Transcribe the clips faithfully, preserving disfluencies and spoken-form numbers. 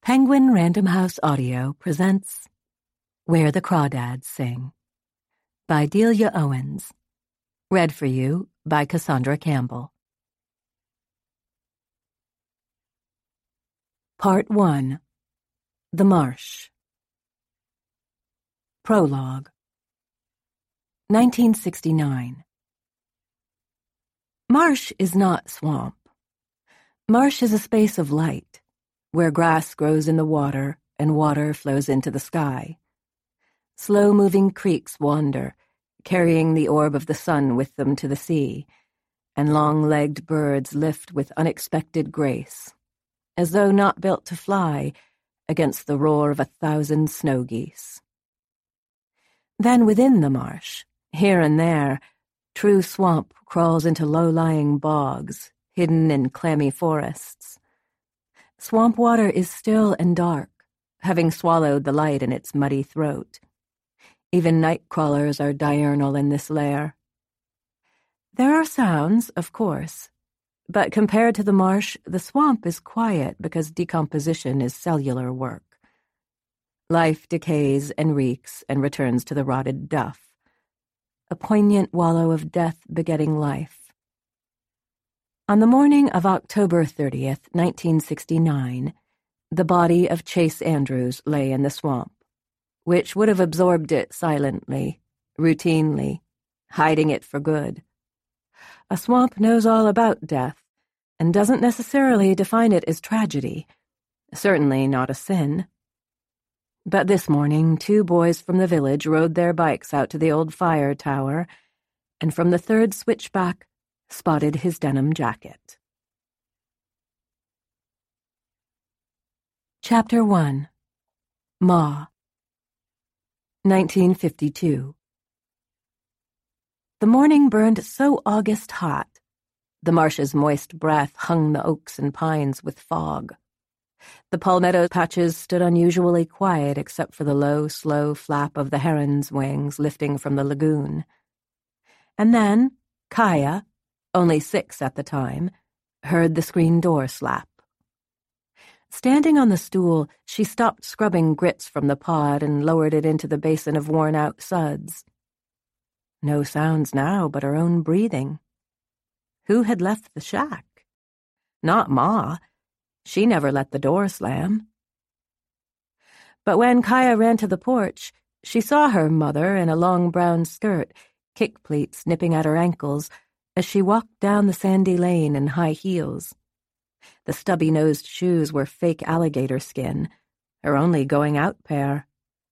Penguin Random House Audio presents Where the Crawdads Sing by Delia Owens. Read for you by Cassandra Campbell. Part one. The Marsh. Prologue. nineteen sixty-nine. Marsh is not swamp. Marsh is a space of light, where grass grows in the water and water flows into the sky. Slow-moving creeks wander, carrying the orb of the sun with them to the sea, and long-legged birds lift with unexpected grace, as though not built to fly, against the roar of a thousand snow geese. Then within the marsh, here and there, true swamp crawls into low-lying bogs, hidden in clammy forests. Swamp water is still and dark, having swallowed the light in its muddy throat. Even night crawlers are diurnal in this lair. There are sounds, of course, but compared to the marsh, the swamp is quiet because decomposition is cellular work. Life decays and reeks and returns to the rotted duff, a poignant wallow of death begetting life. On the morning of October thirtieth, nineteen sixty-nine, the body of Chase Andrews lay in the swamp, which would have absorbed it silently, routinely, hiding it for good. A swamp knows all about death, and doesn't necessarily define it as tragedy, certainly not a sin. But this morning, two boys from the village rode their bikes out to the old fire tower, and from the third switchback, spotted his denim jacket. Chapter one. Ma. nineteen fifty-two. The morning burned so August hot. The marsh's moist breath hung the oaks and pines with fog. The palmetto patches stood unusually quiet except for the low, slow flap of the heron's wings lifting from the lagoon. And then, Kaya, only six at the time, heard the screen door slap. Standing on the stool, she stopped scrubbing grits from the pod and lowered it into the basin of worn-out suds. No sounds now but her own breathing. Who had left the shack? Not Ma. She never let the door slam. But when Kaya ran to the porch, she saw her mother in a long brown skirt, kick pleats nipping at her ankles, as she walked down the sandy lane in high heels. The stubby-nosed shoes were fake alligator skin, her only going-out pair.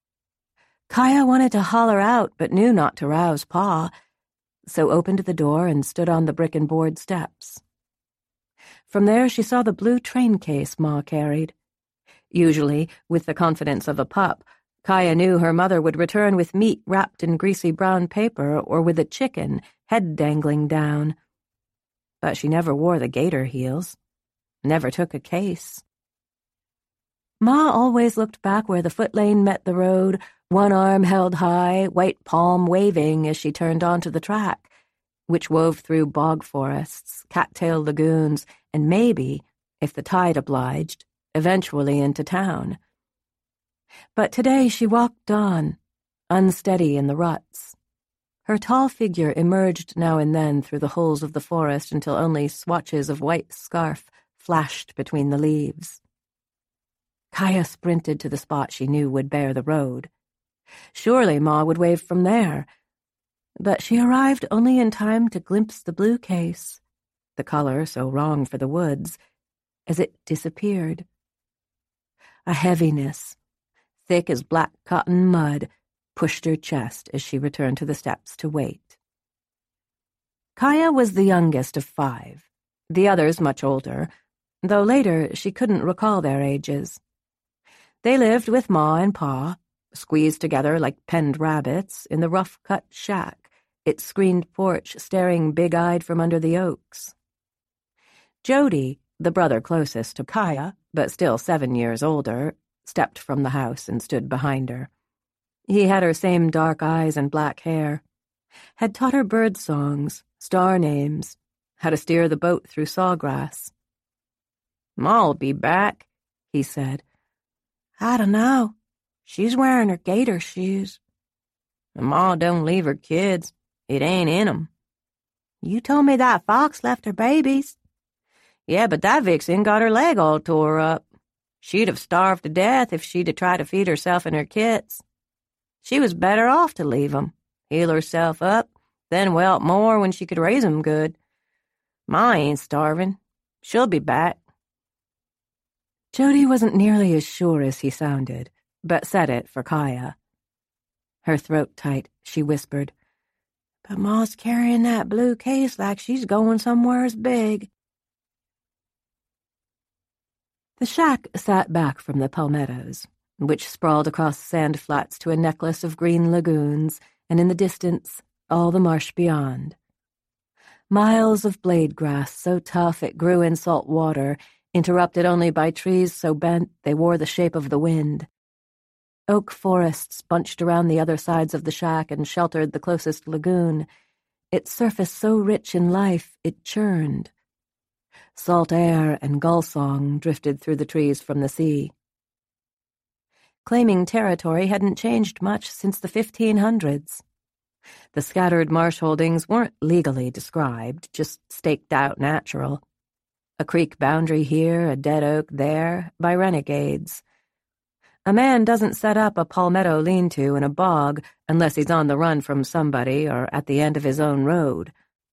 Kaya wanted to holler out but knew not to rouse Pa, so opened the door and stood on the brick-and-board steps. From there she saw the blue train case Ma carried. Usually, with the confidence of a pup, Kaya knew her mother would return with meat wrapped in greasy brown paper or with a chicken, head dangling down. But she never wore the gator heels, never took a case. Ma always looked back where the foot lane met the road, one arm held high, white palm waving as she turned onto the track, which wove through bog forests, cattail lagoons, and maybe, if the tide obliged, eventually into town. But today she walked on, unsteady in the ruts. Her tall figure emerged now and then through the holes of the forest until only swatches of white scarf flashed between the leaves. Kaya sprinted to the spot she knew would bear the road. Surely Ma would wave from there. But she arrived only in time to glimpse the blue case, the color so wrong for the woods, as it disappeared. A heaviness, thick as black cotton mud, pushed her chest as she returned to the steps to wait. Kaya was the youngest of five, the others much older, though later she couldn't recall their ages. They lived with Ma and Pa, squeezed together like penned rabbits, in the rough-cut shack, its screened porch staring big-eyed from under the oaks. Jody, the brother closest to Kaya, but still seven years older, stepped from the house and stood behind her. He had her same dark eyes and black hair, had taught her bird songs, star names, how to steer the boat through sawgrass. "Ma'll be back," he said, I don't know. She's wearing her gator shoes. And Ma don't leave her kids. It ain't in 'em. You told me that fox left her babies. Yeah, but that vixen got her leg all tore up. She'd have starved to death if she'd have tried to feed herself and her kits. She was better off to leave 'em, heal herself up, then welt more when she could raise 'em good. Ma ain't starving. She'll be back. Jody wasn't nearly as sure as he sounded, but said it for Kaya. Her throat tight, she whispered, But Ma's carrying that blue case like she's going somewheres big. The shack sat back from the palmettos, which sprawled across sand flats to a necklace of green lagoons, and in the distance, all the marsh beyond. Miles of blade grass so tough it grew in salt water, interrupted only by trees so bent they wore the shape of the wind. Oak forests bunched around the other sides of the shack and sheltered the closest lagoon, its surface so rich in life it churned. Salt air and gull song drifted through the trees from the sea. Claiming territory hadn't changed much since the fifteen hundreds. The scattered marsh holdings weren't legally described, just staked out natural. A creek boundary here, a dead oak there, by renegades. A man doesn't set up a palmetto lean-to in a bog unless he's on the run from somebody or at the end of his own road.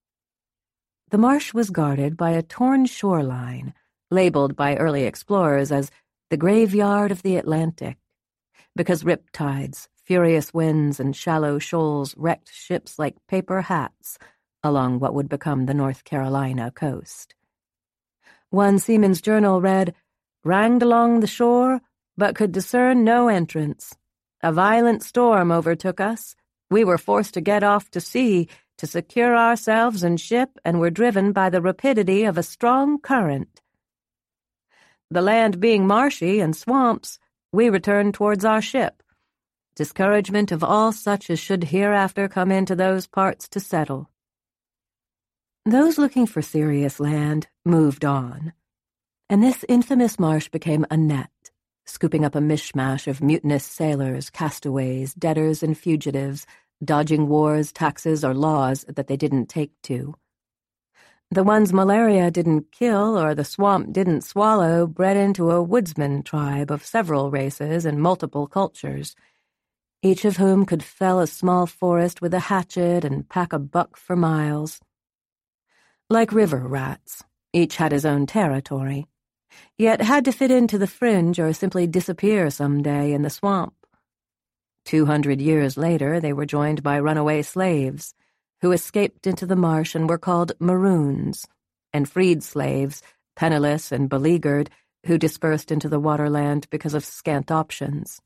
The marsh was guarded by a torn shoreline, labeled by early explorers as the graveyard of the Atlantic, because riptides, furious winds, and shallow shoals wrecked ships like paper hats along what would become the North Carolina coast. One seaman's journal read, "Ranged along the shore, but could discern no entrance. A violent storm overtook us. We were forced to get off to sea to secure ourselves and ship, and were driven by the rapidity of a strong current. The land being marshy and swamps, we returned towards our ship. Discouragement of all such as should hereafter come into those parts to settle." Those looking for serious land moved on, and this infamous marsh became a net, scooping up a mishmash of mutinous sailors, castaways, debtors, and fugitives, dodging wars, taxes, or laws that they didn't take to. The ones malaria didn't kill or the swamp didn't swallow bred into a woodsman tribe of several races and multiple cultures, each of whom could fell a small forest with a hatchet and pack a buck for miles. Like river rats, each had his own territory, yet had to fit into the fringe or simply disappear someday in the swamp. Two hundred years later, they were joined by runaway slaves, who escaped into the marsh and were called Maroons, and freed slaves, penniless and beleaguered, who dispersed into the waterland because of scant options.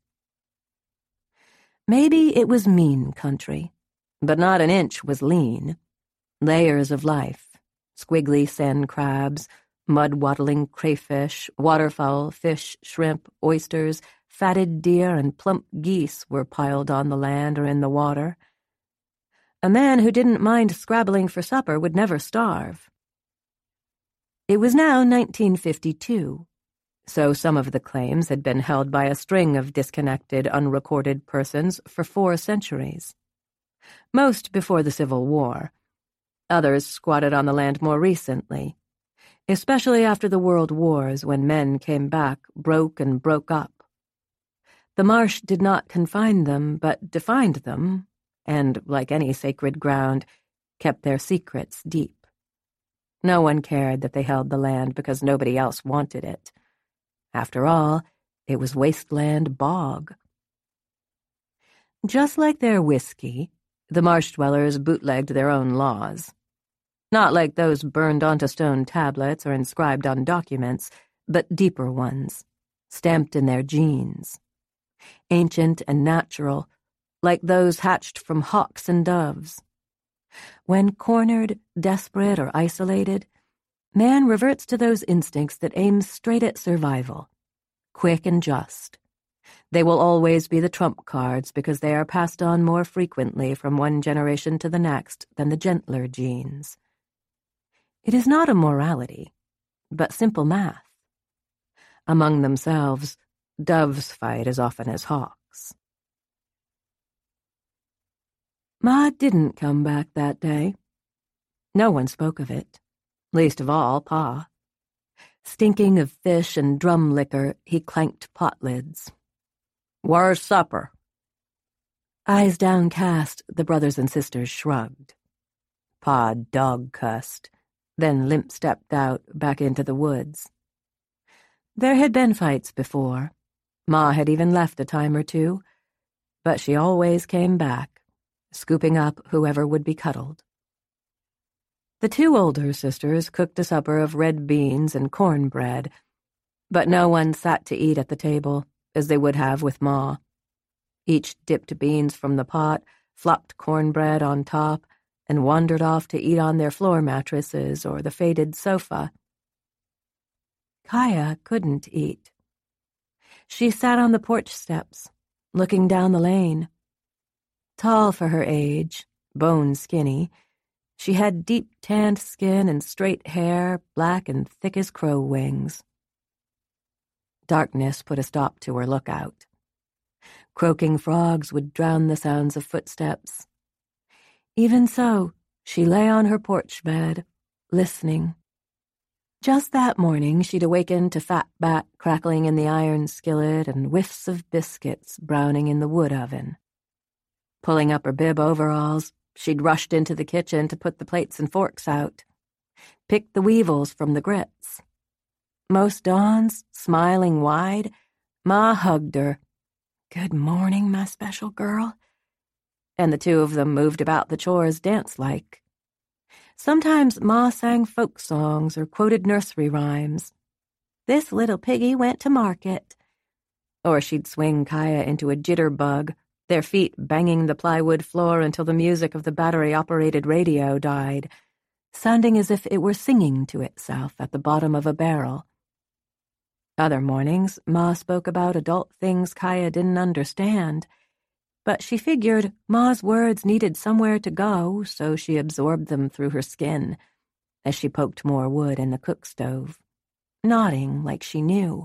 Maybe it was mean country, but not an inch was lean. Layers of life. Squiggly sand crabs, mud-waddling crayfish, waterfowl, fish, shrimp, oysters, fatted deer, and plump geese were piled on the land or in the water. A man who didn't mind scrabbling for supper would never starve. It was now nineteen fifty-two, so some of the claims had been held by a string of disconnected, unrecorded persons for four centuries. Most before the Civil War. Others squatted on the land more recently, especially after the World Wars when men came back, broke and broke up. The marsh did not confine them, but defined them, and, like any sacred ground, kept their secrets deep. No one cared that they held the land because nobody else wanted it. After all, it was wasteland bog. Just like their whiskey, the marsh dwellers bootlegged their own laws. Not like those burned onto stone tablets or inscribed on documents, but deeper ones, stamped in their genes. Ancient and natural, like those hatched from hawks and doves. When cornered, desperate, or isolated, man reverts to those instincts that aim straight at survival, quick and just. They will always be the trump cards because they are passed on more frequently from one generation to the next than the gentler genes. It is not a morality, but simple math. Among themselves, Doves fight as often as hawks. Ma didn't come back that day. No one spoke of it, least of all Pa. Stinking of fish and drum liquor, he clanked pot lids. "Where's supper?" Eyes downcast, the brothers and sisters shrugged. Pa dog-cussed, then limp-stepped out back into the woods. There had been fights before. Ma had even left a time or two, but she always came back, scooping up whoever would be cuddled. The two older sisters cooked a supper of red beans and cornbread, but no one sat to eat at the table, as they would have with Ma. Each dipped beans from the pot, flopped cornbread on top, and wandered off to eat on their floor mattresses or the faded sofa. Kaya couldn't eat. She sat on the porch steps, looking down the lane. Tall for her age, bone-skinny, she had deep tanned skin and straight hair, black and thick as crow wings. Darkness put a stop to her lookout. Croaking frogs would drown the sounds of footsteps. Even so, she lay on her porch bed, listening. Just that morning she'd awakened to fat bat crackling in the iron skillet and whiffs of biscuits browning in the wood oven. Pulling up her bib overalls, she'd rushed into the kitchen to put the plates and forks out, picked the weevils from the grits. Most dawns, smiling wide, Ma hugged her. "Good morning, my special girl." And the two of them moved about the chores dance-like. Sometimes Ma sang folk songs or quoted nursery rhymes. "This little piggy went to market." Or she'd swing Kaya into a jitterbug, their feet banging the plywood floor until the music of the battery-operated radio died, sounding as if it were singing to itself at the bottom of a barrel. Other mornings, Ma spoke about adult things Kaya didn't understand, but she figured Ma's words needed somewhere to go, so she absorbed them through her skin as she poked more wood in the cook stove, nodding like she knew.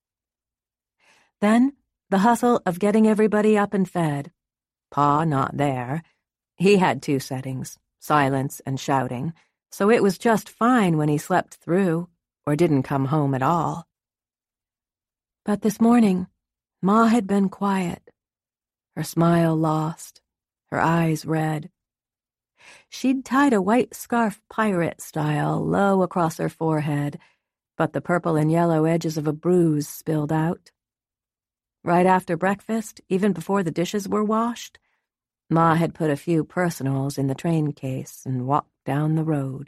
Then, the hustle of getting everybody up and fed. Pa not there. He had two settings, silence and shouting, so it was just fine when he slept through or didn't come home at all. But this morning, Ma had been quiet, her smile lost, her eyes red. She'd tied a white scarf pirate style low across her forehead, but the purple and yellow edges of a bruise spilled out. Right after breakfast, even before the dishes were washed, Ma had put a few personals in the train case and walked down the road.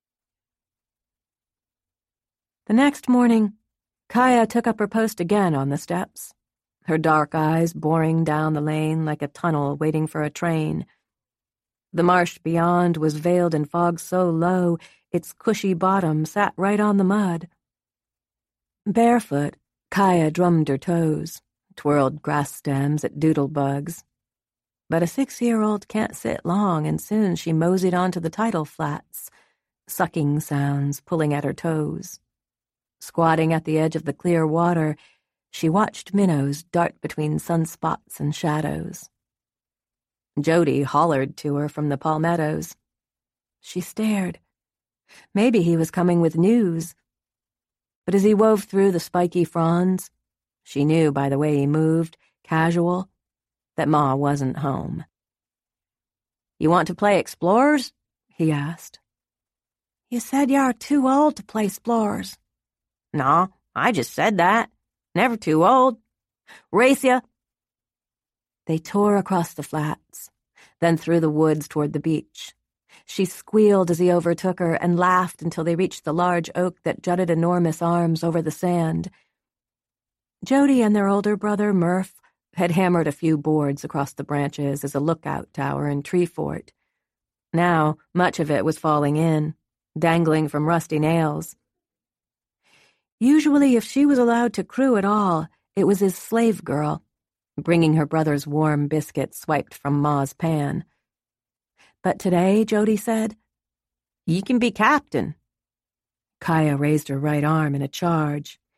The next morning, Kaya took up her post again on the steps, her dark eyes boring down the lane like a tunnel waiting for a train. The marsh beyond was veiled in fog so low its cushy bottom sat right on the mud. Barefoot, Kaya drummed her toes, twirled grass stems at doodlebugs. But a six-year-old can't sit long, and soon she moseyed onto the tidal flats, sucking sounds pulling at her toes. Squatting at the edge of the clear water, she watched minnows dart between sunspots and shadows. Jody hollered to her from the palmettos. She stared. Maybe he was coming with news. But as he wove through the spiky fronds, she knew by the way he moved, casual, that Ma wasn't home. "You want to play explorers?" he asked. "You said you are too old to play explorers." "No, I just said that. Never too old. Race ya!" They tore across the flats, then through the woods toward the beach. She squealed as he overtook her and laughed until they reached the large oak that jutted enormous arms over the sand. Jody and their older brother, Murph, had hammered a few boards across the branches as a lookout tower and tree fort. Now, much of it was falling in, dangling from rusty nails. Usually, if she was allowed to crew at all, it was as slave girl, bringing her brother's warm biscuits swiped from Ma's pan. But today, Jody said, "You can be captain." Kaya raised her right arm in a charge.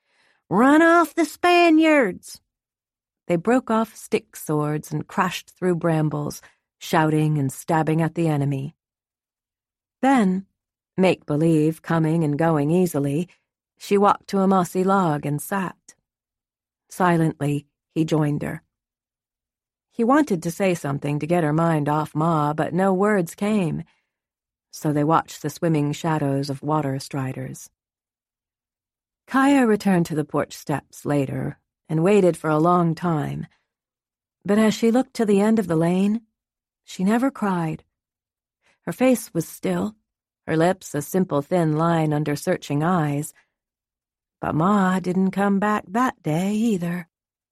"Run off the Spaniards!" They broke off stick swords and crashed through brambles, shouting and stabbing at the enemy. Then, make-believe coming and going easily, she walked to a mossy log and sat. Silently, he joined her. He wanted to say something to get her mind off Ma, but no words came, so they watched the swimming shadows of water striders. Kaya returned to the porch steps later and waited for a long time, but as she looked to the end of the lane, she never cried. Her face was still, her lips a simple thin line under searching eyes, but Ma didn't come back that day either.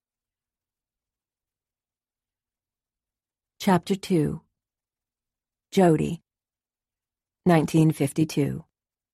Chapter two. Jody. nineteen fifty-two.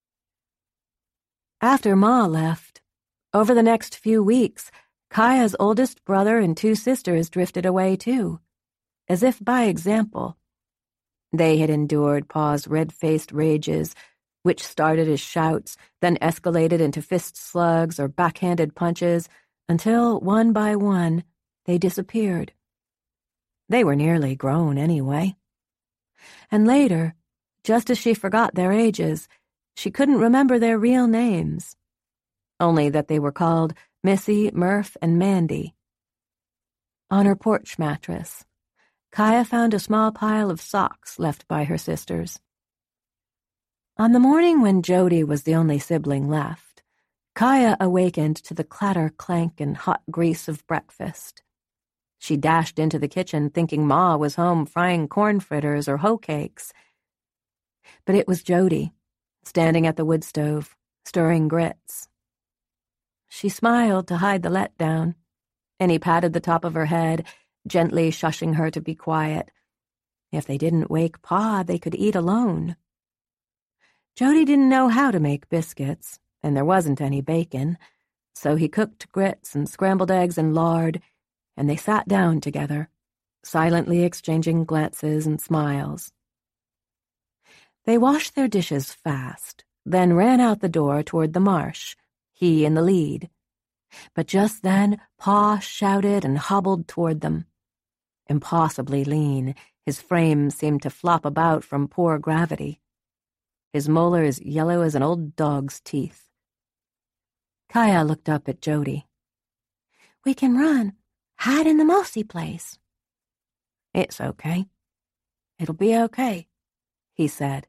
After Ma left, over the next few weeks, Kaya's oldest brother and two sisters drifted away too, as if by example. They had endured Pa's red-faced rages, which started as shouts, then escalated into fist slugs or backhanded punches, until, one by one, they disappeared. They were nearly grown anyway. And later, just as she forgot their ages, she couldn't remember their real names, only that they were called Missy, Murph, and Mandy. On her porch mattress, Kaya found a small pile of socks left by her sisters. On the morning when Jody was the only sibling left, Kaya awakened to the clatter, clank, and hot grease of breakfast. She dashed into the kitchen thinking Ma was home frying corn fritters or hoe cakes. But it was Jody, standing at the wood stove, stirring grits. She smiled to hide the letdown, and he patted the top of her head, gently shushing her to be quiet. If they didn't wake Pa, they could eat alone. Jody didn't know how to make biscuits, and there wasn't any bacon, so he cooked grits and scrambled eggs and lard, and they sat down together, silently exchanging glances and smiles. They washed their dishes fast, then ran out the door toward the marsh, he in the lead. But just then, Pa shouted and hobbled toward them. Impossibly lean, his frame seemed to flop about from poor gravity. His molars yellow as an old dog's teeth. Kaya looked up at Jody. "We can run. Hide in the mossy place." "It's okay. It'll be okay," he said.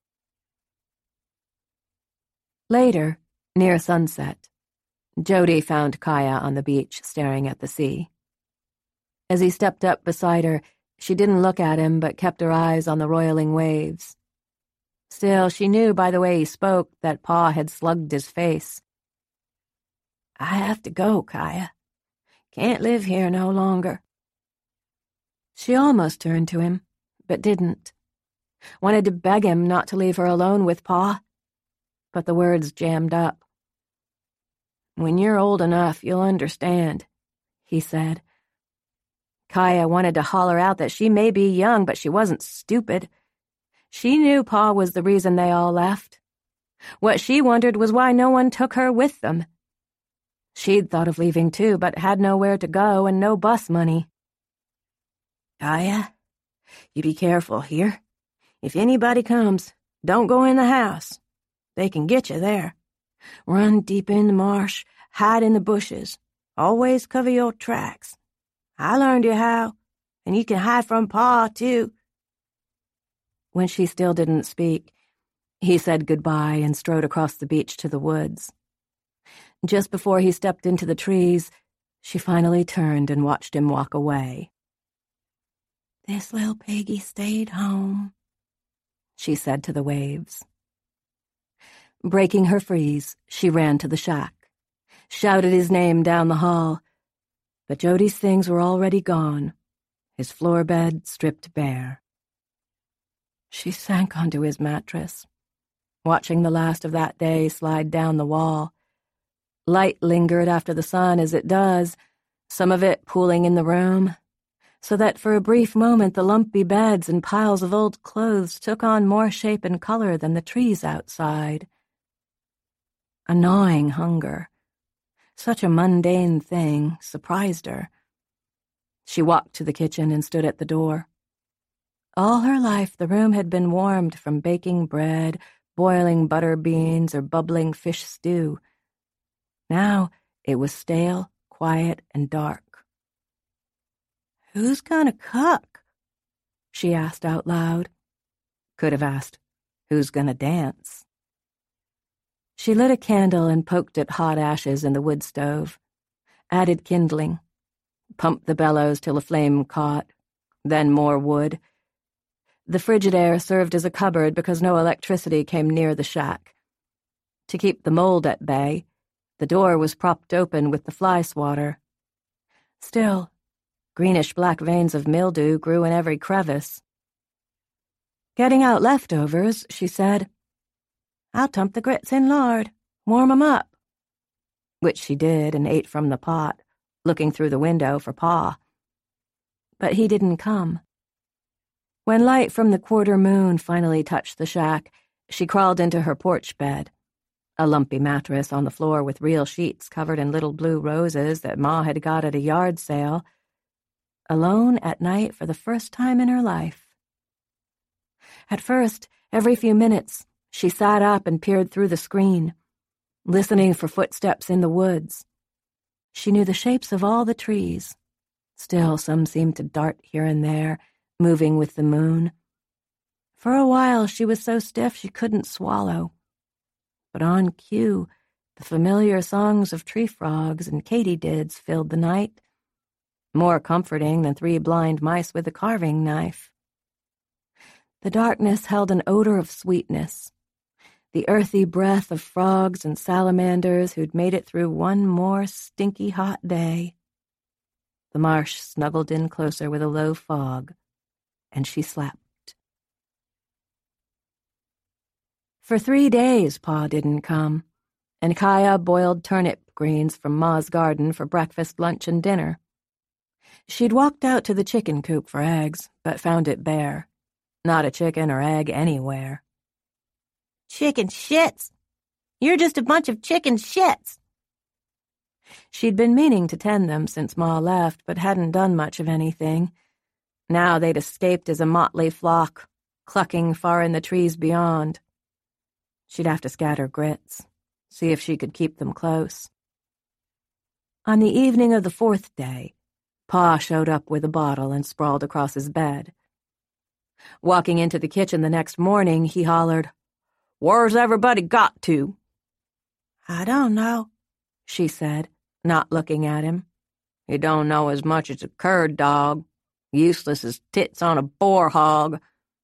Later, near sunset, Jody found Kaya on the beach staring at the sea. As he stepped up beside her, she didn't look at him but kept her eyes on the roiling waves. Still, she knew by the way he spoke that Pa had slugged his face. "I have to go, Kaya. Can't live here no longer." She almost turned to him, but didn't. Wanted to beg him not to leave her alone with Pa, but the words jammed up. "When you're old enough, you'll understand," he said. Kaya wanted to holler out that she may be young, but she wasn't stupid. She knew Pa was the reason they all left. What she wondered was why no one took her with them. She'd thought of leaving too, but had nowhere to go and no bus money. "Kaya, you be careful here. If anybody comes, don't go in the house. They can get you there. Run deep in the marsh, hide in the bushes. Always cover your tracks. I learned you how, and you can hide from Pa, too." When she still didn't speak, he said goodbye and strode across the beach to the woods. Just before he stepped into the trees, she finally turned and watched him walk away. "This little piggy stayed home," she said to the waves. Breaking her freeze, she ran to the shack, shouted his name down the hall, but Jody's things were already gone, his floor bed stripped bare. She sank onto his mattress, watching the last of that day slide down the wall. Light lingered after the sun as it does, some of it pooling in the room, so that for a brief moment the lumpy beds and piles of old clothes took on more shape and color than the trees outside. A gnawing hunger, Such a mundane thing surprised her. She walked to the kitchen and stood at the door. All her life, the room had been warmed from baking bread, boiling butter beans, or bubbling fish stew. Now it was stale, quiet, and dark. "Who's gonna cook?" she asked out loud. Could have asked, "Who's gonna dance?" She lit a candle and poked at hot ashes in the wood stove, added kindling, pumped the bellows till a flame caught, then more wood. The Frigidaire served as a cupboard because no electricity came near the shack. To keep the mold at bay, the door was propped open with the fly swatter. Still, greenish-black veins of mildew grew in every crevice. Getting out leftovers, she said, "I'll tump the grits in lard, warm 'em up," which she did and ate from the pot, looking through the window for Pa. But he didn't come. When light from the quarter moon finally touched the shack, she crawled into her porch bed, a lumpy mattress on the floor with real sheets covered in little blue roses that Ma had got at a yard sale, alone at night for the first time in her life. At first, every few minutes, she sat up and peered through the screen, listening for footsteps in the woods. She knew the shapes of all the trees. Still, some seemed to dart here and there, moving with the moon. For a while, she was so stiff she couldn't swallow. But on cue, the familiar songs of tree frogs and katydids filled the night, more comforting than three blind mice with a carving knife. The darkness held an odor of sweetness, the earthy breath of frogs and salamanders who'd made it through one more stinky hot day. The marsh snuggled in closer with a low fog, and she slept. For three days, Pa didn't come, and Kaya boiled turnip greens from Ma's garden for breakfast, lunch, and dinner. She'd walked out to the chicken coop for eggs, but found it bare. Not a chicken or egg anywhere. "Chicken shits! You're just a bunch of chicken shits!" She'd been meaning to tend them since Ma left, but hadn't done much of anything. Now they'd escaped as a motley flock, clucking far in the trees beyond. She'd have to scatter grits, see if she could keep them close. On the evening of the fourth day, Pa showed up with a bottle and sprawled across his bed. Walking into the kitchen the next morning, he hollered, "Where's everybody got to?" "I don't know," she said, not looking at him. "You don't know as much as a cur dog. Useless as tits on a boar hog."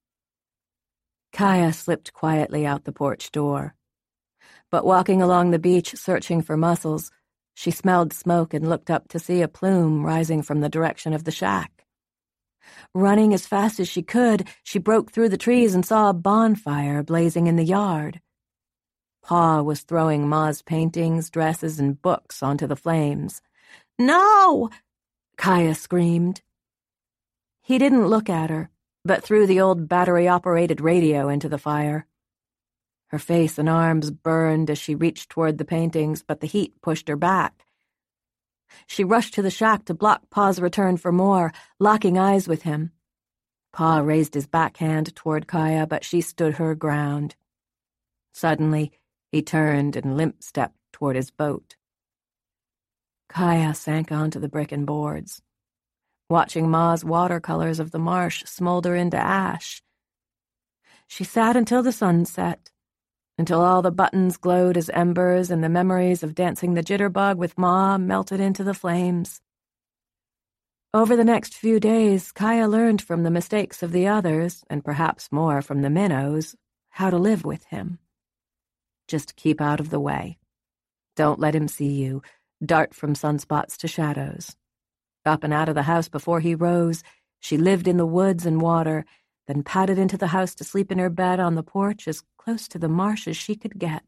Kaya slipped quietly out the porch door. But walking along the beach searching for mussels, she smelled smoke and looked up to see a plume rising from the direction of the shack. Running as fast as she could, she broke through the trees and saw a bonfire blazing in the yard. Pa was throwing Ma's paintings, dresses, and books onto the flames. "No!" Kaya screamed. He didn't look at her, but threw the old battery-operated radio into the fire. Her face and arms burned as she reached toward the paintings, but the heat pushed her back. She rushed to the shack to block Pa's return for more, locking eyes with him. Pa raised his backhand toward Kaya, but she stood her ground. Suddenly, he turned and limp-stepped toward his boat. Kaya sank onto the brick and boards, watching Ma's watercolors of the marsh smolder into ash. She sat until the sun set, until all the buttons glowed as embers and the memories of dancing the jitterbug with Ma melted into the flames. Over the next few days, Kaya learned from the mistakes of the others, and perhaps more from the minnows, how to live with him. Just keep out of the way. Don't let him see you. Dart from sunspots to shadows. Up and out of the house before he rose, she lived in the woods and water, then padded into the house to sleep in her bed on the porch as close to the marsh as she could get.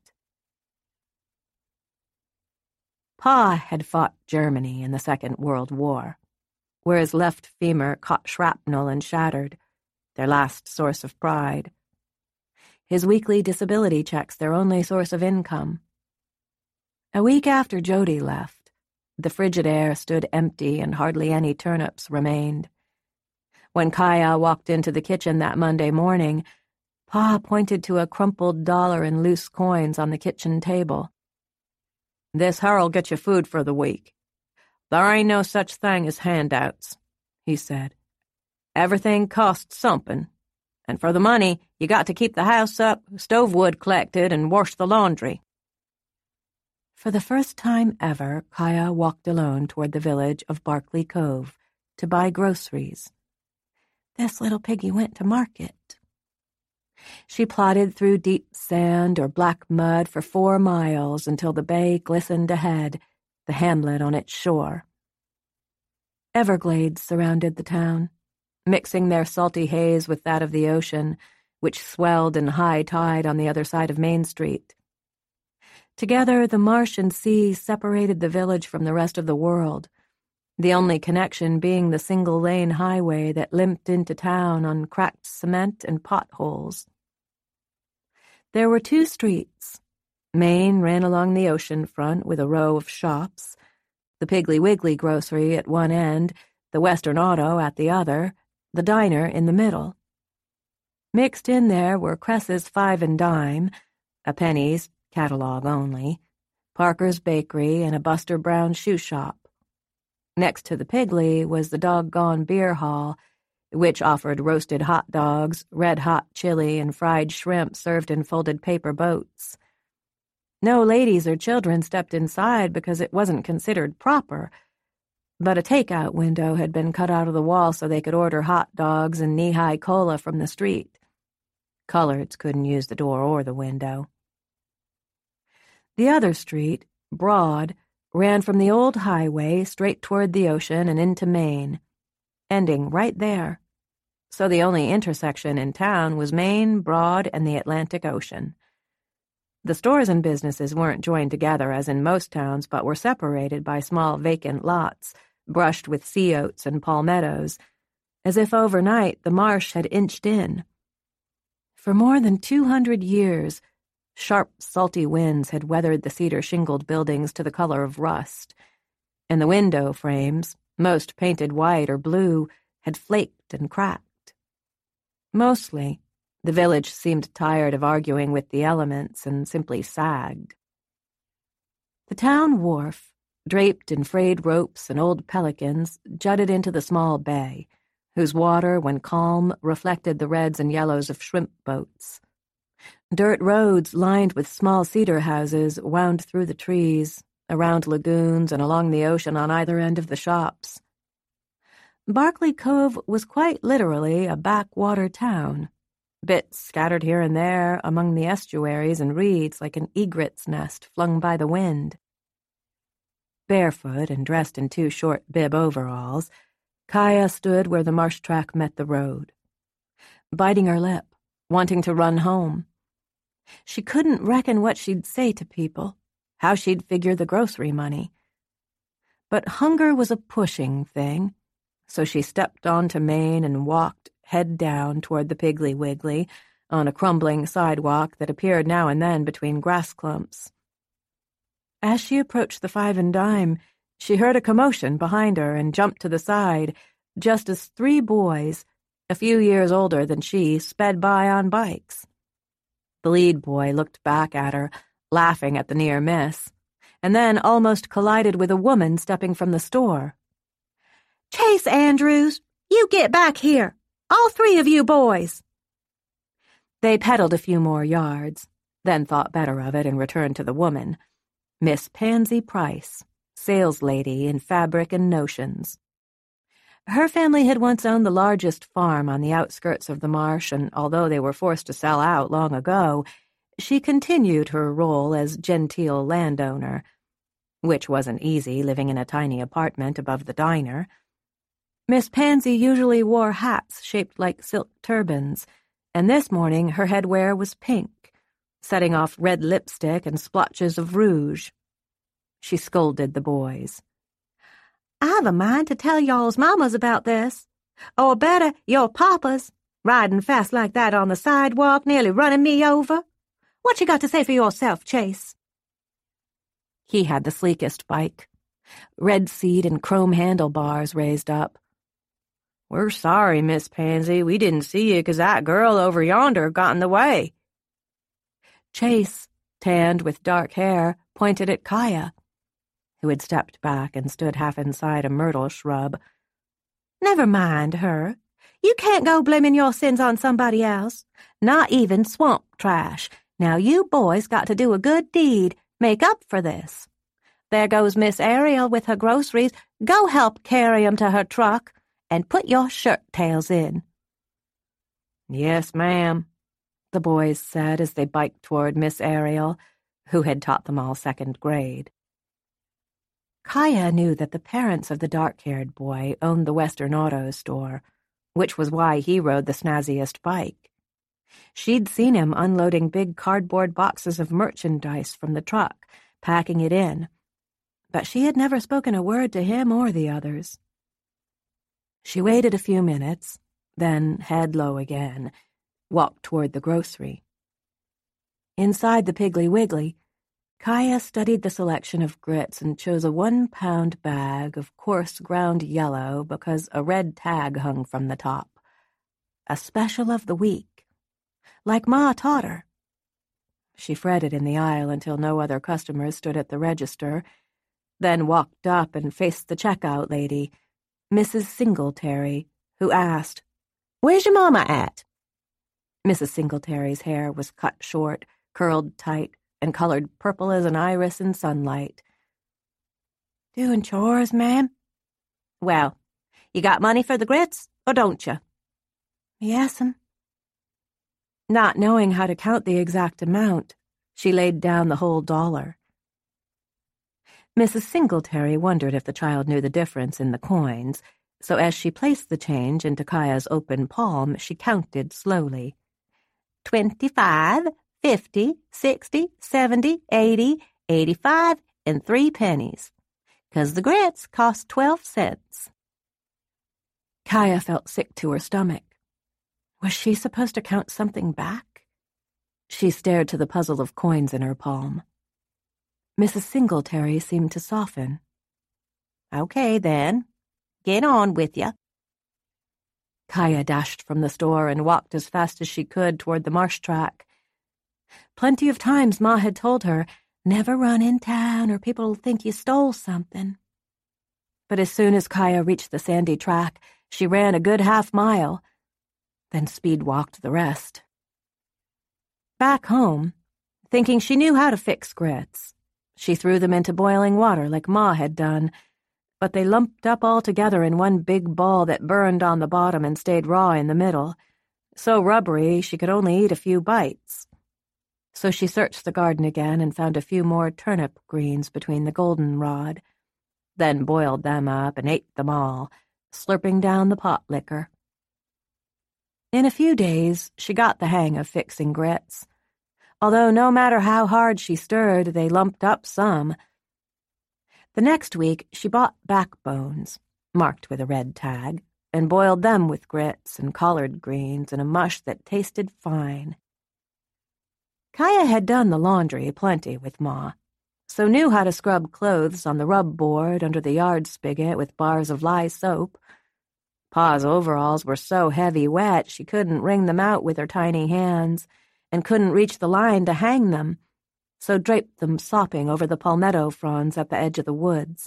Pa had fought Germany in the Second World War, where his left femur caught shrapnel and shattered, their last source of pride. His weekly disability checks their only source of income. A week after Jody left, the Frigidaire stood empty and hardly any turnips remained. When Kaya walked into the kitchen that Monday morning, Pa pointed to a crumpled dollar and loose coins on the kitchen table. "This her'll get you food for the week. There ain't no such thing as handouts," he said. "Everything costs somepin', and for the money, you got to keep the house up, stove wood collected, and wash the laundry." For the first time ever, Kaya walked alone toward the village of Barkley Cove to buy groceries. This little piggy went to market. She plodded through deep sand or black mud for four miles until the bay glistened ahead, the hamlet on its shore. Everglades surrounded the town, mixing their salty haze with that of the ocean, which swelled in high tide on the other side of Main Street. Together, the marsh and sea separated the village from the rest of the world, the only connection being the single-lane highway that limped into town on cracked cement and potholes. There were two streets. Main ran along the ocean front with a row of shops, the Piggly Wiggly grocery at one end, the Western Auto at the other, the diner in the middle. Mixed in there were Cress's Five and Dime, a Penny's, catalog only, Parker's Bakery, and a Buster Brown shoe shop. Next to the Piggly was the Doggone Beer Hall, which offered roasted hot dogs, red-hot chili, and fried shrimp served in folded paper boats. No ladies or children stepped inside because it wasn't considered proper, but a takeout window had been cut out of the wall so they could order hot dogs and knee-high cola from the street. Coloreds couldn't use the door or the window. The other street, Broad, ran from the old highway straight toward the ocean and into Maine, ending right there. So the only intersection in town was Maine, Broad, and the Atlantic Ocean. The stores and businesses weren't joined together as in most towns, but were separated by small vacant lots, brushed with sea oats and palmettos, as if overnight the marsh had inched in. For more than two hundred years, sharp, salty winds had weathered the cedar-shingled buildings to the color of rust, and the window frames, most painted white or blue, had flaked and cracked. Mostly, the village seemed tired of arguing with the elements and simply sagged. The town wharf, draped in frayed ropes and old pelicans, jutted into the small bay, whose water, when calm, reflected the reds and yellows of shrimp boats. Dirt roads lined with small cedar houses wound through the trees, around lagoons and along the ocean on either end of the shops. Barkley Cove was quite literally a backwater town, bits scattered here and there among the estuaries and reeds like an egret's nest flung by the wind. Barefoot and dressed in two short bib overalls, Kaya stood where the marsh track met the road, biting her lip, wanting to run home. She couldn't reckon what she'd say to people, how she'd figure the grocery money. But hunger was a pushing thing, so she stepped onto Main and walked, head down, toward the Piggly Wiggly, on a crumbling sidewalk that appeared now and then between grass clumps. As she approached the Five and Dime, she heard a commotion behind her and jumped to the side, just as three boys, a few years older than she, sped by on bikes. The lead boy looked back at her, laughing at the near miss, and then almost collided with a woman stepping from the store. "Chase Andrews, you get back here! All three of you boys!" They pedaled a few more yards, then thought better of it and returned to the woman, Miss Pansy Price, saleslady in fabric and notions. Her family had once owned the largest farm on the outskirts of the marsh, and although they were forced to sell out long ago, she continued her role as genteel landowner, which wasn't easy living in a tiny apartment above the diner. Miss Pansy usually wore hats shaped like silk turbans, and this morning her headwear was pink, setting off red lipstick and splotches of rouge. She scolded the boys. "I've a mind to tell y'all's mamas about this. Or better, your papas, riding fast like that on the sidewalk, nearly running me over. What you got to say for yourself, Chase?" He had the sleekest bike. Red seat and chrome handlebars raised up. "We're sorry, Miss Pansy. We didn't see you 'cause that girl over yonder got in the way." Chase, tanned with dark hair, pointed at Kaya, who had stepped back and stood half inside a myrtle shrub. "Never mind her. You can't go blaming your sins on somebody else, not even swamp trash. Now you boys got to do a good deed, make up for this. There goes Miss Ariel with her groceries. Go help carry 'em to her truck, and put your shirt tails in." "Yes, ma'am," the boys said as they biked toward Miss Ariel, who had taught them all second grade. Kaya knew that the parents of the dark-haired boy owned the Western Auto Store, which was why he rode the snazziest bike. She'd seen him unloading big cardboard boxes of merchandise from the truck, packing it in, but she had never spoken a word to him or the others. She waited a few minutes, then, head low again, walked toward the grocery. Inside the Piggly Wiggly, Kaya studied the selection of grits and chose a one-pound bag of coarse ground yellow because a red tag hung from the top. A special of the week, like Ma taught her. She fretted in the aisle until no other customers stood at the register, then walked up and faced the checkout lady, Missus Singletary, who asked, "Where's your mama at?" Missus Singletary's hair was cut short, curled tight, and colored purple as an iris in sunlight. "Doing chores, ma'am?" "Well, you got money for the grits, or don't you?" "Yes'm." Not knowing how to count the exact amount, she laid down the whole dollar. Missus Singletary wondered if the child knew the difference in the coins, so as she placed the change into Kaya's open palm, she counted slowly. Twenty-five, fifty, sixty, seventy, eighty, eighty-five, and three pennies, 'cause the grits cost twelve cents. Kaya felt sick to her stomach. Was she supposed to count something back? She stared to the puzzle of coins in her palm. Missus Singletary seemed to soften. "Okay, then. Get on with ya." Kaya dashed from the store and walked as fast as she could toward the marsh track. Plenty of times Ma had told her, "Never run in town or people'll think you stole something." But as soon as Kaya reached the sandy track, she ran a good half mile, then speed-walked the rest. Back home, thinking she knew how to fix grits, she threw them into boiling water like Ma had done, but they lumped up all together in one big ball that burned on the bottom and stayed raw in the middle, so rubbery she could only eat a few bites. So she searched the garden again and found a few more turnip greens between the goldenrod, then boiled them up and ate them all, slurping down the pot liquor. In a few days, she got the hang of fixing grits, although no matter how hard she stirred, they lumped up some. The next week, she bought backbones, marked with a red tag, and boiled them with grits and collard greens in a mush that tasted fine. Kaya had done the laundry plenty with Ma, so knew how to scrub clothes on the rub board under the yard spigot with bars of lye soap. Pa's overalls were so heavy wet she couldn't wring them out with her tiny hands, and couldn't reach the line to hang them, so draped them sopping over the palmetto fronds at the edge of the woods.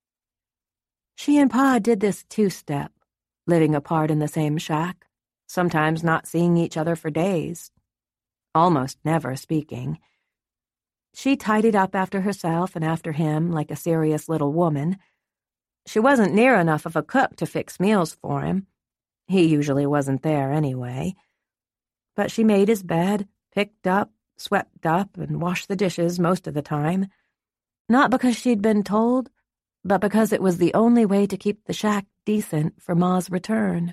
She and Pa did this two-step, living apart in the same shack, sometimes not seeing each other for days, almost never speaking. She tidied up after herself and after him like a serious little woman. She wasn't near enough of a cook to fix meals for him. He usually wasn't there anyway. But she made his bed, picked up, swept up, and washed the dishes most of the time, not because she'd been told, but because it was the only way to keep the shack decent for Ma's return.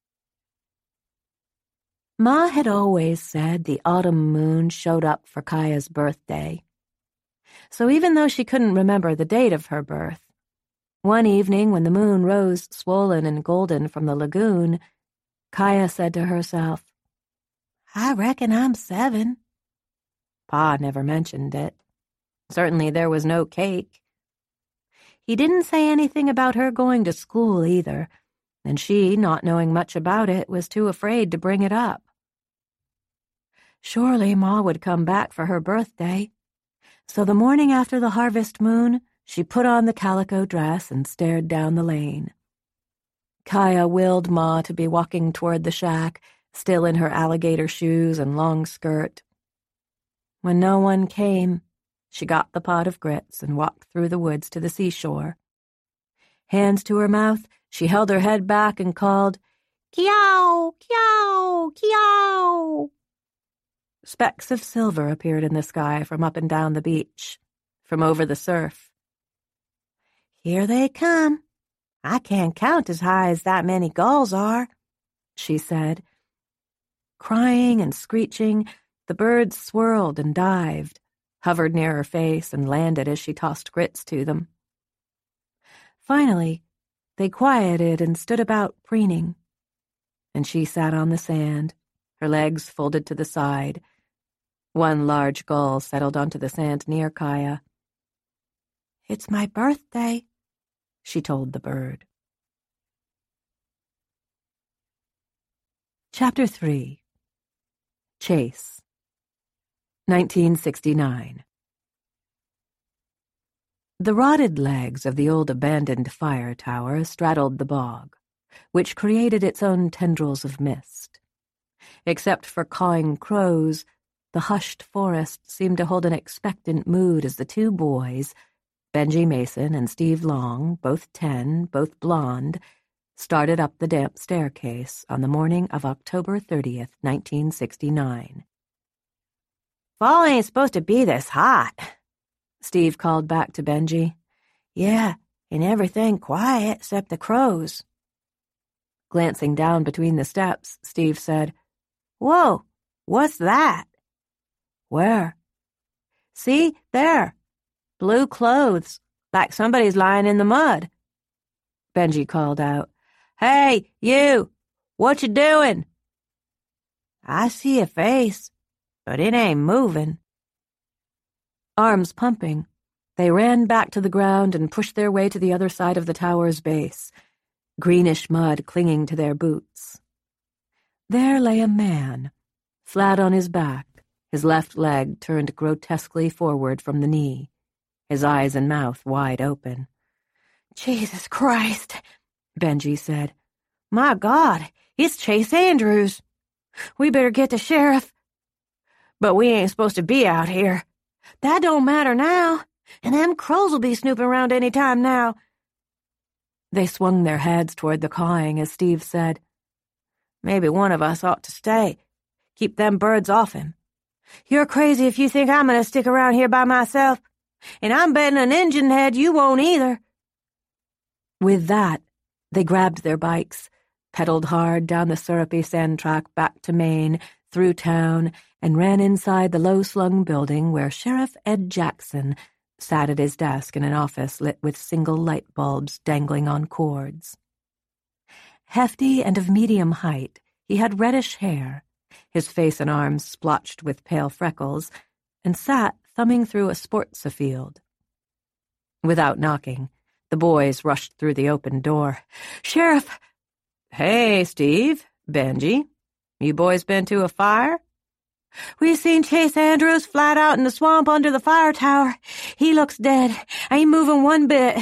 Ma had always said the autumn moon showed up for Kaya's birthday. So even though she couldn't remember the date of her birth, one evening when the moon rose swollen and golden from the lagoon, Kaya said to herself, "I reckon I'm seven." Pa never mentioned it. Certainly there was no cake. He didn't say anything about her going to school either, and she, not knowing much about it, was too afraid to bring it up. Surely Ma would come back for her birthday. So the morning after the harvest moon, she put on the calico dress and stared down the lane. Kaya willed Ma to be walking toward the shack, still in her alligator shoes and long skirt. When no one came, she got the pot of grits and walked through the woods to the seashore. Hands to her mouth, she held her head back and called, "Kiao! Kiao! Kiao!" Specks of silver appeared in the sky from up and down the beach, from over the surf. "Here they come. I can't count as high as that many gulls are," she said. Crying and screeching, the birds swirled and dived, hovered near her face, and landed as she tossed grits to them. Finally, they quieted and stood about preening, and she sat on the sand, her legs folded to the side. One large gull settled onto the sand near Kaya. "It's my birthday," she told the bird. Chapter three. Chase. nineteen sixty-nine. The rotted legs of the old abandoned fire tower straddled the bog, which created its own tendrils of mist. Except for cawing crows, the hushed forest seemed to hold an expectant mood as the two boys, Benji Mason and Steve Long, both ten, both blonde, started up the damp staircase on the morning of October thirtieth, nineteen sixty-nine. "Fall ain't supposed to be this hot," Steve called back to Benji. "Yeah, and everything quiet except the crows." Glancing down between the steps, Steve said, "Whoa, what's that?" "Where?" "See, there. Blue clothes, like somebody's lying in the mud." Benji called out, "Hey, you! What you doing?" "I see a face, but it ain't moving." Arms pumping, they ran back to the ground and pushed their way to the other side of the tower's base, greenish mud clinging to their boots. There lay a man, flat on his back, his left leg turned grotesquely forward from the knee, his eyes and mouth wide open. "Jesus Christ," Benji said. "My God, it's Chase Andrews. We better get the sheriff. But we ain't supposed to be out here. That don't matter now, and them crows will be snooping around any time now." They swung their heads toward the cawing as Steve said, "Maybe one of us ought to stay. Keep them birds off him. You're crazy if you think I'm going to stick around here by myself, and I'm betting an engine head you won't either." With that, they grabbed their bikes, pedaled hard down the syrupy sand track back to Maine, through town, and ran inside the low-slung building where Sheriff Ed Jackson sat at his desk in an office lit with single light bulbs dangling on cords. Hefty and of medium height, he had reddish hair, his face and arms splotched with pale freckles, and sat thumbing through a sports-a-field. Without knocking, the boys rushed through the open door. "Sheriff!" "Hey, Steve, Benji. You boys been to a fire?" "We seen Chase Andrews flat out in the swamp under the fire tower. He looks dead. Ain't moving one bit."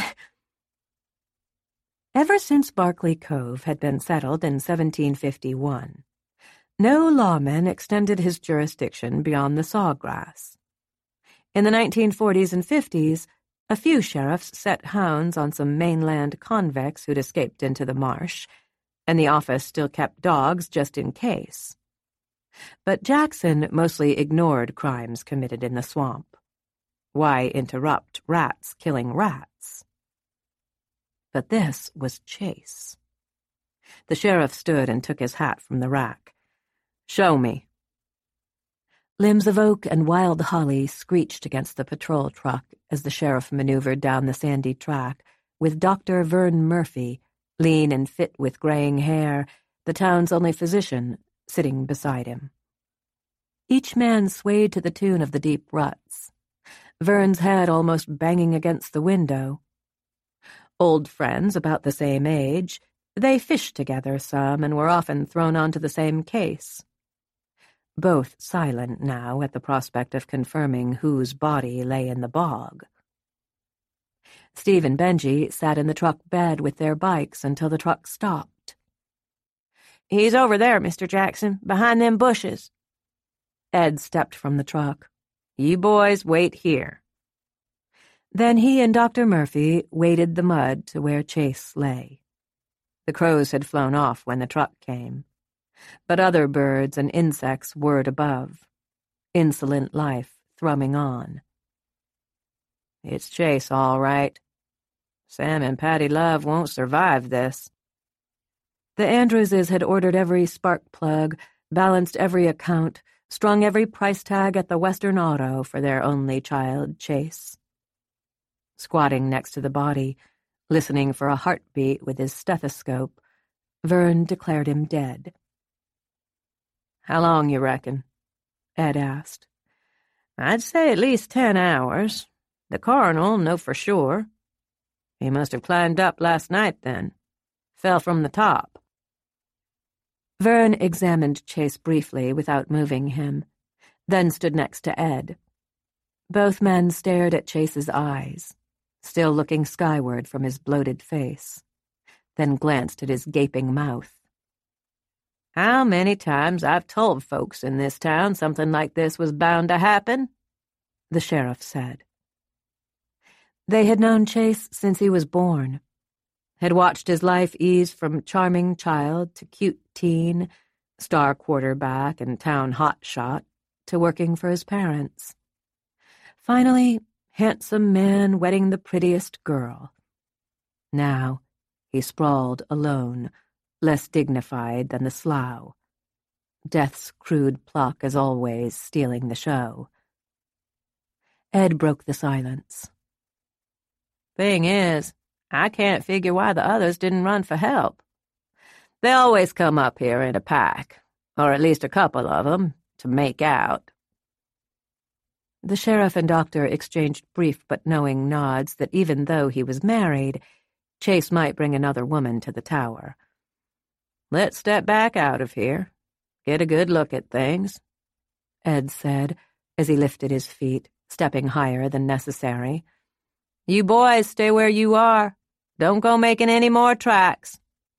Ever since Barkley Cove had been settled in seventeen fifty-one, no lawman extended his jurisdiction beyond the sawgrass. In the nineteen forties and fifties, a few sheriffs set hounds on some mainland convicts who'd escaped into the marsh, and the office still kept dogs just in case. But Jackson mostly ignored crimes committed in the swamp. Why interrupt rats killing rats? But this was Chase. The sheriff stood and took his hat from the rack. "Show me." Limbs of oak and wild holly screeched against the patrol truck as the sheriff maneuvered down the sandy track, with Doctor Vern Murphy, lean and fit with graying hair, the town's only physician, sitting beside him. Each man swayed to the tune of the deep ruts. Vern's head almost banging against the window. Old friends about the same age, they fished together some and were often thrown onto the same case. Both silent now at the prospect of confirming whose body lay in the bog. Steve and Benji sat in the truck bed with their bikes until the truck stopped. "He's over there, Mister Jackson, behind them bushes." Ed stepped from the truck. "You boys wait here." Then he and Doctor Murphy waded the mud to where Chase lay. The crows had flown off when the truck came, but other birds and insects whirred above, insolent life thrumming on. "It's Chase, all right. Sam and Patty Love won't survive this." The Andrewses had ordered every spark plug, balanced every account, strung every price tag at the Western Auto for their only child, Chase. Squatting next to the body, listening for a heartbeat with his stethoscope, Vern declared him dead. "How long, you reckon?" Ed asked. "I'd say at least ten hours. The coronel'll know for sure. He must have climbed up last night, then. Fell from the top." Vern examined Chase briefly without moving him, then stood next to Ed. Both men stared at Chase's eyes, still looking skyward from his bloated face, then glanced at his gaping mouth. "How many times I've told folks in this town something like this was bound to happen," the sheriff said. They had known Chase since he was born, had watched his life ease from charming child to cute teen, star quarterback and town hotshot, to working for his parents. Finally, handsome man wedding the prettiest girl. Now, he sprawled alone, less dignified than the slough. Death's crude pluck, as always, stealing the show. Ed broke the silence. "Thing is, I can't figure why the others didn't run for help. They always come up here in a pack, or at least a couple of them, to make out." The sheriff and doctor exchanged brief but knowing nods that even though he was married, Chase might bring another woman to the tower. "Let's step back out of here, get a good look at things," Ed said as he lifted his feet, stepping higher than necessary. "You boys stay where you are. Don't go making any more tracks."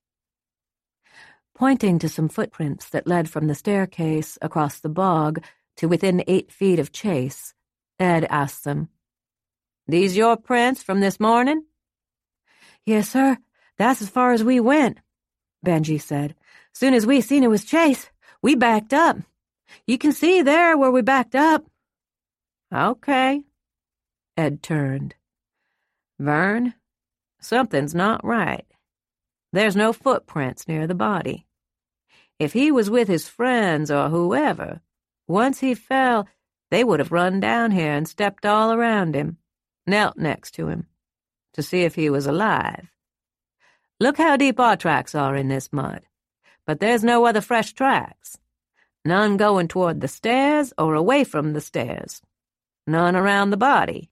Pointing to some footprints that led from the staircase across the bog to within eight feet of Chase, Ed asked them, "These your prints from this morning?" "Yes, sir. That's as far as we went," Benji said. "Soon as we seen it was Chase, we backed up. You can see there where we backed up." "Okay." Ed turned. "Vern, something's not right. There's no footprints near the body. If he was with his friends or whoever, once he fell, they would have run down here and stepped all around him, knelt next to him, to see if he was alive. Look how deep our tracks are in this mud, but there's no other fresh tracks. None going toward the stairs or away from the stairs. None around the body."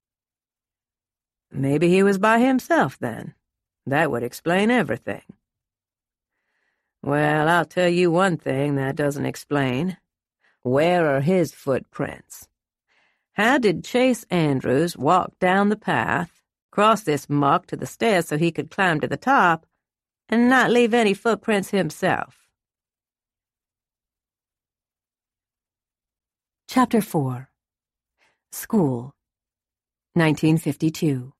"Maybe he was by himself, then. That would explain everything." "Well, I'll tell you one thing that doesn't explain. Where are his footprints? How did Chase Andrews walk down the path, cross this muck to the stairs so he could climb to the top, and not leave any footprints himself?" Chapter four. School, nineteen fifty-two.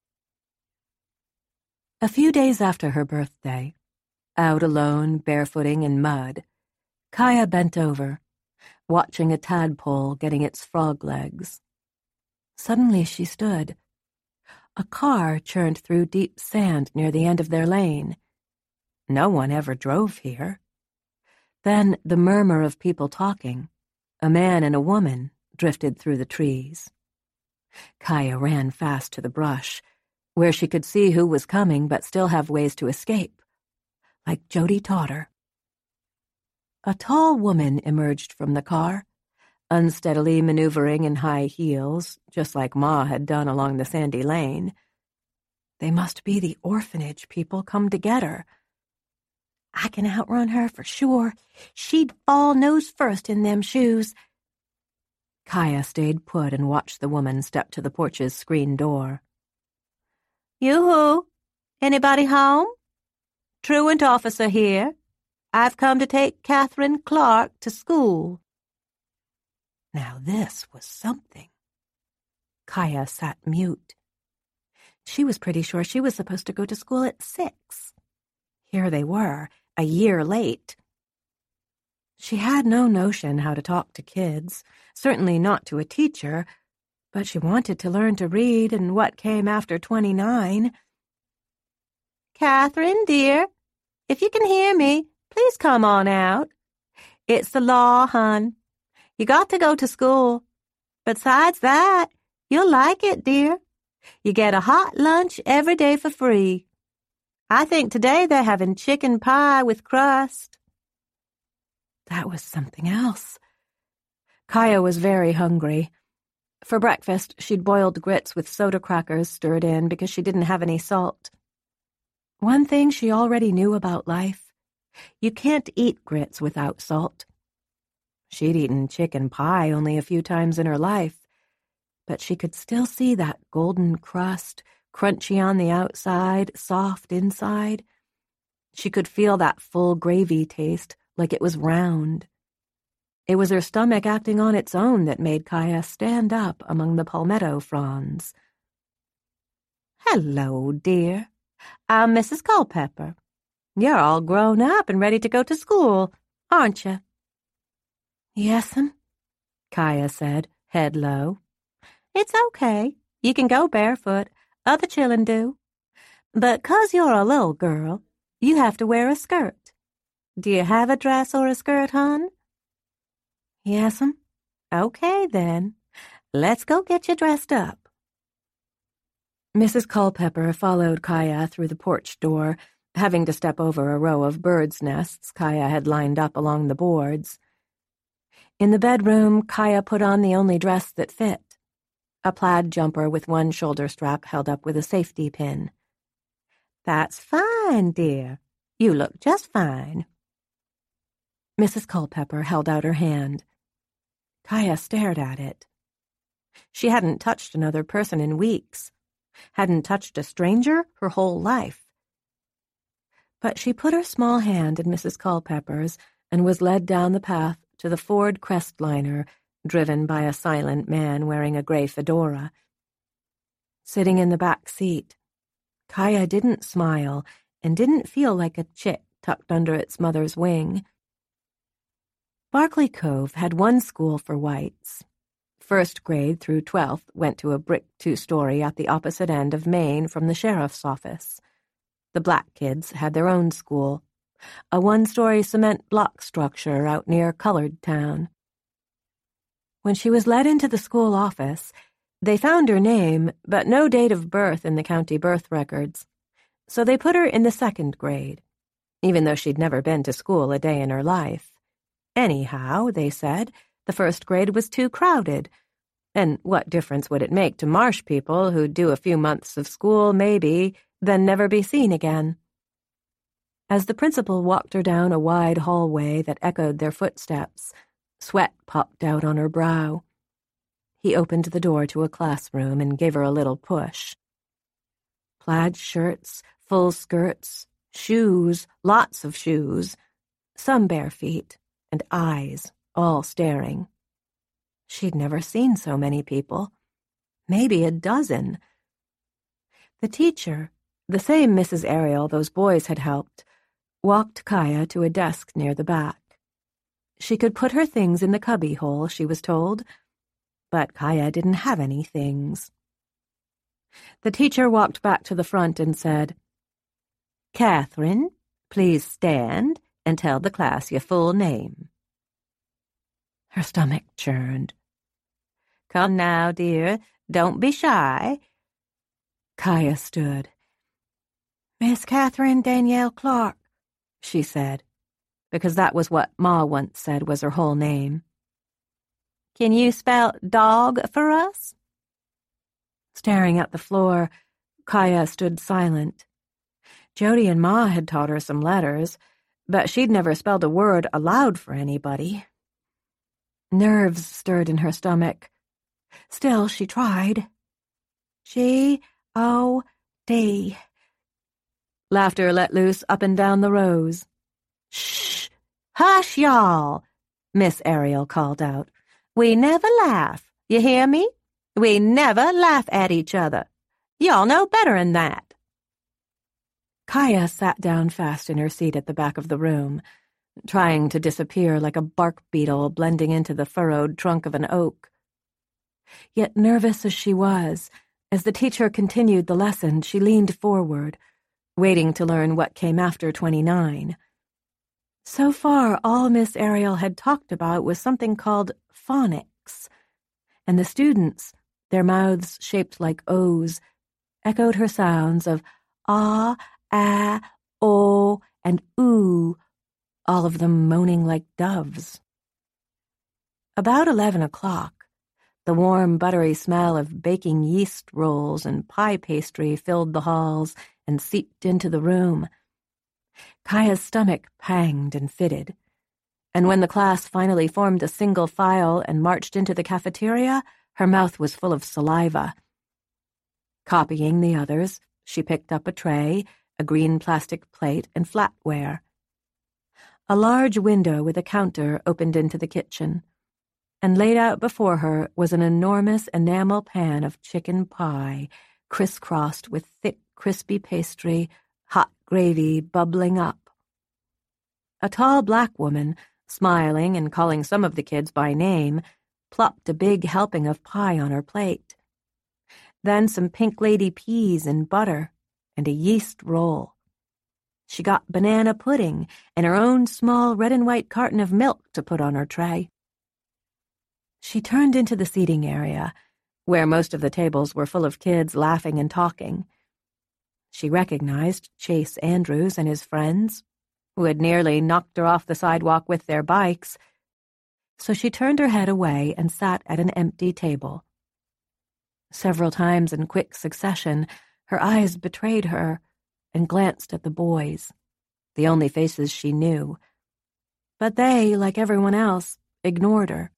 A few days after her birthday, out alone, barefooting in mud, Kaya bent over, watching a tadpole getting its frog legs. Suddenly she stood. A car churned through deep sand near the end of their lane. No one ever drove here. Then the murmur of people talking, a man and a woman, drifted through the trees. Kaya ran fast to the brush, where she could see who was coming but still have ways to escape, like Jody taught her. A tall woman emerged from the car, unsteadily maneuvering in high heels, just like Ma had done along the sandy lane. They must be the orphanage people come to get her. I can outrun her for sure. She'd fall nose first in them shoes. Kaya stayed put and watched the woman step to the porch's screen door. Yoo-hoo! Anybody home? Truant officer here. I've come to take Catherine Clark to school. Now this was something. Kaya sat mute. She was pretty sure she was supposed to go to school at six. Here they were, a year late. She had no notion how to talk to kids, certainly not to a teacher, but she wanted to learn to read and what came after twenty-nine. Catherine, dear, if you can hear me, please come on out. It's the law, hon. You got to go to school. Besides that, you'll like it, dear. You get a hot lunch every day for free. I think today they're having chicken pie with crust. That was something else. Kaya was very hungry. For breakfast, she'd boiled grits with soda crackers stirred in because she didn't have any salt. One thing she already knew about life: you can't eat grits without salt. She'd eaten chicken pie only a few times in her life, but she could still see that golden crust, crunchy on the outside, soft inside. She could feel that full gravy taste, like it was round. It was her stomach acting on its own that made Kaya stand up among the palmetto fronds. Hello, dear. I'm Missus Culpepper. You're all grown up and ready to go to school, aren't you? Yes'm, Kaya said, head low. It's okay. You can go barefoot. Other children do. But 'cause you're a little girl, you have to wear a skirt. Do you have a dress or a skirt, hon? Yes'm. Okay, then. Let's go get you dressed up. Missus Culpepper followed Kaya through the porch door, having to step over a row of birds' nests Kaya had lined up along the boards. In the bedroom, Kaya put on the only dress that fit, a plaid jumper with one shoulder strap held up with a safety pin. That's fine, dear. You look just fine. Missus Culpepper held out her hand. Kaya stared at it. She hadn't touched another person in weeks, hadn't touched a stranger her whole life. But she put her small hand in Missus Culpepper's and was led down the path to the Ford Crestliner, driven by a silent man wearing a gray fedora. Sitting in the back seat, Kaya didn't smile and didn't feel like a chick tucked under its mother's wing. Barkley Cove had one school for whites. First grade through twelfth went to a brick two-story at the opposite end of Main from the sheriff's office. The black kids had their own school, a one-story cement block structure out near Colored Town. When she was led into the school office, they found her name, but no date of birth in the county birth records, so they put her in the second grade, even though she'd never been to school a day in her life. Anyhow, they said, the first grade was too crowded, and what difference would it make to Marsh people who'd do a few months of school, maybe, then never be seen again? As the principal walked her down a wide hallway that echoed their footsteps, sweat popped out on her brow. He opened the door to a classroom and gave her a little push. Plaid shirts, full skirts, shoes, lots of shoes, some bare feet, and eyes, all staring. She'd never seen so many people, maybe a dozen. The teacher, the same Missus Ariel those boys had helped, walked Kaya to a desk near the back. She could put her things in the cubbyhole, she was told, but Kaya didn't have any things. The teacher walked back to the front and said, Catherine, please stand and tell the class your full name. Her stomach churned. Come now, dear, don't be shy. Kaya stood. Miss Catherine Danielle Clark, she said, because that was what Ma once said was her whole name. Can you spell dog for us?" Staring at the floor, Kaya stood silent. Jody and Ma had taught her some letters, but she'd never spelled a word aloud for anybody. Nerves stirred in her stomach. Still, she tried. G O D. Laughter let loose up and down the rows. "Shh! Hush, y'all!" Miss Ariel called out. "We never laugh, you hear me? We never laugh at each other. Y'all know better'n that." Kaya sat down fast in her seat at the back of the room, trying to disappear like a bark beetle blending into the furrowed trunk of an oak. Yet nervous as she was, as the teacher continued the lesson, she leaned forward, waiting to learn what came after twenty-nine. So far, all Miss Ariel had talked about was something called phonics, and the students, their mouths shaped like O's, echoed her sounds of ah, ah, oh, and ooh, all of them moaning like doves. About eleven o'clock, the warm, buttery smell of baking yeast rolls and pie pastry filled the halls and seeped into the room. Kaya's stomach panged and fitted, and when the class finally formed a single file and marched into the cafeteria, her mouth was full of saliva. Copying the others, she picked up a tray, a green plastic plate, and flatware. A large window with a counter opened into the kitchen, and laid out before her was an enormous enamel pan of chicken pie, crisscrossed with thick, crispy pastry, hot gravy bubbling up. A tall black woman, smiling and calling some of the kids by name, plopped a big helping of pie on her plate. Then some pink lady peas and butter, and a yeast roll. She got banana pudding and her own small red and white carton of milk to put on her tray. She turned into the seating area, where most of the tables were full of kids laughing and talking. She recognized Chase Andrews and his friends, who had nearly knocked her off the sidewalk with their bikes, so she turned her head away and sat at an empty table. Several times in quick succession, her eyes betrayed her and glanced at the boys, the only faces she knew. But they, like everyone else, ignored her.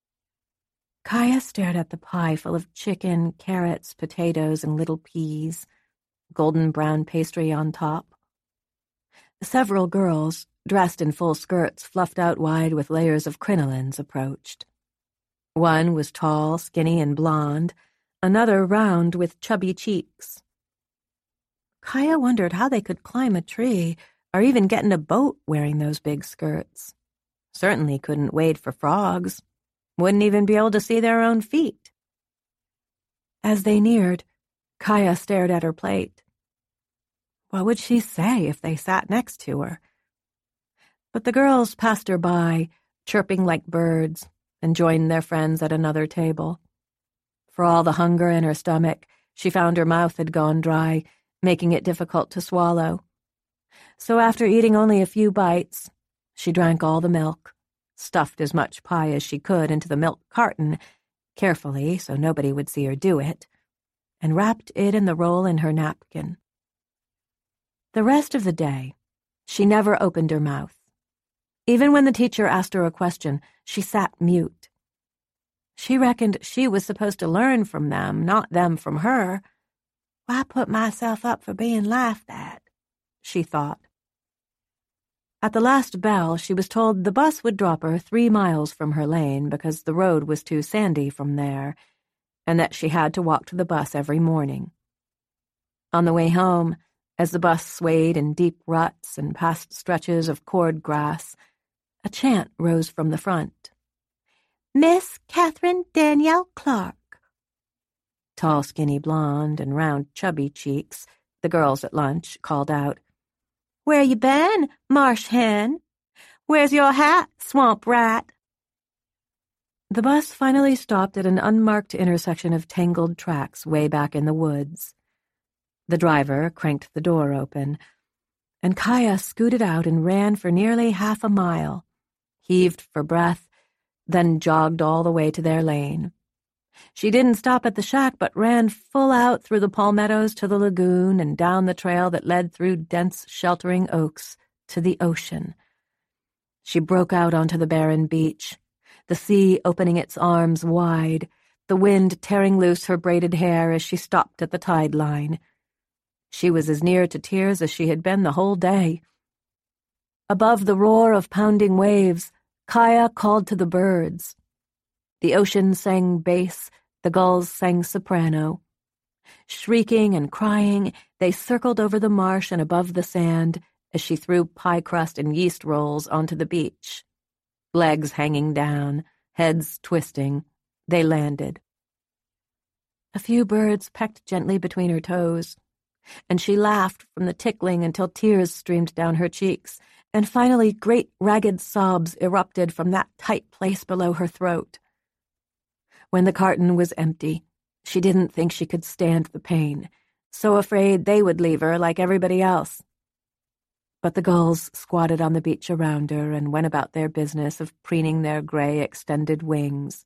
Kaya stared at the pie full of chicken, carrots, potatoes, and little peas, golden brown pastry on top. Several girls, dressed in full skirts fluffed out wide with layers of crinolines, approached. One was tall, skinny, and blonde, another round with chubby cheeks. Kaya wondered how they could climb a tree or even get in a boat wearing those big skirts. Certainly couldn't wade for frogs. Wouldn't even be able to see their own feet. As they neared, Kaya stared at her plate. What would she say if they sat next to her? But the girls passed her by, chirping like birds, and joined their friends at another table. For all the hunger in her stomach, she found her mouth had gone dry, making it difficult to swallow. So after eating only a few bites, she drank all the milk, stuffed as much pie as she could into the milk carton, carefully so nobody would see her do it, and wrapped it and the roll in her napkin. The rest of the day, she never opened her mouth. Even when the teacher asked her a question, she sat mute. She reckoned she was supposed to learn from them, not them from her. Why put myself up for being laughed at? She thought. At the last bell, she was told the bus would drop her three miles from her lane because the road was too sandy from there, and that she had to walk to the bus every morning. On the way home, as the bus swayed in deep ruts and past stretches of cord grass, a chant rose from the front. Miss Catherine Danielle Clark. Tall, skinny blonde and round, chubby cheeks, the girls at lunch, called out, Where you been, marsh hen? Where's your hat, swamp rat? The bus finally stopped at an unmarked intersection of tangled tracks way back in the woods. The driver cranked the door open, and Kaya scooted out and ran for nearly half a mile, heaved for breath, then jogged all the way to their lane. She didn't stop at the shack, but ran full out through the palmettos to the lagoon and down the trail that led through dense, sheltering oaks to the ocean. She broke out onto the barren beach, the sea opening its arms wide, the wind tearing loose her braided hair as she stopped at the tide line. She was as near to tears as she had been the whole day. Above the roar of pounding waves, Kaya called to the birds. The ocean sang bass, the gulls sang soprano. Shrieking and crying, they circled over the marsh and above the sand as she threw pie crust and yeast rolls onto the beach. Legs hanging down, heads twisting, they landed. A few birds pecked gently between her toes, and she laughed from the tickling until tears streamed down her cheeks, and finally great ragged sobs erupted from that tight place below her throat. When the carton was empty, she didn't think she could stand the pain, so afraid they would leave her like everybody else. But the gulls squatted on the beach around her and went about their business of preening their gray extended wings.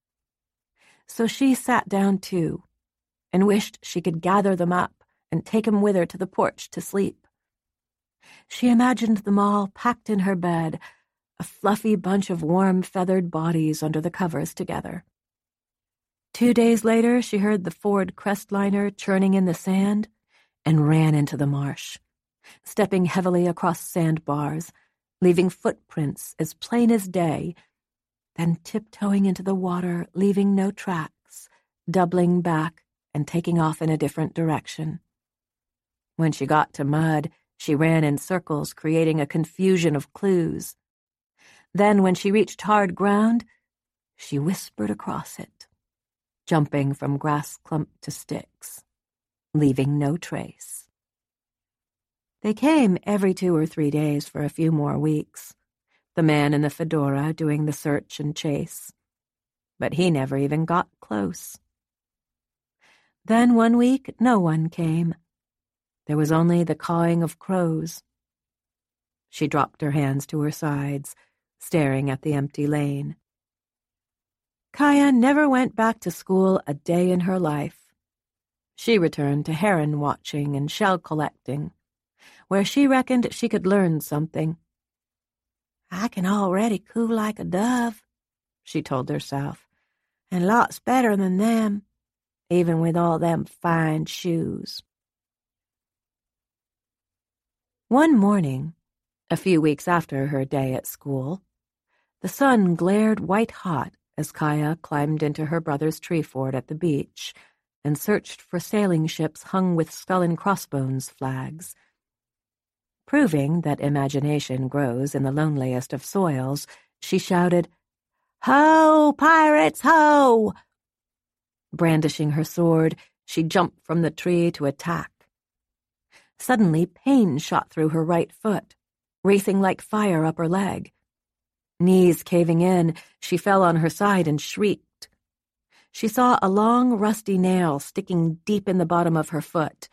So she sat down too, and wished she could gather them up and take them with her to the porch to sleep. She imagined them all packed in her bed, a fluffy bunch of warm feathered bodies under the covers together. Two days later, she heard the Ford Crestliner churning in the sand and ran into the marsh, stepping heavily across sandbars, leaving footprints as plain as day, then tiptoeing into the water, leaving no tracks, doubling back and taking off in a different direction. When she got to mud, she ran in circles, creating a confusion of clues. Then, when she reached hard ground, she whispered across it, jumping from grass clump to sticks, leaving no trace. They came every two or three days for a few more weeks, the man in the fedora doing the search and chase. But he never even got close. Then one week, no one came. There was only the cawing of crows. She dropped her hands to her sides, staring at the empty lane. Kaya never went back to school a day in her life. She returned to heron watching and shell collecting, where she reckoned she could learn something. "I can already coo like a dove," she told herself, "and lots better than them, even with all them fine shoes." One morning, a few weeks after her day at school, the sun glared white-hot as Kaya climbed into her brother's tree fort at the beach and searched for sailing ships hung with skull and crossbones flags. Proving that imagination grows in the loneliest of soils, she shouted, "Ho, pirates, ho!" Brandishing her sword, she jumped from the tree to attack. Suddenly, pain shot through her right foot, racing like fire up her leg. Knees caving in, she fell on her side and shrieked. She saw a long, rusty nail sticking deep in the bottom of her foot.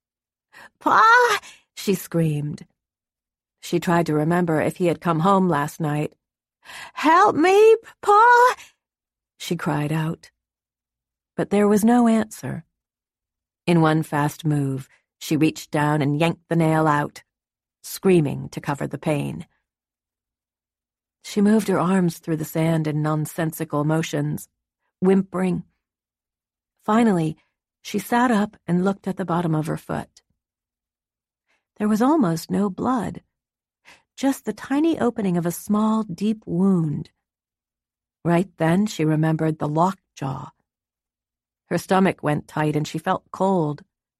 "Pa!" she screamed. She tried to remember if he had come home last night. "Help me, Pa!" she cried out. But there was no answer. In one fast move, she reached down and yanked the nail out, screaming to cover the pain. She moved her arms through the sand in nonsensical motions, whimpering. Finally, she sat up and looked at the bottom of her foot. There was almost no blood, just the tiny opening of a small, deep wound. Right then she remembered the lockjaw. Her stomach went tight and she felt cold.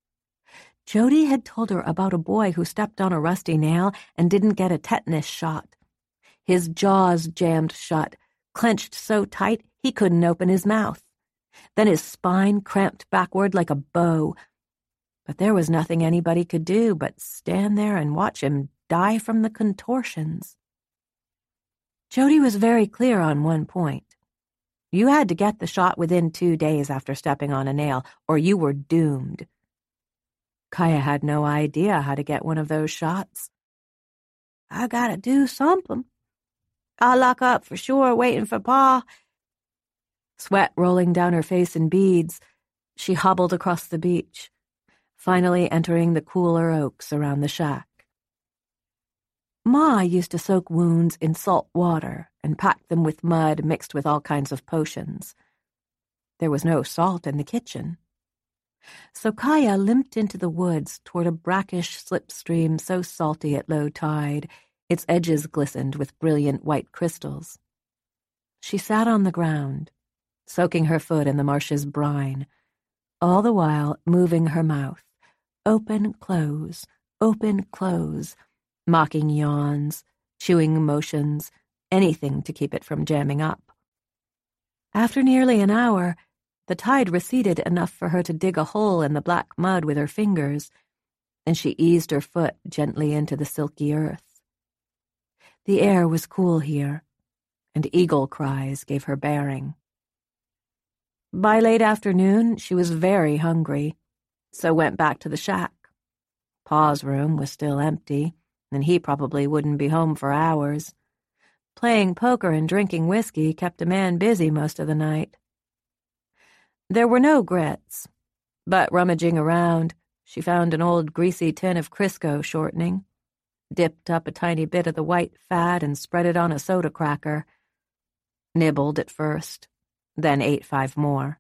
Jody had told her about a boy who stepped on a rusty nail and didn't get a tetanus shot. His jaws jammed shut, clenched so tight he couldn't open his mouth. Then his spine cramped backward like a bow. But there was nothing anybody could do but stand there and watch him die from the contortions. Jody was very clear on one point. You had to get the shot within two days after stepping on a nail, or you were doomed. Kaya had no idea how to get one of those shots. "I gotta do something," I'll lock up for sure, waiting for Pa. Sweat rolling down her face in beads, she hobbled across the beach, finally entering the cooler oaks around the shack. Ma used to soak wounds in salt water and pack them with mud mixed with all kinds of potions. There was no salt in the kitchen. So Kaya limped into the woods toward a brackish slipstream so salty at low tide, its edges glistened with brilliant white crystals. She sat on the ground, soaking her foot in the marsh's brine, all the while moving her mouth, open, close, open, close, mocking yawns, chewing motions, anything to keep it from jamming up. After nearly an hour, the tide receded enough for her to dig a hole in the black mud with her fingers, and she eased her foot gently into the silky earth. The air was cool here, and eagle cries gave her bearing. By late afternoon, she was very hungry, so went back to the shack. Pa's room was still empty, and he probably wouldn't be home for hours. Playing poker and drinking whiskey kept a man busy most of the night. There were no grits, but rummaging around, she found an old greasy tin of Crisco shortening, dipped up a tiny bit of the white fat and spread it on a soda cracker. Nibbled at first, then ate five more.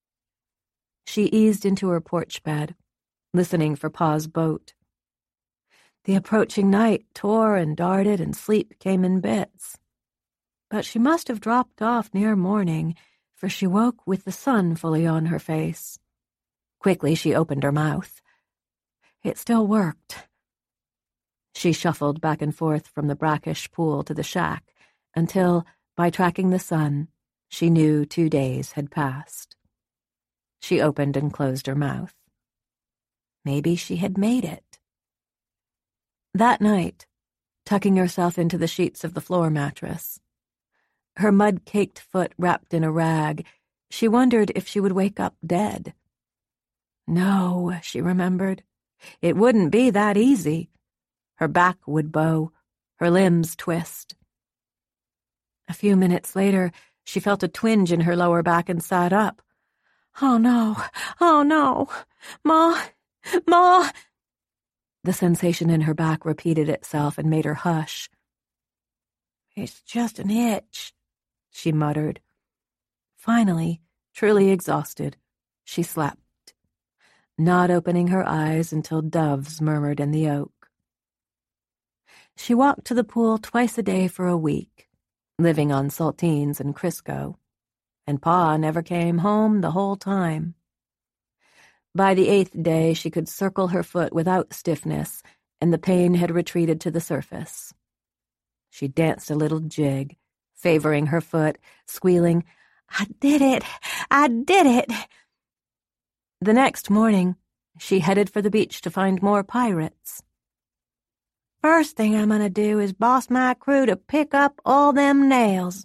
She eased into her porch bed, listening for Pa's boat. The approaching night tore and darted, and sleep came in bits. But she must have dropped off near morning, for she woke with the sun fully on her face. Quickly she opened her mouth. It still worked. She shuffled back and forth from the brackish pool to the shack until, by tracking the sun, she knew two days had passed. She opened and closed her mouth. Maybe she had made it. That night, tucking herself into the sheets of the floor mattress, her mud-caked foot wrapped in a rag, she wondered if she would wake up dead. No, she remembered. It wouldn't be that easy. Her back would bow, her limbs twist. A few minutes later, she felt a twinge in her lower back and sat up. Oh no, oh no, Ma, Ma! The sensation in her back repeated itself and made her hush. It's just an itch, she muttered. Finally, truly exhausted, she slept, not opening her eyes until doves murmured in the oak. She walked to the pool twice a day for a week, living on saltines and Crisco, and Pa never came home the whole time. By the eighth day, she could circle her foot without stiffness, and the pain had retreated to the surface. She danced a little jig, favoring her foot, squealing, I did it! I did it! The next morning, she headed for the beach to find more pirates. First thing I'm gonna do is boss my crew to pick up all them nails.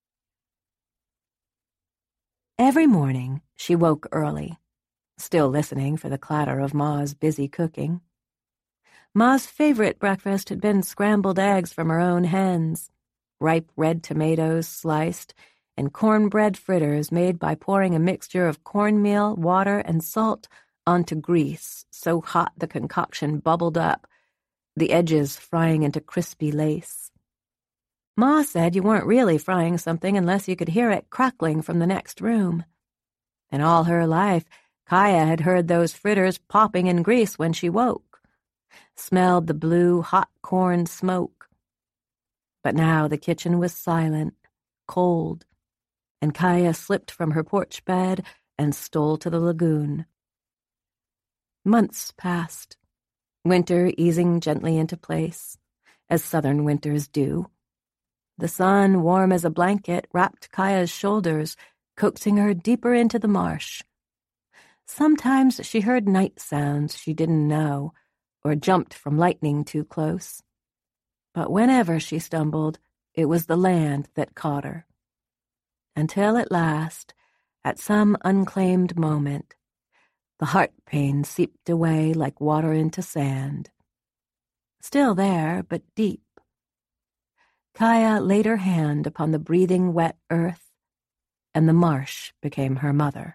Every morning, she woke early, still listening for the clatter of Ma's busy cooking. Ma's favorite breakfast had been scrambled eggs from her own hens, ripe red tomatoes sliced, and cornbread fritters made by pouring a mixture of cornmeal, water, and salt onto grease so hot the concoction bubbled up, the edges frying into crispy lace. Ma said you weren't really frying something unless you could hear it crackling from the next room. And all her life, Kaya had heard those fritters popping in grease when she woke, smelled the blue, hot corn smoke. But now the kitchen was silent, cold, and Kaya slipped from her porch bed and stole to the lagoon. Months passed, winter easing gently into place, as southern winters do. The sun, warm as a blanket, wrapped Kaya's shoulders, coaxing her deeper into the marsh. Sometimes she heard night sounds she didn't know, or jumped from lightning too close. But whenever she stumbled, it was the land that caught her. Until at last, at some unclaimed moment, the heart pain seeped away like water into sand. Still there, but deep. Kaya laid her hand upon the breathing wet earth, and the marsh became her mother.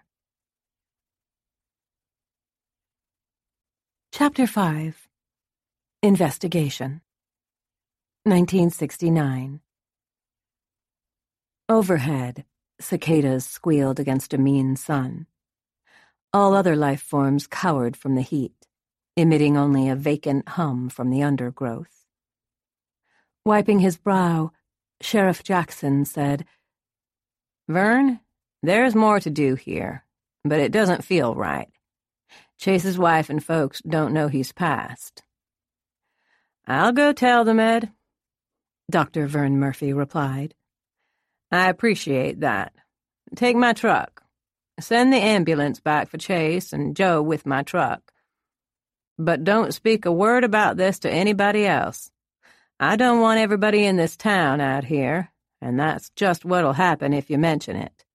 Chapter five. Investigation. nineteen sixty-nine. Overhead, cicadas squealed against a mean sun. All other life forms cowered from the heat, emitting only a vacant hum from the undergrowth. Wiping his brow, Sheriff Jackson said, "Vern, there's more to do here, but it doesn't feel right. Chase's wife and folks don't know he's passed." "I'll go tell them, Ed," Doctor Vern Murphy replied. "I appreciate that. Take my truck. Send the ambulance back for Chase and Joe with my truck. But don't speak a word about this to anybody else. I don't want everybody in this town out here, and that's just what'll happen if you mention it."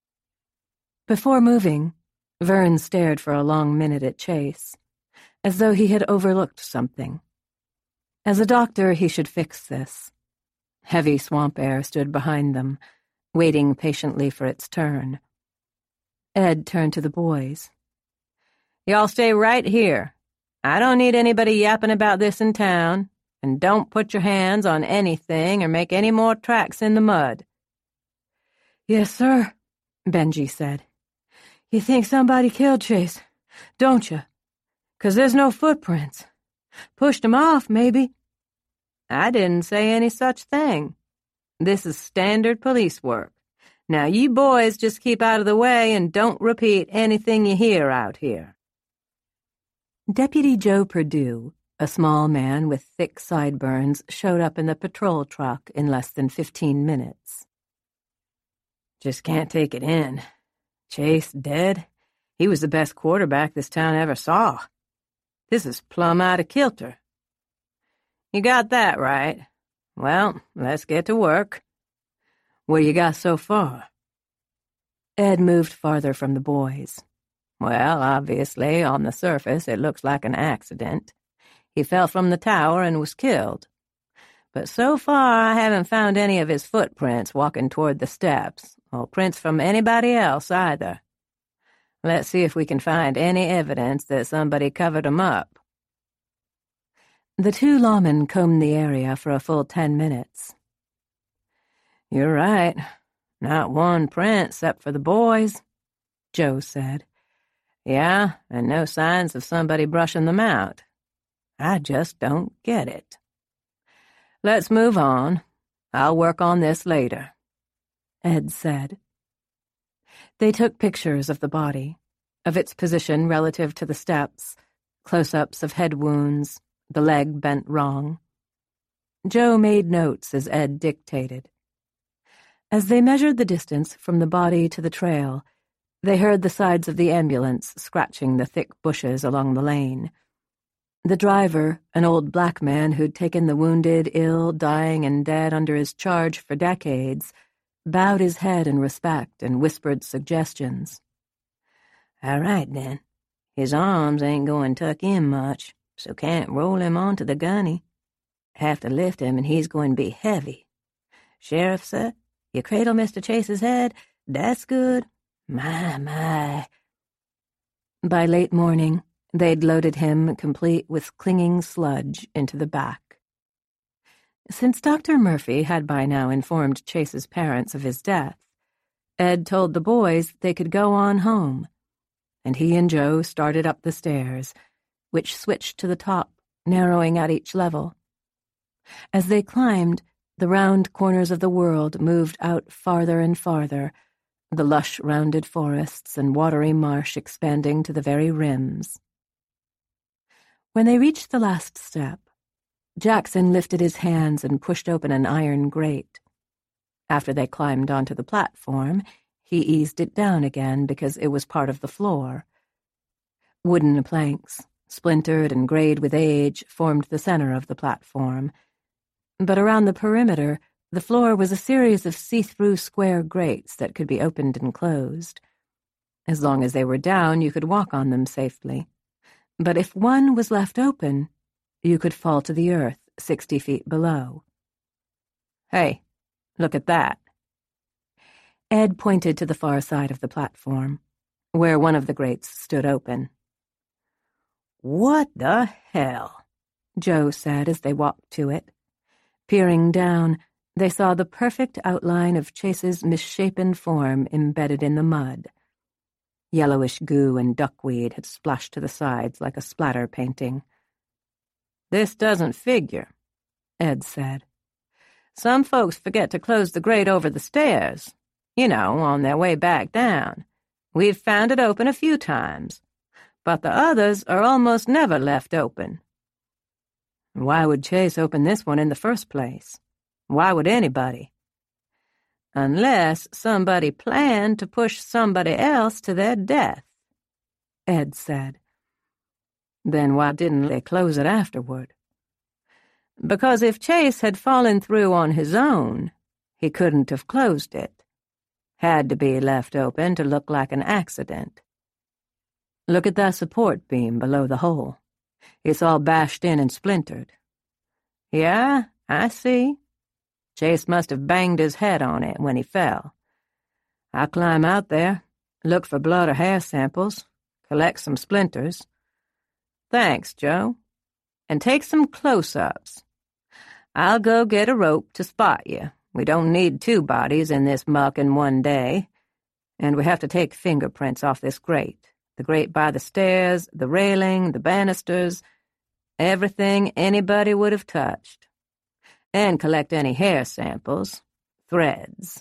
Before moving, Vern stared for a long minute at Chase, as though he had overlooked something. As a doctor, he should fix this. Heavy swamp air stood behind them, waiting patiently for its turn. Ed turned to the boys. "Y'all stay right here. I don't need anybody yapping about this in town, and don't put your hands on anything or make any more tracks in the mud." "Yes, sir," Benji said. "You think somebody killed Chase, don't you? 'Cause there's no footprints. Pushed him off, maybe." "I didn't say any such thing. This is standard police work. Now you boys just keep out of the way and don't repeat anything you hear out here." Deputy Joe Perdue, a small man with thick sideburns, showed up in the patrol truck in less than fifteen minutes. "Just can't take it in. Chase dead? He was the best quarterback this town ever saw. This is plumb out of kilter." "You got that right. Well, let's get to work. What you got so far?" Ed moved farther from the boys. "Well, obviously, on the surface, it looks like an accident. He fell from the tower and was killed. But so far, I haven't found any of his footprints walking toward the steps, or prints from anybody else either. Let's see if we can find any evidence that somebody covered him up." The two lawmen combed the area for a full ten minutes. "You're right. Not one print except for the boys," Joe said. "Yeah, and no signs of somebody brushing them out. I just don't get it. Let's move on. I'll work on this later," Ed said. They took pictures of the body, of its position relative to the steps, close-ups of head wounds, the leg bent wrong. Joe made notes as Ed dictated. As they measured the distance from the body to the trail, they heard the sides of the ambulance scratching the thick bushes along the lane. The driver, an old black man who'd taken the wounded, ill, dying, and dead under his charge for decades, bowed his head in respect and whispered suggestions. "All right, then. His arms ain't going to tuck in much, so can't roll him onto the gunny. Have to lift him, and he's going to be heavy. Sheriff, sir, you cradle Mister Chase's head? That's good. My, my." By late morning, they'd loaded him, complete with clinging sludge, into the back. Since Doctor Murphy had by now informed Chase's parents of his death, Ed told the boys they could go on home, and he and Joe started up the stairs, which switched to the top, narrowing at each level. As they climbed, the round corners of the world moved out farther and farther, the lush, rounded forests and watery marsh expanding to the very rims. When they reached the last step, Jackson lifted his hands and pushed open an iron grate. After they climbed onto the platform, he eased it down again because it was part of the floor. Wooden planks, splintered and grayed with age, formed the center of the platform. But around the perimeter, the floor was a series of see-through square grates that could be opened and closed. As long as they were down, you could walk on them safely. But if one was left open, you could fall to the earth sixty feet below. Hey, look at that. Ed pointed to the far side of the platform, where one of the grates stood open. What the hell? Joe said as they walked to it. Peering down, they saw the perfect outline of Chase's misshapen form embedded in the mud. Yellowish goo and duckweed had splashed to the sides like a splatter painting. This doesn't figure, Ed said. Some folks forget to close the grate over the stairs, you know, on their way back down. We've found it open a few times, but the others are almost never left open. Why would Chase open this one in the first place? Why would anybody? Unless somebody planned to push somebody else to their death, Ed said. Then why didn't they close it afterward? Because if Chase had fallen through on his own, he couldn't have closed it. Had to be left open to look like an accident. Look at that support beam below the hole. It's all bashed in and splintered. Yeah, I see. Chase must have banged his head on it when he fell. I'll climb out there, look for blood or hair samples, collect some splinters. Thanks, Joe. And take some close-ups. I'll go get a rope to spot you. We don't need two bodies in this muck in one day. And we have to take fingerprints off this grate. The grate by the stairs, the railing, the banisters, everything anybody would have touched. And collect any hair samples, threads.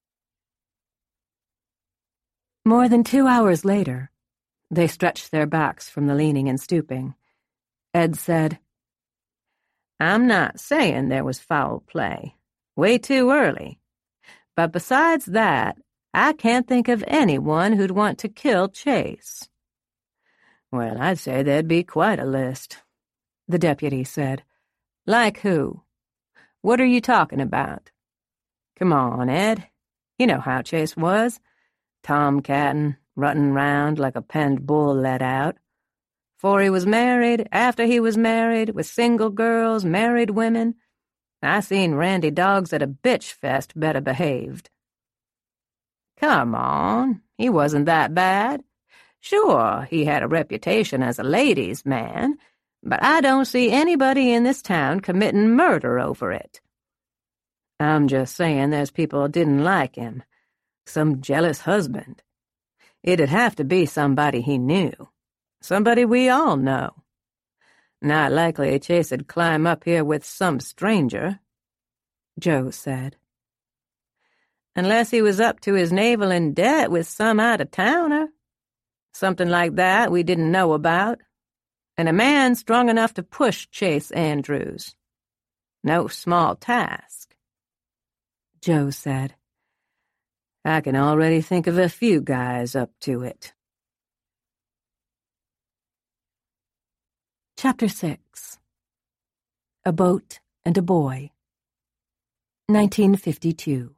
More than two hours later, they stretched their backs from the leaning and stooping. Ed said, I'm not saying there was foul play. Way too early. But besides that, I can't think of anyone who'd want to kill Chase. Well, I'd say there'd be quite a list, the deputy said. Like who? What are you talking about? Come on, Ed. You know how Chase was. Tomcatting, rutting round like a penned bull let out. Before he was married, after he was married, with single girls, married women. I seen Randy dogs at a bitch fest better behaved. Come on, he wasn't that bad. Sure, he had a reputation as a ladies' man, but I don't see anybody in this town committing murder over it. I'm just saying there's people didn't like him. Some jealous husband. It'd have to be somebody he knew. Somebody we all know. Not likely Chase'd climb up here with some stranger, Joe said. Unless he was up to his navel in debt with some out-of-towner. Something like that we didn't know about. And a man strong enough to push Chase Andrews. No small task. Joe said, I can already think of a few guys up to it. Chapter six. A Boat and a Boy. nineteen fifty-two.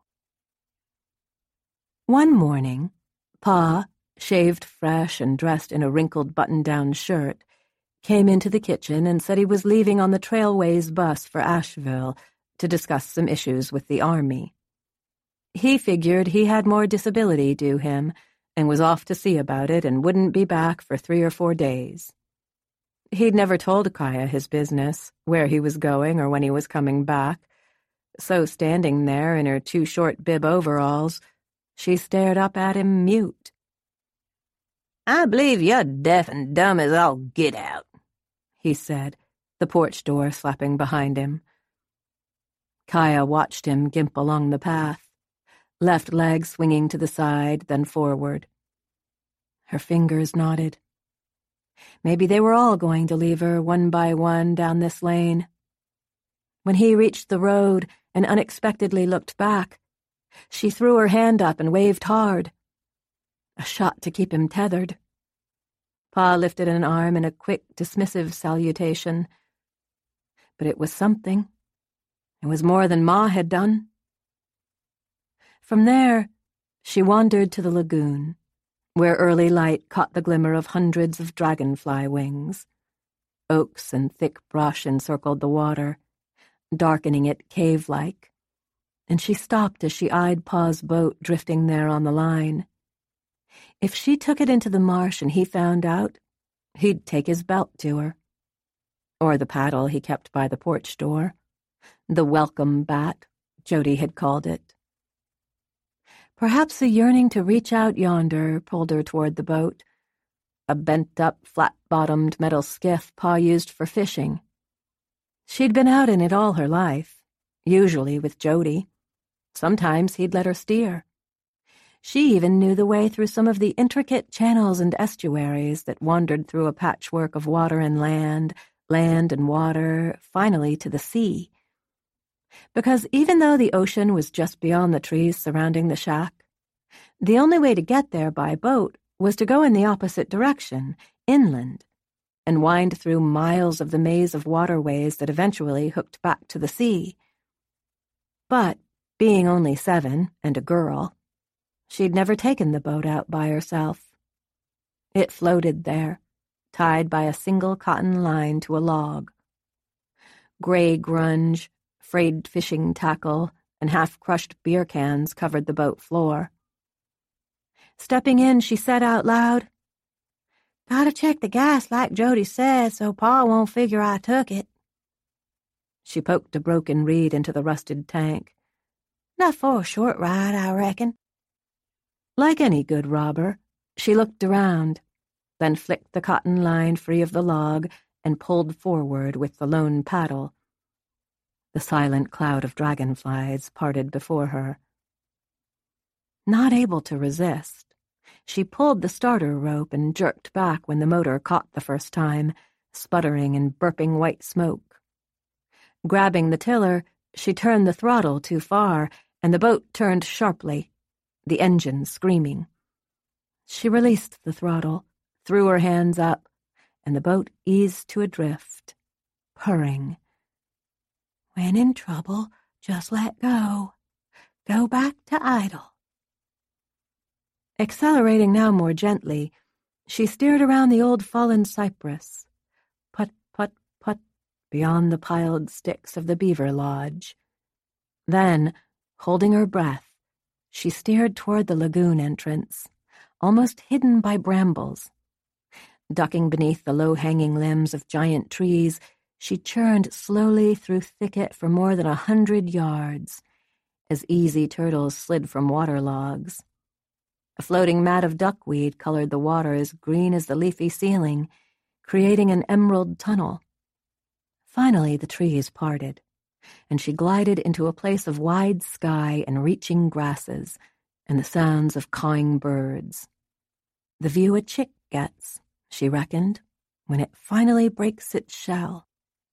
One morning, Pa, shaved fresh and dressed in a wrinkled button-down shirt, came into the kitchen and said he was leaving on the Trailways bus for Asheville to discuss some issues with the Army. He figured he had more disability due him and was off to see about it and wouldn't be back for three or four days. He'd never told Kaya his business, where he was going or when he was coming back, so standing there in her two short bib overalls, she stared up at him mute. I believe you're deaf and dumb as all get out, he said, the porch door slapping behind him. Kaya watched him gimp along the path, left leg swinging to the side, then forward. Her fingers nodded. Maybe they were all going to leave her one by one down this lane. When he reached the road and unexpectedly looked back, she threw her hand up and waved hard. A shot to keep him tethered. Pa lifted an arm in a quick, dismissive salutation. But it was something. It was more than Ma had done. From there, she wandered to the lagoon, where early light caught the glimmer of hundreds of dragonfly wings. Oaks and thick brush encircled the water, darkening it cave-like. and she stopped as she eyed Pa's boat drifting there on the line. If she took it into the marsh and he found out, he'd take his belt to her. Or the paddle he kept by the porch door. The welcome bat, Jody had called it. Perhaps a yearning to reach out yonder pulled her toward the boat, a bent-up, flat-bottomed metal skiff Pa used for fishing. She'd been out in it all her life, usually with Jody. Sometimes he'd let her steer. She even knew the way through some of the intricate channels and estuaries that wandered through a patchwork of water and land, land and water, finally to the sea. Because even though the ocean was just beyond the trees surrounding the shack, the only way to get there by boat was to go in the opposite direction, inland, and wind through miles of the maze of waterways that eventually hooked back to the sea. But, being only seven and a girl, she'd never taken the boat out by herself. It floated there, tied by a single cotton line to a log. Gray grunge, frayed fishing tackle, and half-crushed beer cans covered the boat floor. Stepping in, she said out loud, "Gotta check the gas like Jody said so Pa won't figure I took it." She poked a broken reed into the rusted tank. "Enough for a short ride, I reckon." Like any good robber, she looked around, then flicked the cotton line free of the log and pulled forward with the lone paddle. The silent cloud of dragonflies parted before her. Not able to resist, she pulled the starter rope and jerked back when the motor caught the first time, sputtering and burping white smoke. Grabbing the tiller, she turned the throttle too far, and the boat turned sharply, the engine screaming. She released the throttle, threw her hands up, and the boat eased to a drift, purring. "When in trouble, just let go. Go back to idle." Accelerating now more gently, she steered around the old fallen cypress, put, put, put, beyond the piled sticks of the beaver lodge. Then, holding her breath, she steered toward the lagoon entrance, almost hidden by brambles. Ducking beneath the low-hanging limbs of giant trees, she churned slowly through thicket for more than a hundred yards, as easy turtles slid from water logs. A floating mat of duckweed colored the water as green as the leafy ceiling, creating an emerald tunnel. Finally, the trees parted, and she glided into a place of wide sky and reaching grasses, and the sounds of cawing birds. The view a chick gets, she reckoned, when it finally breaks its shell.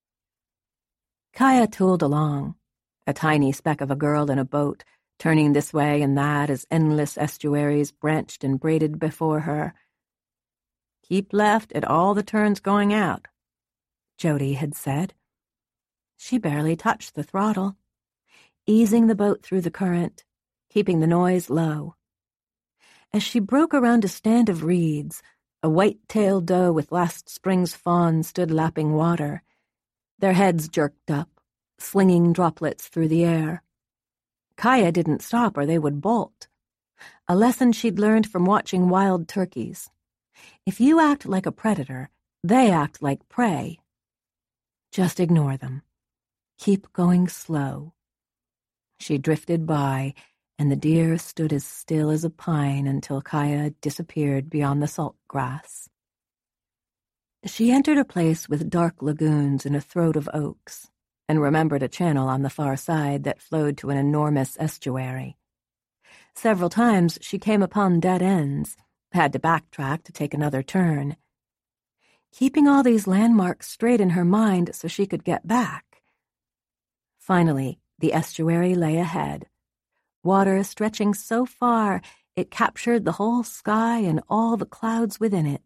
Kaya tooled along, a tiny speck of a girl in a boat, turning this way and that as endless estuaries branched and braided before her. "Keep left at all the turns going out," Jody had said. She barely touched the throttle, easing the boat through the current, keeping the noise low. As she broke around a stand of reeds, a white-tailed doe with last spring's fawn stood lapping water, their heads jerked up, slinging droplets through the air. Kaya didn't stop or they would bolt. A lesson she'd learned from watching wild turkeys. If you act like a predator, they act like prey. Just ignore them. Keep going slow. She drifted by, and the deer stood as still as a pine until Kaya disappeared beyond the salt grass. She entered a place with dark lagoons and a throat of oaks, and remembered a channel on the far side that flowed to an enormous estuary. Several times she came upon dead ends, had to backtrack to take another turn. Keeping all these landmarks straight in her mind so she could get back. Finally, the estuary lay ahead, water stretching so far it captured the whole sky and all the clouds within it.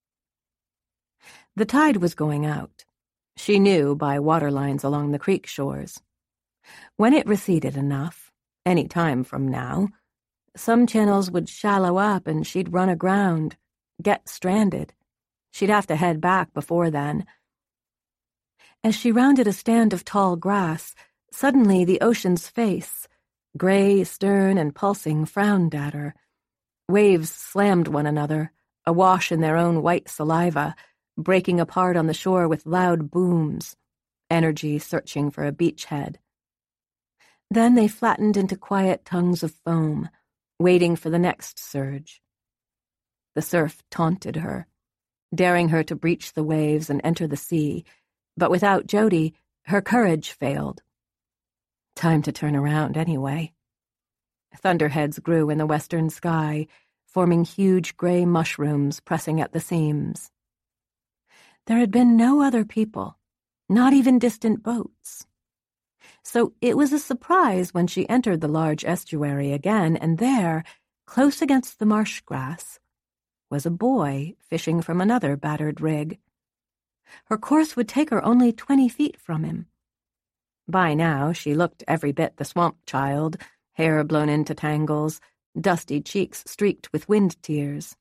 The tide was going out. She knew by water lines along the creek shores. When it receded enough, any time from now, some channels would shallow up and she'd run aground, get stranded. She'd have to head back before then. As she rounded a stand of tall grass, suddenly the ocean's face, Gray, stern, and pulsing, frowned at her. Waves slammed one another, awash in their own white saliva, breaking apart on the shore with loud booms, energy searching for a beachhead. Then they flattened into quiet tongues of foam, waiting for the next surge. The surf taunted her, daring her to breach the waves and enter the sea, but without Jody, her courage failed. Time to turn around anyway. Thunderheads grew in the western sky, forming huge gray mushrooms pressing at the seams. There had been no other people, not even distant boats. So it was a surprise when she entered the large estuary again, and there, close against the marsh grass, was a boy fishing from another battered rig. Her course would take her only twenty feet from him. By now, she looked every bit the swamp child, hair blown into tangles, dusty cheeks streaked with wind tears.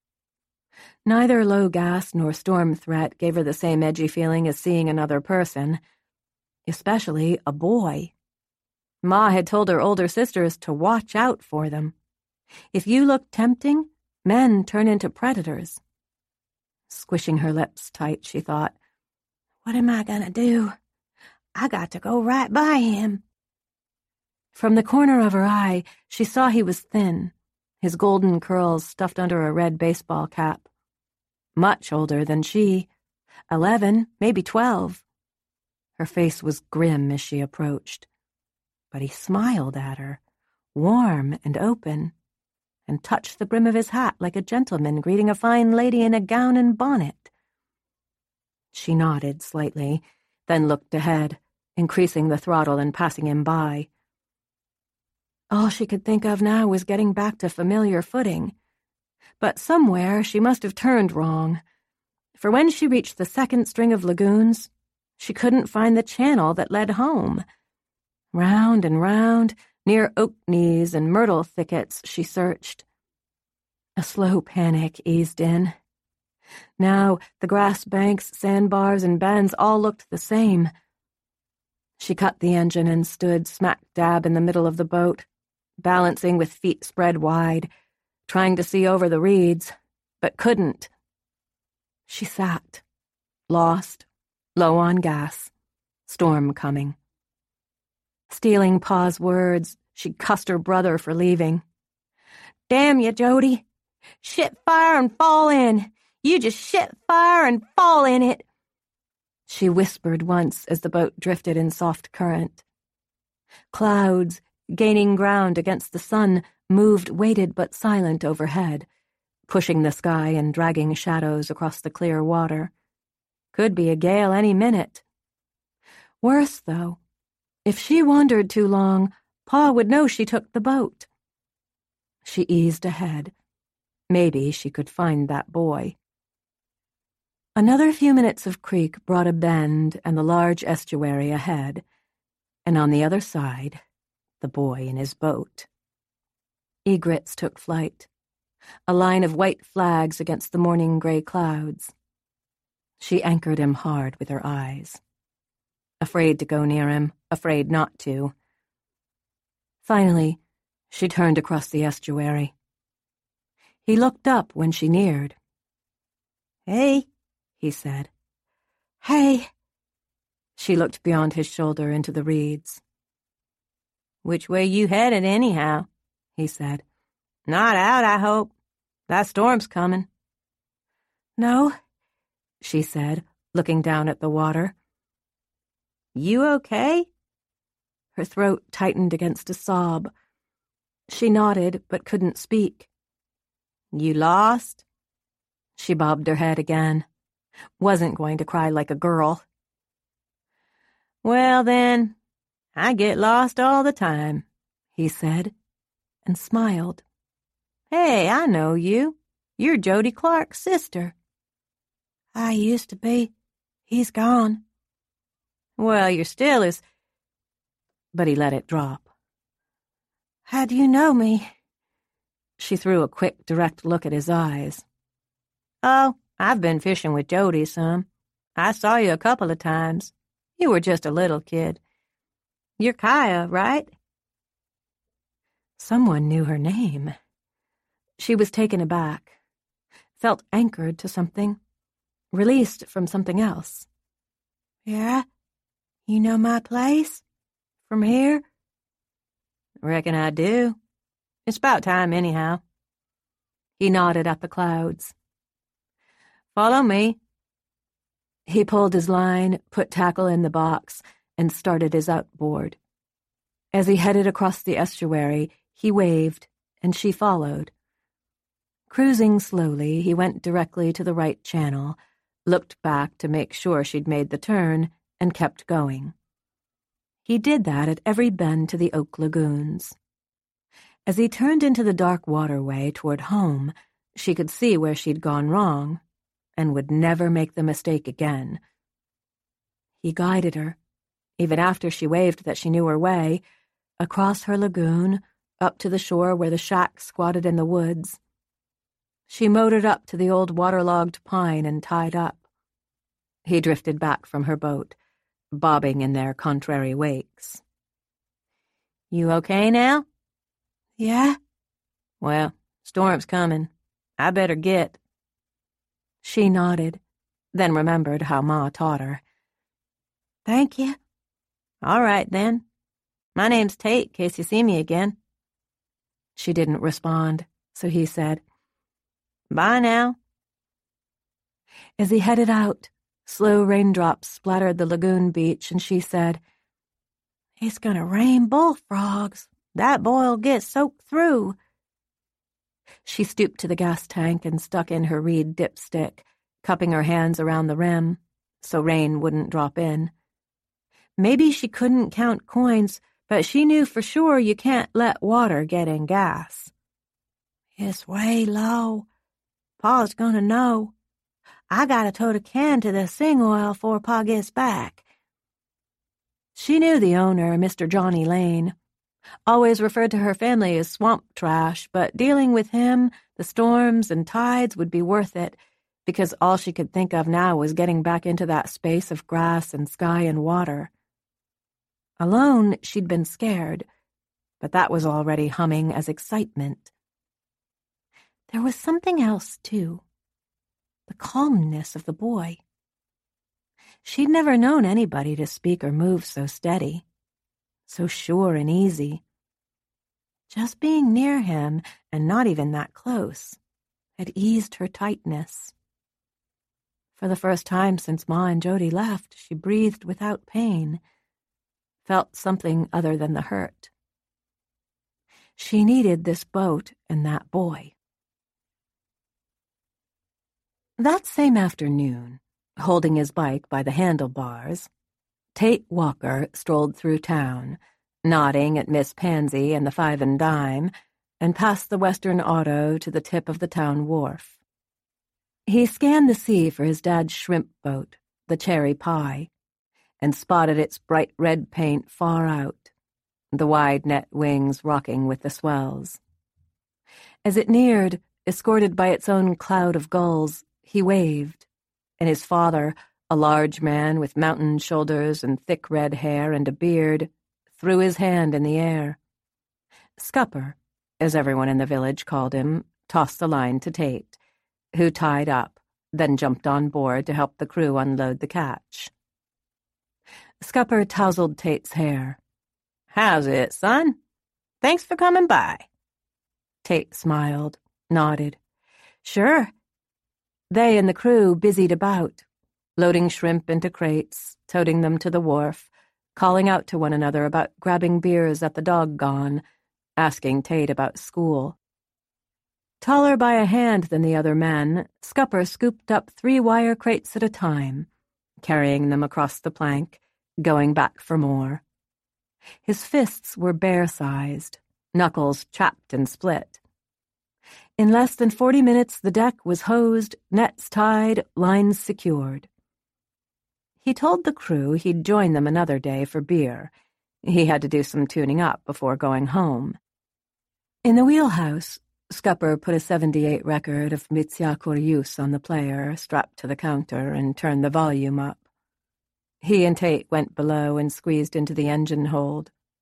Neither low gas nor storm threat gave her the same edgy feeling as seeing another person, especially a boy. Ma had told her older sisters to watch out for them. If you look tempting, men turn into predators. Squishing her lips tight, she thought, "What am I gonna do? I got to go right by him." From the corner of her eye, she saw he was thin, his golden curls stuffed under a red baseball cap. Much older than she, eleven, maybe twelve. Her face was grim as she approached, but he smiled at her, warm and open, and touched the brim of his hat like a gentleman greeting a fine lady in a gown and bonnet. She nodded slightly, then looked ahead, increasing the throttle and passing him by. All she could think of now was getting back to familiar footing. But somewhere she must have turned wrong, for when she reached the second string of lagoons, she couldn't find the channel that led home. Round and round, near oak knees and myrtle thickets, she searched. A slow panic eased in. Now the grass banks, sandbars, and bends all looked the same. She cut the engine and stood smack dab in the middle of the boat, balancing with feet spread wide, trying to see over the reeds, but couldn't. She sat, lost, low on gas, storm coming. Stealing Pa's words, she cussed her brother for leaving. "Damn you, Jody. Shit fire and fall in. You just shit fire and fall in it," she whispered once as the boat drifted in soft current. Clouds, gaining ground against the sun, moved weighted but silent overhead, pushing the sky and dragging shadows across the clear water. Could be a gale any minute. Worse, though, if she wandered too long, Pa would know she took the boat. She eased ahead. Maybe she could find that boy. Another few minutes of creek brought a bend and the large estuary ahead, and on the other side, the boy in his boat. Egrets took flight, a line of white flags against the morning gray clouds. She anchored him hard with her eyes. Afraid to go near him, afraid not to. Finally, she turned across the estuary. He looked up when she neared. "Hey," he said. "Hey." She looked beyond his shoulder into the reeds. "Which way you headed, anyhow?" he said. "Not out, I hope. That storm's coming." "No," she said, looking down at the water. "You okay?" Her throat tightened against a sob. She nodded, but couldn't speak. "You lost?" She bobbed her head again. Wasn't going to cry like a girl. "Well, then, I get lost all the time," he said, and smiled. "Hey, I know you. You're Jody Clark's sister." "I used to be. He's gone." "Well, you're still his—" But he let it drop. "How do you know me?" She threw a quick, direct look at his eyes. "Oh, I've been fishing with Jody some. I saw you a couple of times. You were just a little kid. You're Kaya, right?" Someone knew her name. She was taken aback, felt anchored to something, released from something else. Yeah? You know my place? From here? Reckon I do. It's about time anyhow. He nodded at the clouds. Follow me. He pulled his line, put tackle in the box, and started his outboard. As he headed across the estuary, he waved, and she followed. Cruising slowly, he went directly to the right channel, looked back to make sure she'd made the turn, and kept going. He did that at every bend to the Oak Lagoons. As he turned into the dark waterway toward home, she could see where she'd gone wrong, and would never make the mistake again. He guided her, even after she waved that she knew her way, across her lagoon, up to the shore where the shack squatted in the woods. She motored up to the old waterlogged pine and tied up. He drifted back from her boat, bobbing in their contrary wakes. You okay now? Yeah? Well, storm's coming. I better get. She nodded, then remembered how Ma taught her. Thank you. All right, then. My name's Tate, in case you see me again. She didn't respond, so he said, Bye now. As he headed out, slow raindrops splattered the lagoon beach, and she said, It's gonna rain bullfrogs. That boy'll get soaked through. She stooped to the gas tank and stuck in her reed dipstick, cupping her hands around the rim so rain wouldn't drop in. Maybe she couldn't count coins, but she knew for sure you can't let water get in gas. It's way low. Pa's gonna know. I gotta tote a can to the sing oil before Pa gets back. She knew the owner, Mister Johnny Lane. Always referred to her family as swamp trash, but dealing with him, the storms and tides would be worth it, because all she could think of now was getting back into that space of grass and sky and water. Alone, she'd been scared, but that was already humming as excitement. There was something else, too. The calmness of the boy. She'd never known anybody to speak or move so steady, so sure and easy. Just being near him, and not even that close, had eased her tightness. For the first time since Ma and Jody left, she breathed without pain, felt something other than the hurt. She needed this boat and that boy. That same afternoon, holding his bike by the handlebars, Tate Walker strolled through town, nodding at Miss Pansy and the Five and Dime, and past the Western Auto to the tip of the town wharf. He scanned the sea for his dad's shrimp boat, the Cherry Pie, and spotted its bright red paint far out, the wide net wings rocking with the swells. As it neared, escorted by its own cloud of gulls, he waved, and his father, a large man with mountain shoulders and thick red hair and a beard, threw his hand in the air. Scupper, as everyone in the village called him, tossed the line to Tate, who tied up, then jumped on board to help the crew unload the catch. Scupper tousled Tate's hair. "How's it, son? Thanks for coming by." Tate smiled, nodded. "Sure." They and the crew busied about, loading shrimp into crates, toting them to the wharf, calling out to one another about grabbing beers at the Doggone, asking Tate about school. Taller by a hand than the other men, Scupper scooped up three wire crates at a time, carrying them across the plank, going back for more. His fists were bear-sized, knuckles chapped and split. In less than forty minutes, the deck was hosed, nets tied, lines secured. He told the crew he'd join them another day for beer. He had to do some tuning up before going home. In the wheelhouse, Scupper put a seventy-eight record of Mitya Kuryus on the player, strapped to the counter, and turned the volume up. He and Tate went below and squeezed into the engine hold.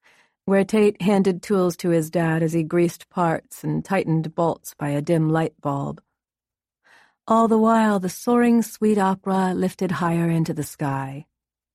where Tate handed tools to his dad as he greased parts and tightened bolts by a dim light bulb. All the while, the soaring sweet opera lifted higher into the sky.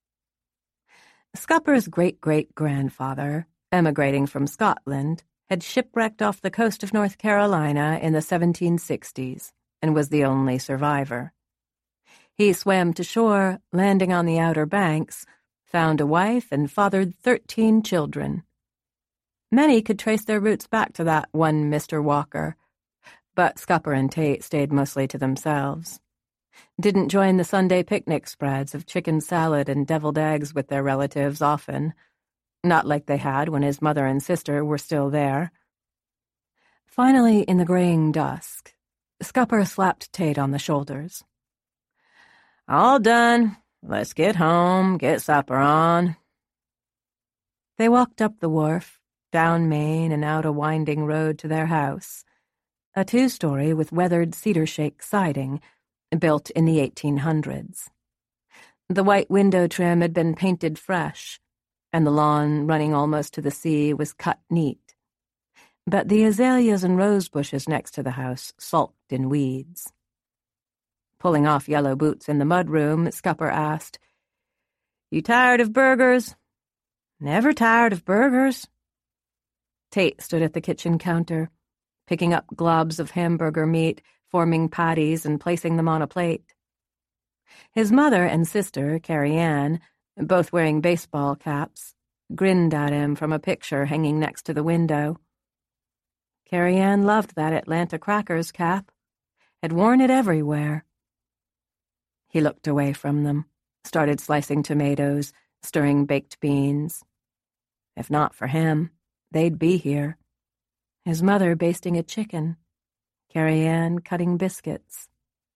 Scupper's great-great-grandfather, emigrating from Scotland, had shipwrecked off the coast of North Carolina in the seventeen sixties and was the only survivor. He swam to shore, landing on the Outer Banks, found a wife, and fathered thirteen children. Many could trace their roots back to that one Mister Walker, but Scupper and Tate stayed mostly to themselves. Didn't join the Sunday picnic spreads of chicken salad and deviled eggs with their relatives often, not like they had when his mother and sister were still there. Finally, in the graying dusk, Scupper slapped Tate on the shoulders. "All done. Let's get home, get supper on." They walked up the wharf, down Main and out a winding road to their house, a two-story with weathered cedar shake siding, built in the eighteen hundreds. The white window trim had been painted fresh, and the lawn running almost to the sea was cut neat. But the azaleas and rose bushes next to the house sulked in weeds. Pulling off yellow boots in the mudroom, Scupper asked, "You tired of burgers?" "Never tired of burgers." Tate stood at the kitchen counter, picking up globs of hamburger meat, forming patties and placing them on a plate. His mother and sister, Carrie Ann, both wearing baseball caps, grinned at him from a picture hanging next to the window. Carrie Ann loved that Atlanta Crackers cap, had worn it everywhere. He looked away from them, started slicing tomatoes, stirring baked beans. If not for him, they'd be here. His mother basting a chicken, Carrie Ann cutting biscuits.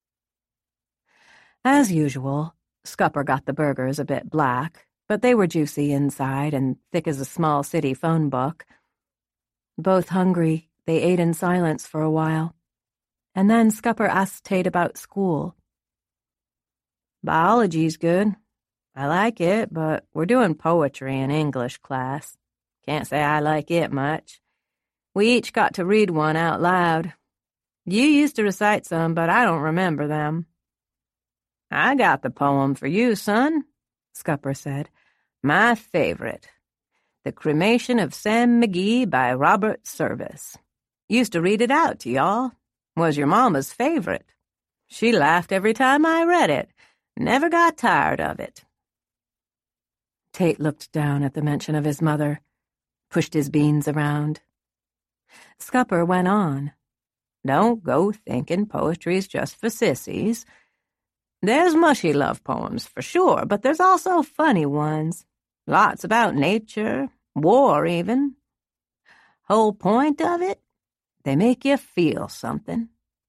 As usual, Scupper got the burgers a bit black, but they were juicy inside and thick as a small city phone book. Both hungry, they ate in silence for a while, and then Scupper asked Tate about school. "Biology's good. I like it, but we're doing poetry in English class. Can't say I like it much. We each got to read one out loud. You used to recite some, but I don't remember them." "I got the poem for you, son," Scupper said. "My favorite. The Cremation of Sam McGee by Robert Service. Used to read it out to y'all. Was your mama's favorite. She laughed every time I read it. Never got tired of it." Tate looked down at the mention of his mother, pushed his beans around. Scupper went on. "Don't go thinking poetry's just for sissies. There's mushy love poems, for sure, but there's also funny ones. Lots about nature, war even. Whole point of it, they make you feel something."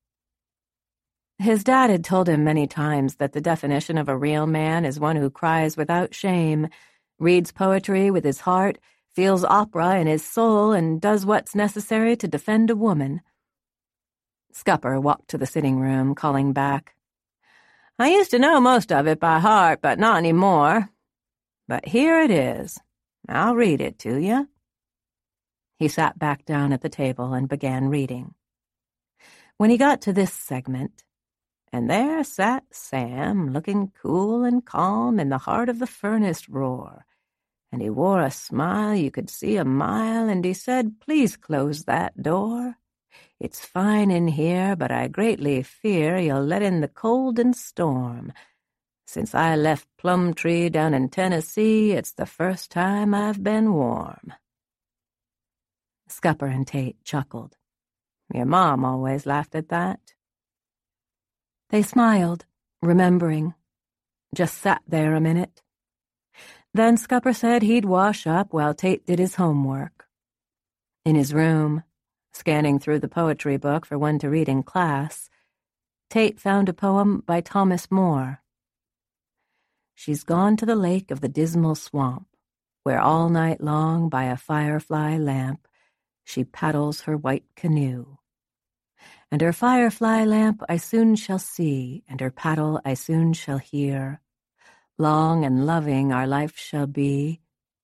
His dad had told him many times that the definition of a real man is one who cries without shame, reads poetry with his heart, feels opera in his soul, and does what's necessary to defend a woman. Scupper walked to the sitting room, calling back, "I used to know most of it by heart, but not any more. But here it is. I'll read it to you." He sat back down at the table and began reading. When he got to this segment, "And there sat Sam, looking cool and calm in the heart of the furnace roar. And he wore a smile you could see a mile, and he said, 'Please close that door. It's fine in here, but I greatly fear you'll let in the cold and storm. Since I left Plumtree down in Tennessee, it's the first time I've been warm.'" Scupper and Tate chuckled. Your mom always laughed at that. They smiled, remembering. Just sat there a minute. Then Scupper said he'd wash up while Tate did his homework. In his room, scanning through the poetry book for one to read in class, Tate found a poem by Thomas Moore. She's gone to the lake of the dismal swamp, where all night long by a firefly lamp she paddles her white canoe. And her firefly lamp I soon shall see, and her paddle I soon shall hear. Long and loving our life shall be,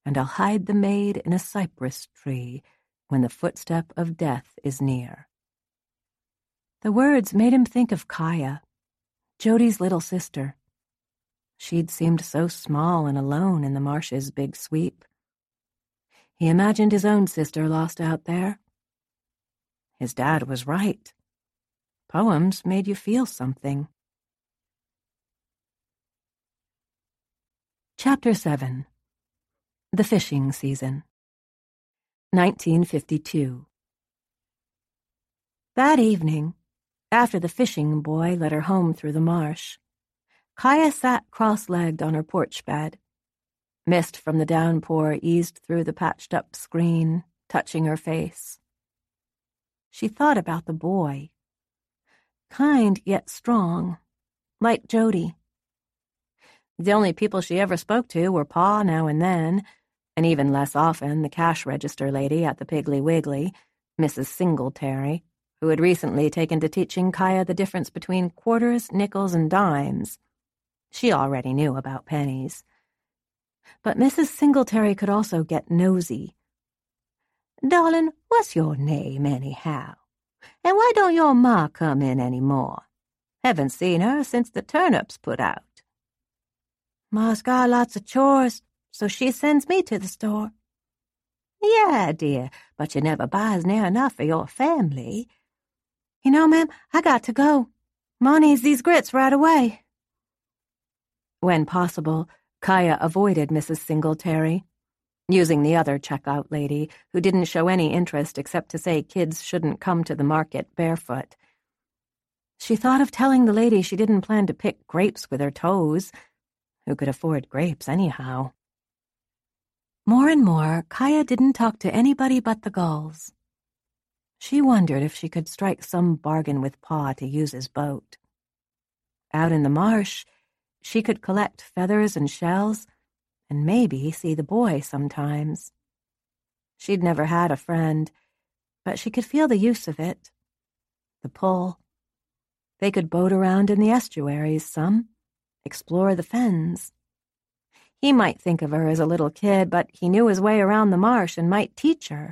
and I'll hide the maid in a cypress tree when the footstep of death is near." The words made him think of Kaya, Jody's little sister. She'd seemed so small and alone in the marsh's big sweep. He imagined his own sister lost out there. His dad was right. Poems made you feel something. Chapter seven. The Fishing Season. nineteen fifty-two. That evening, after the fishing boy led her home through the marsh, Kaya sat cross-legged on her porch bed. Mist from the downpour eased through the patched-up screen, touching her face. She thought about the boy. Kind yet strong, like Jody. The only people she ever spoke to were Pa now and then, and even less often the cash register lady at the Piggly Wiggly, Missus Singletary, who had recently taken to teaching Kaya the difference between quarters, nickels, and dimes. She already knew about pennies. But Missus Singletary could also get nosy. "Darling, what's your name, anyhow? And why don't your ma come in any more? Haven't seen her since the turnips put out." "Ma's got lots of chores, so she sends me to the store." "Yeah, dear, but you never buys near enough for your family." "You know, ma'am, I got to go. Ma needs these grits right away." When possible, Kaya avoided Missus Singletary, using the other checkout lady, who didn't show any interest except to say kids shouldn't come to the market barefoot. She thought of telling the lady she didn't plan to pick grapes with her toes. Who could afford grapes anyhow? More and more, Kaya didn't talk to anybody but the gulls. She wondered if she could strike some bargain with Pa to use his boat. Out in the marsh, she could collect feathers and shells, and maybe see the boy sometimes. She'd never had a friend, but she could feel the use of it. The pull. They could boat around in the estuaries some, explore the fens. He might think of her as a little kid, but he knew his way around the marsh and might teach her.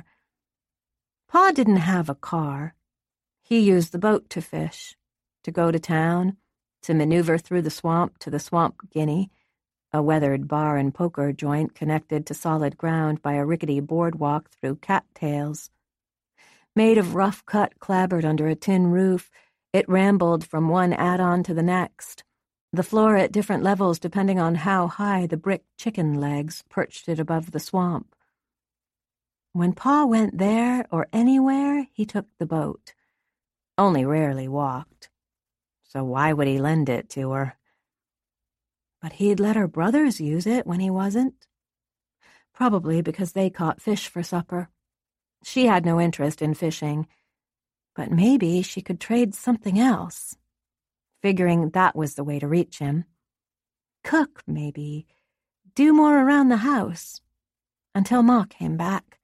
Pa didn't have a car. He used the boat to fish, to go to town, to maneuver through the swamp to the Swamp Guinea, a weathered bar and poker joint connected to solid ground by a rickety boardwalk through cattails. Made of rough-cut clapboard under a tin roof, it rambled from one add-on to the next, the floor at different levels depending on how high the brick chicken legs perched it above the swamp. When Pa went there or anywhere, he took the boat. Only rarely walked. So why would he lend it to her? But he'd let her brothers use it when he wasn't. Probably because they caught fish for supper. She had no interest in fishing, but maybe she could trade something else, figuring that was the way to reach him. Cook, maybe. Do more around the house, until Ma came back.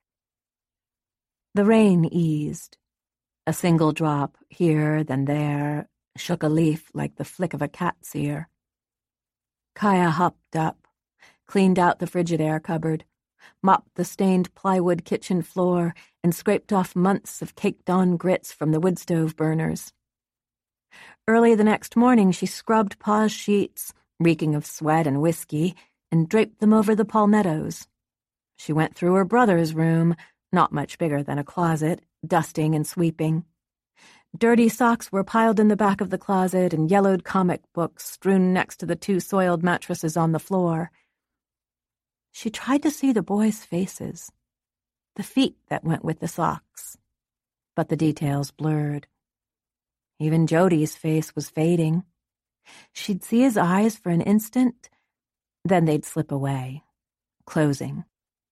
The rain eased. A single drop, here then there, shook a leaf like the flick of a cat's ear. Kaya hopped up, cleaned out the Frigidaire cupboard, mopped the stained plywood kitchen floor, and scraped off months of caked-on grits from the wood stove burners. Early the next morning, she scrubbed Pa's sheets, reeking of sweat and whiskey, and draped them over the palmettos. She went through her brother's room, not much bigger than a closet, dusting and sweeping. Dirty socks were piled in the back of the closet and yellowed comic books strewn next to the two soiled mattresses on the floor. She tried to see the boys' faces, the feet that went with the socks, but the details blurred. Even Jody's face was fading. She'd see his eyes for an instant, then they'd slip away, closing.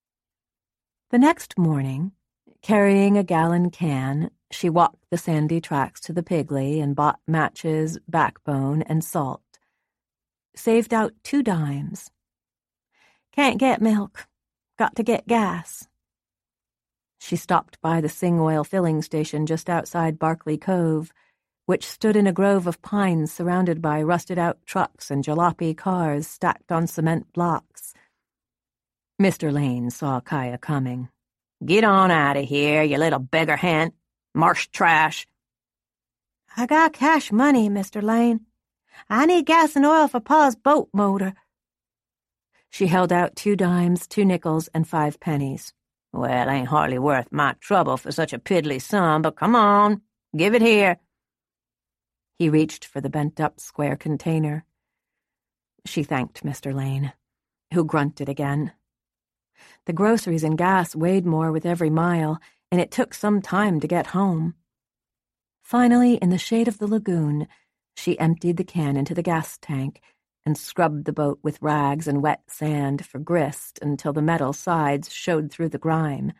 The next morning, carrying a gallon can, she walked the sandy tracks to the Piggly and bought matches, backbone, and salt. Saved out two dimes. Can't get milk. Got to get gas. She stopped by the Sing Oil filling station just outside Barkley Cove, which stood in a grove of pines surrounded by rusted-out trucks and jalopy cars stacked on cement blocks. Mister Lane saw Kaya coming. "Get on out of here, you little beggar hen. Marsh trash." "I got cash money, Mister Lane. I need gas and oil for Pa's boat motor." She held out two dimes, two nickels, and five pennies. "Well, ain't hardly worth my trouble for such a piddly sum, but come on, give it here." He reached for the bent-up square container. She thanked Mister Lane, who grunted again. The groceries and gas weighed more with every mile, and it took some time to get home. Finally, in the shade of the lagoon, she emptied the can into the gas tank and scrubbed the boat with rags and wet sand for grist until the metal sides showed through the grime.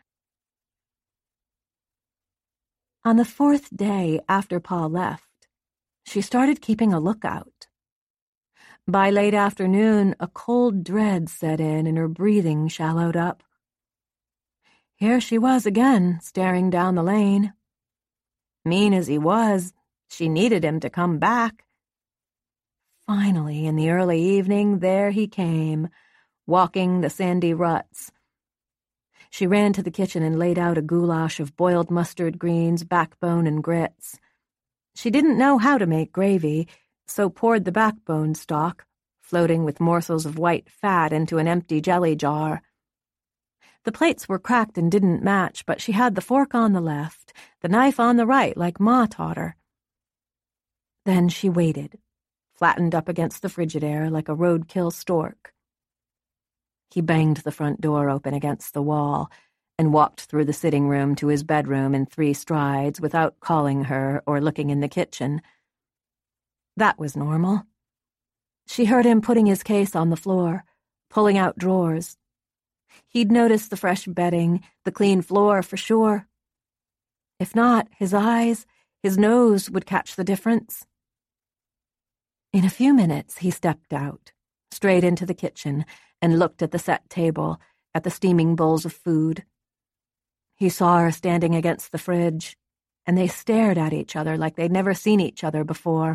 On the fourth day after Pa left, she started keeping a lookout. By late afternoon, a cold dread set in and her breathing shallowed up. Here she was again, staring down the lane. Mean as he was, she needed him to come back. Finally, in the early evening, there he came, walking the sandy ruts. She ran to the kitchen and laid out a goulash of boiled mustard greens, backbone, and grits. She didn't know how to make gravy, so poured the backbone stock, floating with morsels of white fat, into an empty jelly jar. The plates were cracked and didn't match, but she had the fork on the left, the knife on the right, like Ma taught her. Then she waited, flattened up against the Frigidaire like a roadkill stork. He banged the front door open against the wall and walked through the sitting room to his bedroom in three strides without calling her or looking in the kitchen. That was normal. She heard him putting his case on the floor, pulling out drawers. He'd noticed the fresh bedding, the clean floor for sure. If not, his eyes, his nose would catch the difference. In a few minutes, he stepped out, straight into the kitchen, and looked at the set table, at the steaming bowls of food. He saw her standing against the fridge, and they stared at each other like they'd never seen each other before.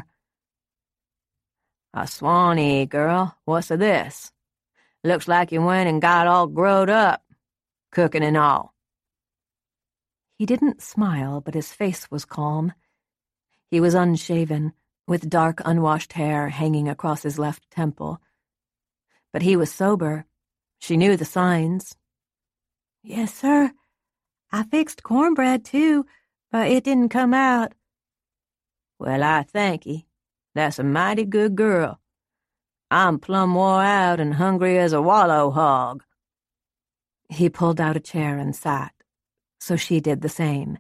"A Swanee, girl, what's of this? Looks like you went and got all growed up, cooking and all." He didn't smile, but his face was calm. He was unshaven, with dark, unwashed hair hanging across his left temple. But he was sober. She knew the signs. "Yes, sir. I fixed cornbread, too, but it didn't come out." "Well, I thank ye. That's a mighty good girl. I'm plumb wore out and hungry as a wallow hog." He pulled out a chair and sat, so she did the same.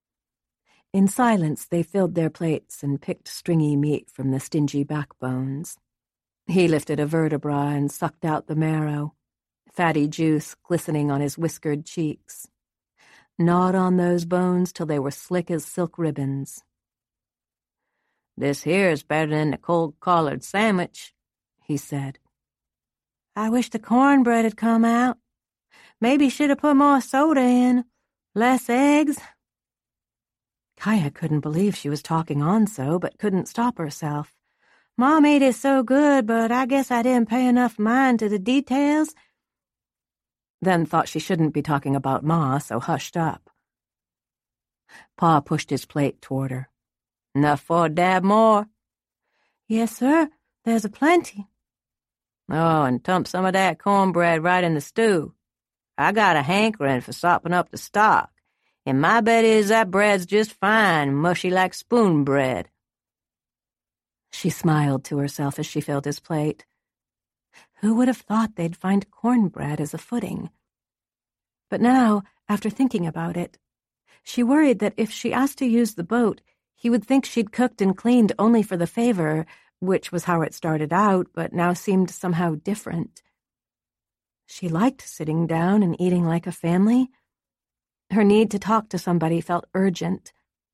In silence, they filled their plates and picked stringy meat from the stingy backbones. He lifted a vertebra and sucked out the marrow, fatty juice glistening on his whiskered cheeks. Gnawed on those bones till they were slick as silk ribbons. "This here's better than the cold collared sandwich," he said. "I wish the cornbread had come out. Maybe should have put more soda in. Less eggs." Kaya couldn't believe she was talking on so, but couldn't stop herself. "Ma made it so good, but I guess I didn't pay enough mind to the details." Then thought she shouldn't be talking about Ma, so hushed up. Pa pushed his plate toward her. "Enough for a dab more?" "Yes, sir. There's a plenty." "Oh, and dump some of that cornbread right in the stew. I got a hankering for sopping up the stock, and my bet is that bread's just fine, mushy like spoon bread." She smiled to herself as she filled his plate. Who would have thought they'd find cornbread as a footing? But now, after thinking about it, she worried that if she asked to use the boat, he would think she'd cooked and cleaned only for the favor, which was how it started out, but now seemed somehow different. She liked sitting down and eating like a family. Her need to talk to somebody felt urgent.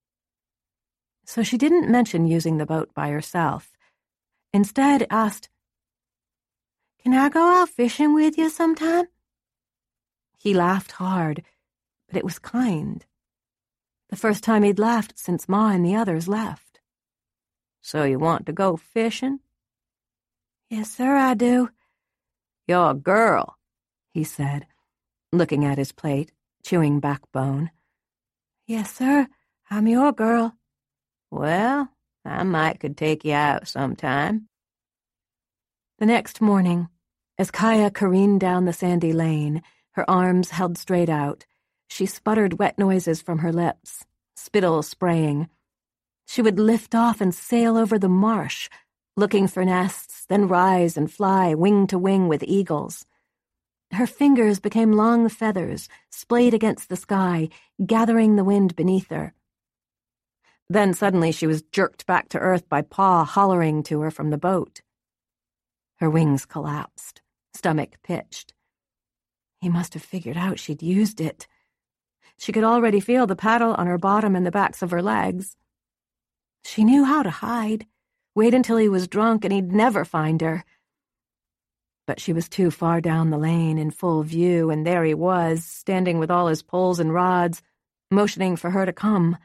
So she didn't mention using the boat by herself. Instead asked, "Can I go out fishing with you sometime?" He laughed hard, but it was kind. The first time he'd laughed since Ma and the others left. "So you want to go fishing?" "Yes, sir, I do." "You're a girl," he said, looking at his plate, chewing backbone. Yes, sir, I'm your girl. Well, I might could take you out sometime. The next morning, as Kaya careened down the sandy lane, her arms held straight out, she sputtered wet noises from her lips, spittle spraying. She would lift off and sail over the marsh, looking for nests, then rise and fly wing to wing with eagles. Her fingers became long feathers, splayed against the sky, gathering the wind beneath her. Then suddenly she was jerked back to earth by Pa hollering to her from the boat. Her wings collapsed, stomach pitched. He must have figured out she'd used it. She could already feel the paddle on her bottom and the backs of her legs. She knew how to hide, wait until he was drunk and he'd never find her. But she was too far down the lane in full view, and there he was, standing with all his poles and rods, motioning for her to come.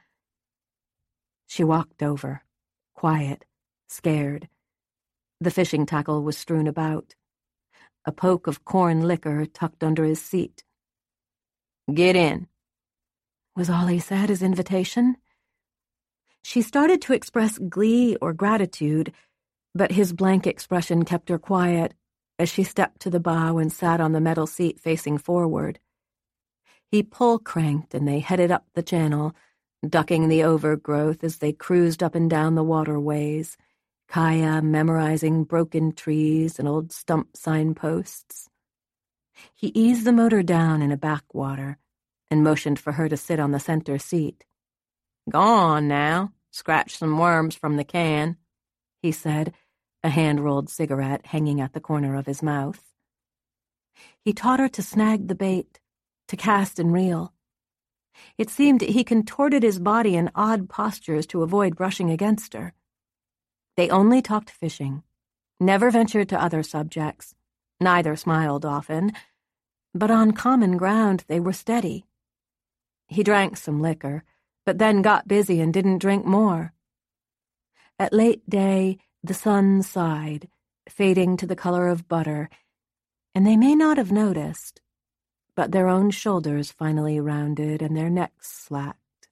She walked over, quiet, scared. The fishing tackle was strewn about. A poke of corn liquor tucked under his seat. "Get in," was all he said, his invitation. She started to express glee or gratitude, but his blank expression kept her quiet as she stepped to the bow and sat on the metal seat facing forward. He pull-cranked and they headed up the channel, ducking the overgrowth as they cruised up and down the waterways, Kaya memorizing broken trees and old stump signposts. He eased the motor down in a backwater and motioned for her to sit on the center seat. "Go on now, scratch some worms from the can," he said, a hand-rolled cigarette hanging at the corner of his mouth. He taught her to snag the bait, to cast and reel. It seemed he contorted his body in odd postures to avoid brushing against her. They only talked fishing, never ventured to other subjects. Neither smiled often, but on common ground they were steady. He drank some liquor, but then got busy and didn't drink more. At late day, the sun sighed, fading to the color of butter, and they may not have noticed, but their own shoulders finally rounded and their necks slacked.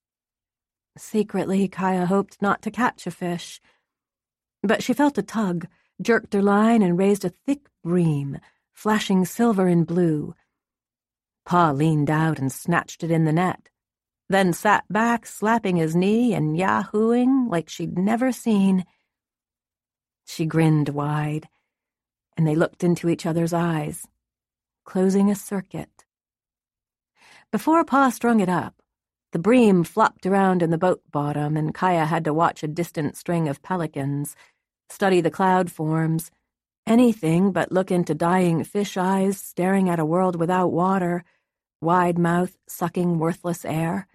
Secretly, Kaya hoped not to catch a fish, but she felt a tug, jerked her line, and raised a thick bream, flashing silver and blue. Pa leaned out and snatched it in the net, then sat back, slapping his knee and yahooing like she'd never seen. She grinned wide, and they looked into each other's eyes, closing a circuit. Before Pa strung it up, the bream flopped around in the boat bottom, and Kaya had to watch a distant string of pelicans, study the cloud forms, anything but look into dying fish eyes staring at a world without water, wide mouth sucking worthless air.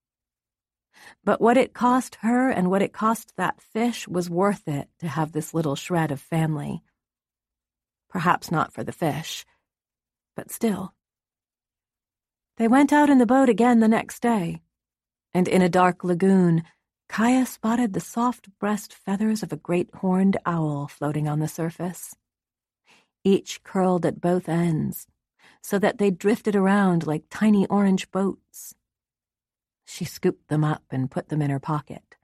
But what it cost her and what it cost that fish was worth it to have this little shred of family. Perhaps not for the fish, but still. They went out in the boat again the next day, and in a dark lagoon, Kaya spotted the soft breast feathers of a great horned owl floating on the surface. Each curled at both ends, so that they drifted around like tiny orange boats. She scooped them up and put them in her pocket.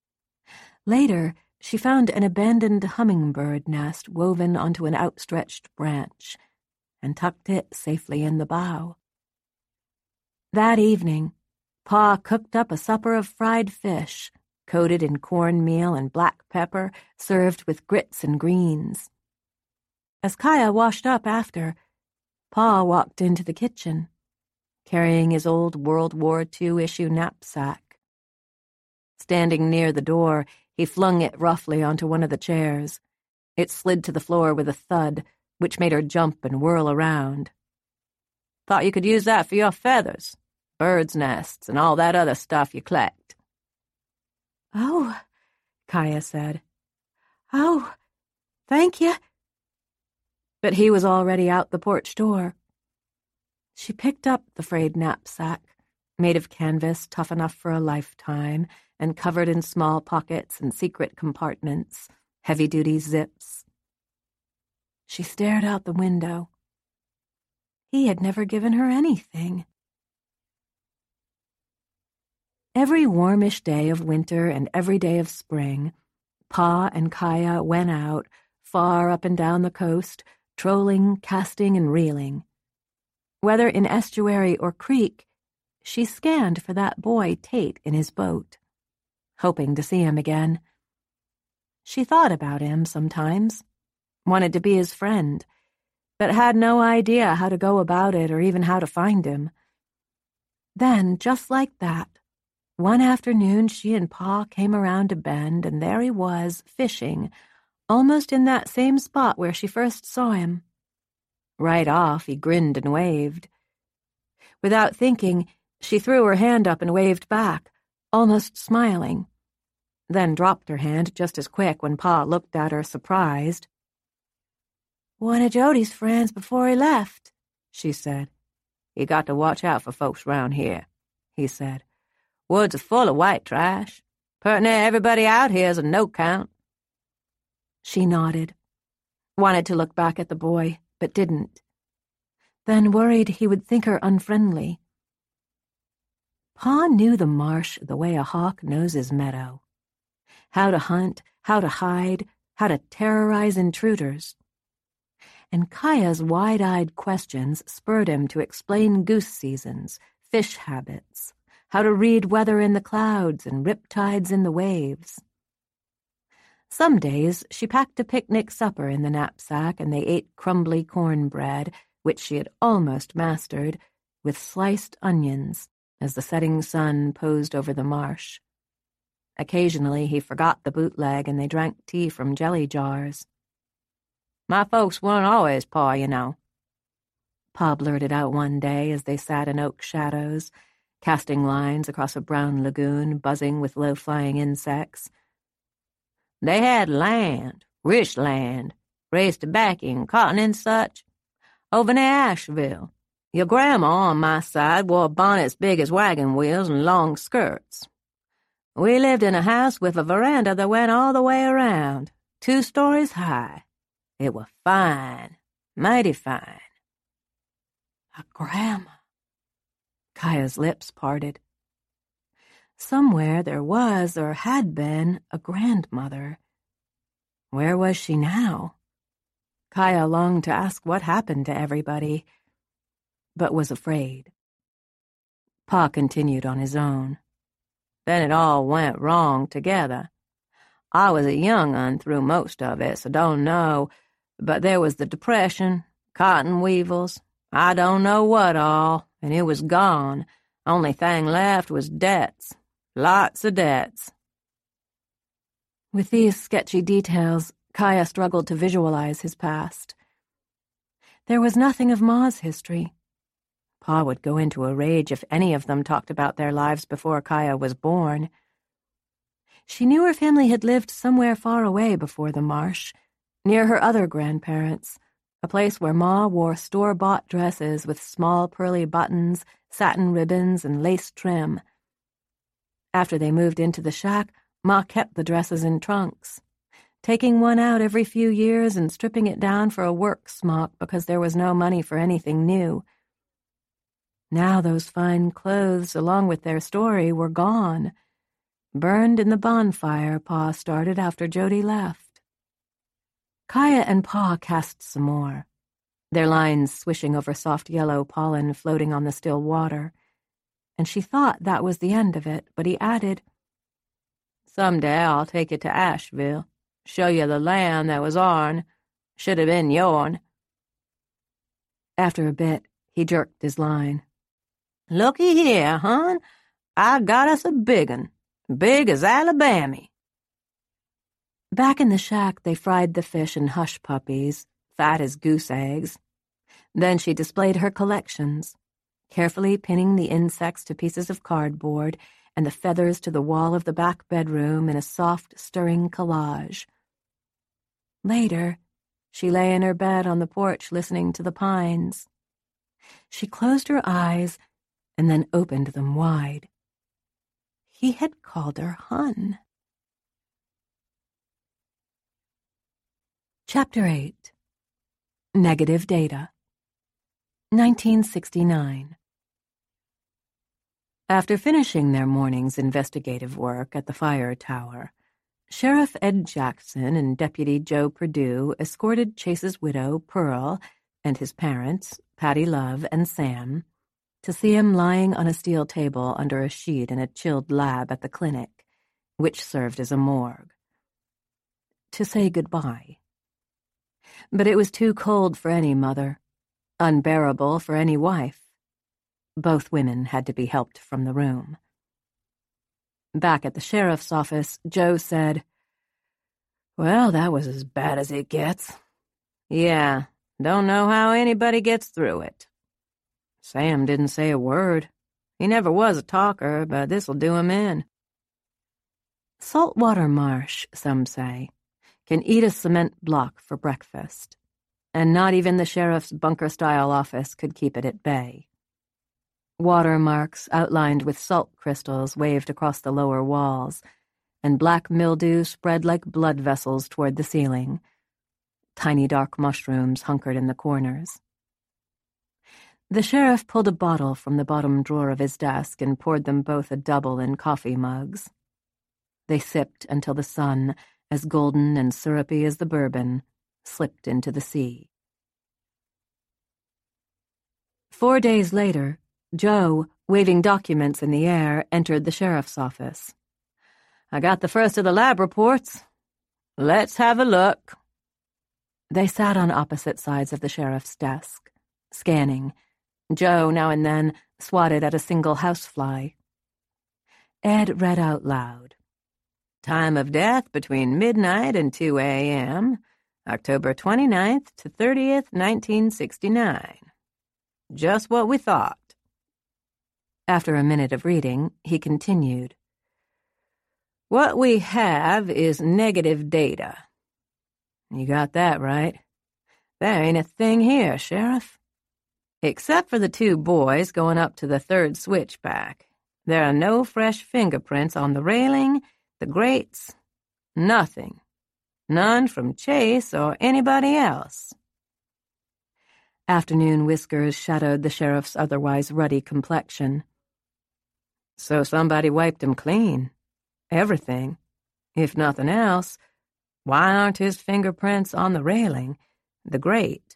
Later, she found an abandoned hummingbird nest woven onto an outstretched branch and tucked it safely in the bow. That evening, Pa cooked up a supper of fried fish, coated in cornmeal and black pepper, served with grits and greens. As Kaya washed up after, Pa walked into the kitchen, carrying his old World War Two issue knapsack. Standing near the door, he flung it roughly onto one of the chairs. It slid to the floor with a thud, which made her jump and whirl around. "Thought you could use that for your feathers, birds' nests, and all that other stuff you collect." "Oh," Kaya said. "Oh, thank you." But he was already out the porch door. She picked up the frayed knapsack, made of canvas tough enough for a lifetime, and covered in small pockets and secret compartments, heavy-duty zips. She stared out the window. He had never given her anything. Every warmish day of winter and every day of spring, Pa and Kaya went out, far up and down the coast, trolling, casting, and reeling. Whether in estuary or creek, she scanned for that boy Tate in his boat, hoping to see him again. She thought about him sometimes, wanted to be his friend, but had no idea how to go about it or even how to find him. Then, just like that, one afternoon she and Pa came around a bend, and there he was, fishing, almost in that same spot where she first saw him. Right off, he grinned and waved. Without thinking, she threw her hand up and waved back, almost smiling, then dropped her hand just as quick when Pa looked at her surprised. "One of Jody's friends before he left," she said. "You got to watch out for folks round here," he said. "Woods are full of white trash. Purty near everybody out here's a no-count." She nodded, wanted to look back at the boy, but didn't. Then worried he would think her unfriendly. Pa knew the marsh the way a hawk knows his meadow. How to hunt, how to hide, how to terrorize intruders. And Kaya's wide-eyed questions spurred him to explain goose seasons, fish habits, how to read weather in the clouds and riptides in the waves. Some days she packed a picnic supper in the knapsack, and they ate crumbly cornbread, which she had almost mastered, with sliced onions, as the setting sun posed over the marsh. Occasionally he forgot the bootleg, and they drank tea from jelly jars. "My folks weren't always Pa, you know," Pa blurted out one day as they sat in oak shadows, casting lines across a brown lagoon buzzing with low-flying insects. "They had land, rich land, raised tobacco and cotton and such, over near Asheville. Your grandma on my side wore bonnets big as wagon wheels and long skirts. We lived in a house with a veranda that went all the way around, two stories high. It was fine, mighty fine." A grandma. Kaya's lips parted. Somewhere there was, or had been, a grandmother. Where was she now? Kaya longed to ask what happened to everybody, but was afraid. Pa continued on his own. "Then it all went wrong together. I was a young un through most of it, so don't know, but there was the Depression, cotton weevils, I don't know what all, and it was gone. Only thing left was debts. Lots of debts." With these sketchy details, Kaya struggled to visualize his past. There was nothing of Ma's history. Pa would go into a rage if any of them talked about their lives before Kaya was born. She knew her family had lived somewhere far away before the marsh, near her other grandparents, a place where Ma wore store-bought dresses with small pearly buttons, satin ribbons, and lace trim. After they moved into the shack, Ma kept the dresses in trunks, taking one out every few years and stripping it down for a work smock because there was no money for anything new. Now those fine clothes, along with their story, were gone, burned in the bonfire Pa started after Jody left. Kaya and Pa cast some more, their lines swishing over soft yellow pollen floating on the still water, and she thought that was the end of it, but he added, "Someday I'll take you to Asheville, show you the land that was ourn, should have been yourn." After a bit, he jerked his line. "Looky here, hon, I got us a big un, big as Alabama." Back in the shack, they fried the fish and hush puppies, fat as goose eggs. Then she displayed her collections, carefully pinning the insects to pieces of cardboard and the feathers to the wall of the back bedroom in a soft, stirring collage. Later, she lay in her bed on the porch listening to the pines. She closed her eyes and then opened them wide. He had called her Hun. Chapter eight. Negative Data. nineteen sixty-nine. After finishing their morning's investigative work at the fire tower, Sheriff Ed Jackson and Deputy Joe Perdue escorted Chase's widow, Pearl, and his parents, Patty Love and Sam, to see him lying on a steel table under a sheet in a chilled lab at the clinic, which served as a morgue. To say goodbye. But it was too cold for any mother, unbearable for any wife. Both women had to be helped from the room. Back at the sheriff's office, Joe said, "Well, that was as bad as it gets. Yeah, don't know how anybody gets through it. Sam didn't say a word. He never was a talker, but this'll do him in." Saltwater Marsh, some say, can eat a cement block for breakfast, and not even the sheriff's bunker-style office could keep it at bay. Watermarks outlined with salt crystals waved across the lower walls, and black mildew spread like blood vessels toward the ceiling. Tiny dark mushrooms hunkered in the corners. The sheriff pulled a bottle from the bottom drawer of his desk and poured them both a double in coffee mugs. They sipped until the sun, as golden and syrupy as the bourbon, slipped into the sea. Four days later, Joe, waving documents in the air, entered the sheriff's office. "I got the first of the lab reports. Let's have a look." They sat on opposite sides of the sheriff's desk, scanning. Joe, now and then, swatted at a single housefly. Ed read out loud. "Time of death between midnight and two a m, October twenty-ninth to thirtieth, nineteen sixty-nine. Just what we thought." After a minute of reading, he continued. "What we have is negative data. You got that right. There ain't a thing here, Sheriff. Except for the two boys going up to the third switchback. There are no fresh fingerprints on the railing, the grates, nothing. None from Chase or anybody else." Afternoon whiskers shadowed the sheriff's otherwise ruddy complexion. "So somebody wiped him clean. Everything. If nothing else, why aren't his fingerprints on the railing, the grate?"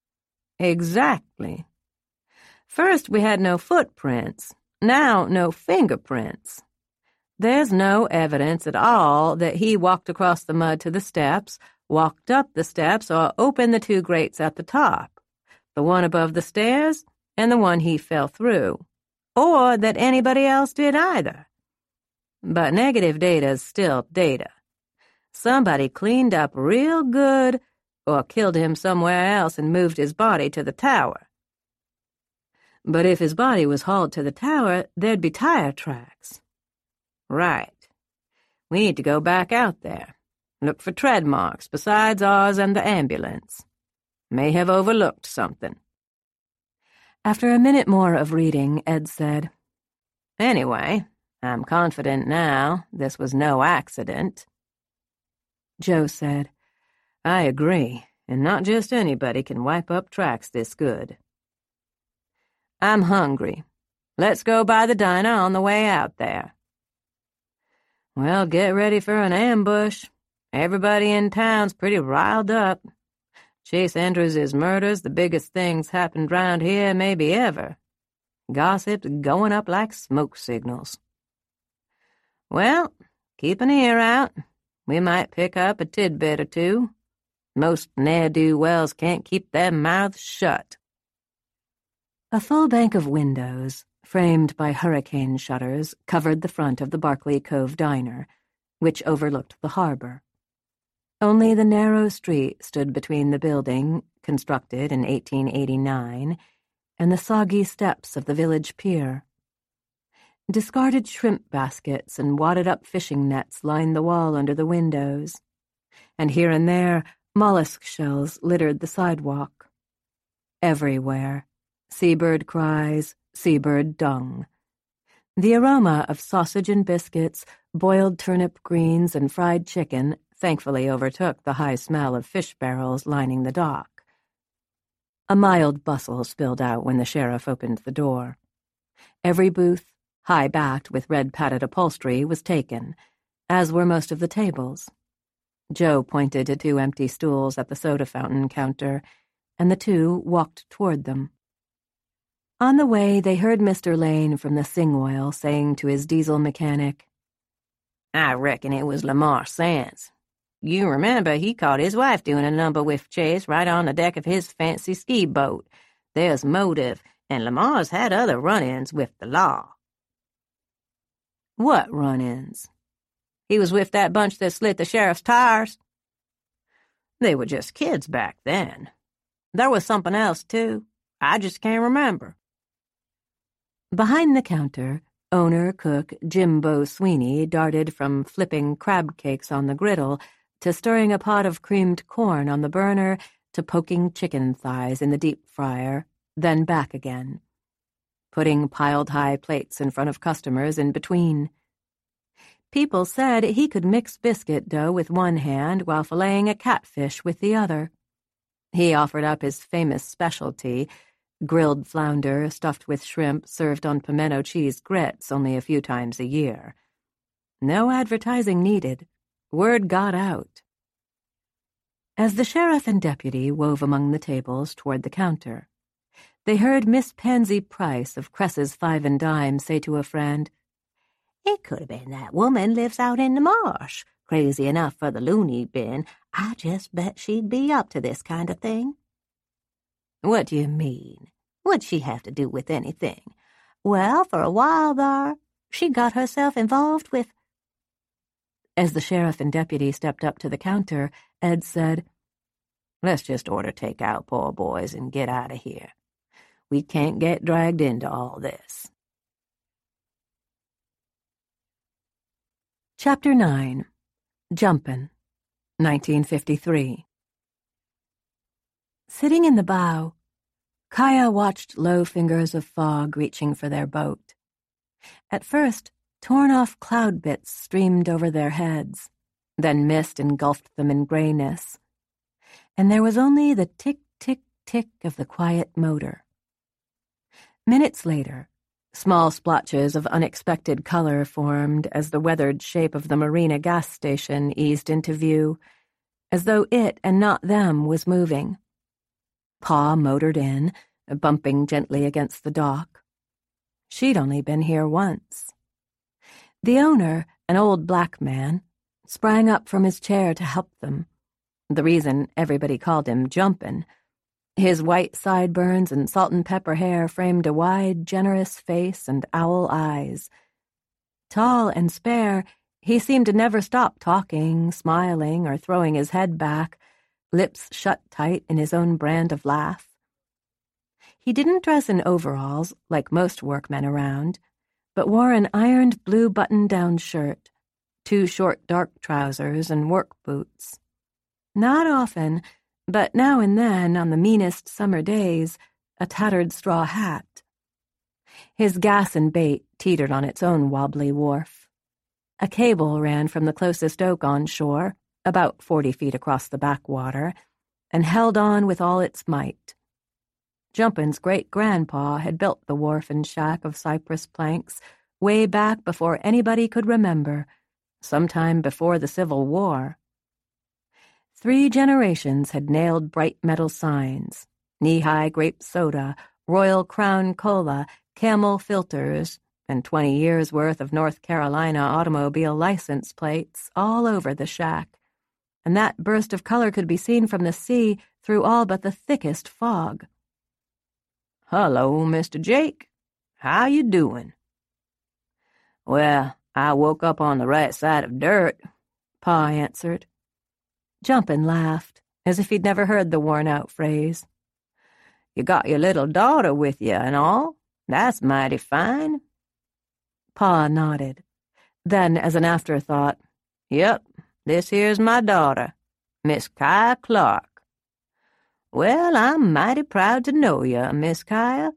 "Exactly. First we had no footprints, now no fingerprints. There's no evidence at all that he walked across the mud to the steps, walked up the steps, or opened the two grates at the top, the one above the stairs and the one he fell through, or that anybody else did either. But negative data's still data. Somebody cleaned up real good or killed him somewhere else and moved his body to the tower. But if his body was hauled to the tower, there'd be tire tracks." "Right. We need to go back out there. Look for tread marks besides ours and the ambulance. May have overlooked something." After a minute more of reading, Ed said, "Anyway, I'm confident now this was no accident." Joe said, "I agree, and not just anybody can wipe up tracks this good." "I'm hungry. Let's go by the diner on the way out there." "Well, get ready for an ambush. Everybody in town's pretty riled up. Chase Andrews' murder's the biggest thing's happened round here maybe ever. Gossip's going up like smoke signals. Well, keep an ear out. We might pick up a tidbit or two. Most ne'er-do-wells can't keep their mouths shut." A full bank of windows, framed by hurricane shutters, covered the front of the Barclay Cove Diner, which overlooked the harbor. Only the narrow street stood between the building, constructed in eighteen eighty-nine, and the soggy steps of the village pier. Discarded shrimp baskets and wadded-up fishing nets lined the wall under the windows, and here and there mollusk shells littered the sidewalk. Everywhere, seabird cries, seabird dung. The aroma of sausage and biscuits, boiled turnip greens, and fried chicken thankfully overtook the high smell of fish barrels lining the dock. A mild bustle spilled out when the sheriff opened the door. Every booth, high-backed with red-padded upholstery, was taken, as were most of the tables. Joe pointed to two empty stools at the soda fountain counter, and the two walked toward them. On the way, they heard Mister Lane from the Sing Oil saying to his diesel mechanic, "I reckon it was Lamar Sands. You remember he caught his wife doing a number with Chase right on the deck of his fancy ski boat. There's motive, and Lamar's had other run-ins with the law." "What run-ins?" "He was with that bunch that slit the sheriff's tires." "They were just kids back then. There was something else, too. I just can't remember." Behind the counter, owner cook Jimbo Sweeney darted from flipping crab cakes on the griddle to stirring a pot of creamed corn on the burner to poking chicken thighs in the deep fryer, then back again, putting piled-high plates in front of customers in between. People said he could mix biscuit dough with one hand while filleting a catfish with the other. He offered up his famous specialty, grilled flounder stuffed with shrimp served on pimento cheese grits only a few times a year. No advertising needed. Word got out. As the sheriff and deputy wove among the tables toward the counter, they heard Miss Pansy Price of Cress's Five and Dime say to a friend, "It could have been that woman lives out in the marsh. Crazy enough for the loony bin. I just bet she'd be up to this kind of thing." "What do you mean? What'd she have to do with anything?" "Well, for a while there, she got herself involved with—" As the sheriff and deputy stepped up to the counter, Ed said, "Let's just order takeout, poor boys, and get out of here. We can't get dragged into all this." Chapter nine. Jumpin', nineteen fifty-three. Sitting in the bow, Kaya watched low fingers of fog reaching for their boat. At first, torn-off cloud bits streamed over their heads, then mist engulfed them in grayness, and there was only the tick-tick-tick of the quiet motor. Minutes later, small splotches of unexpected color formed as the weathered shape of the Marina gas station eased into view, as though it and not them was moving. Pa motored in, bumping gently against the dock. She'd only been here once. The owner, an old black man, sprang up from his chair to help them, the reason everybody called him Jumpin'. His white sideburns and salt and pepper hair framed a wide, generous face and owl eyes. Tall and spare, he seemed to never stop talking, smiling, or throwing his head back, lips shut tight in his own brand of laugh. He didn't dress in overalls, like most workmen around, but wore an ironed blue button-down shirt, two short dark trousers, and work boots. Not often, but now and then, on the meanest summer days, a tattered straw hat. His gas and bait teetered on its own wobbly wharf. A cable ran from the closest oak on shore, about forty feet across the backwater, and held on with all its might. Jumpin's great-grandpa had built the wharf and shack of cypress planks way back before anybody could remember, sometime before the Civil War. Three generations had nailed bright metal signs, knee-high grape soda, Royal Crown Cola, Camel filters, and twenty years' worth of North Carolina automobile license plates all over the shack, and that burst of color could be seen from the sea through all but the thickest fog. "Hello, Mister Jake. How you doing?" "Well, I woke up on the right side of dirt," Pa answered. Jumpin' laughed, as if he'd never heard the worn-out phrase. "You got your little daughter with you and all? That's mighty fine." Pa nodded. Then, as an afterthought, "Yep, this here's my daughter, Miss Kaya Clark." "Well, I'm mighty proud to know you, Miss Kaya."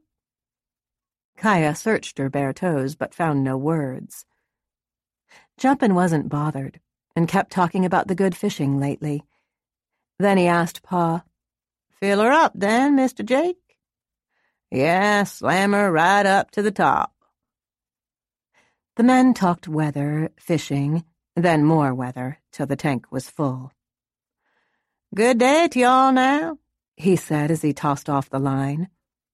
Kaya searched her bare toes but found no words. Jumpin' wasn't bothered, and kept talking about the good fishing lately. Then he asked Pa, Fill her up, then, Mister Jake. Yeah, slam her right up to the top. The men talked weather, fishing, then more weather, till the tank was full. Good day to y'all now, he said as he tossed off the line.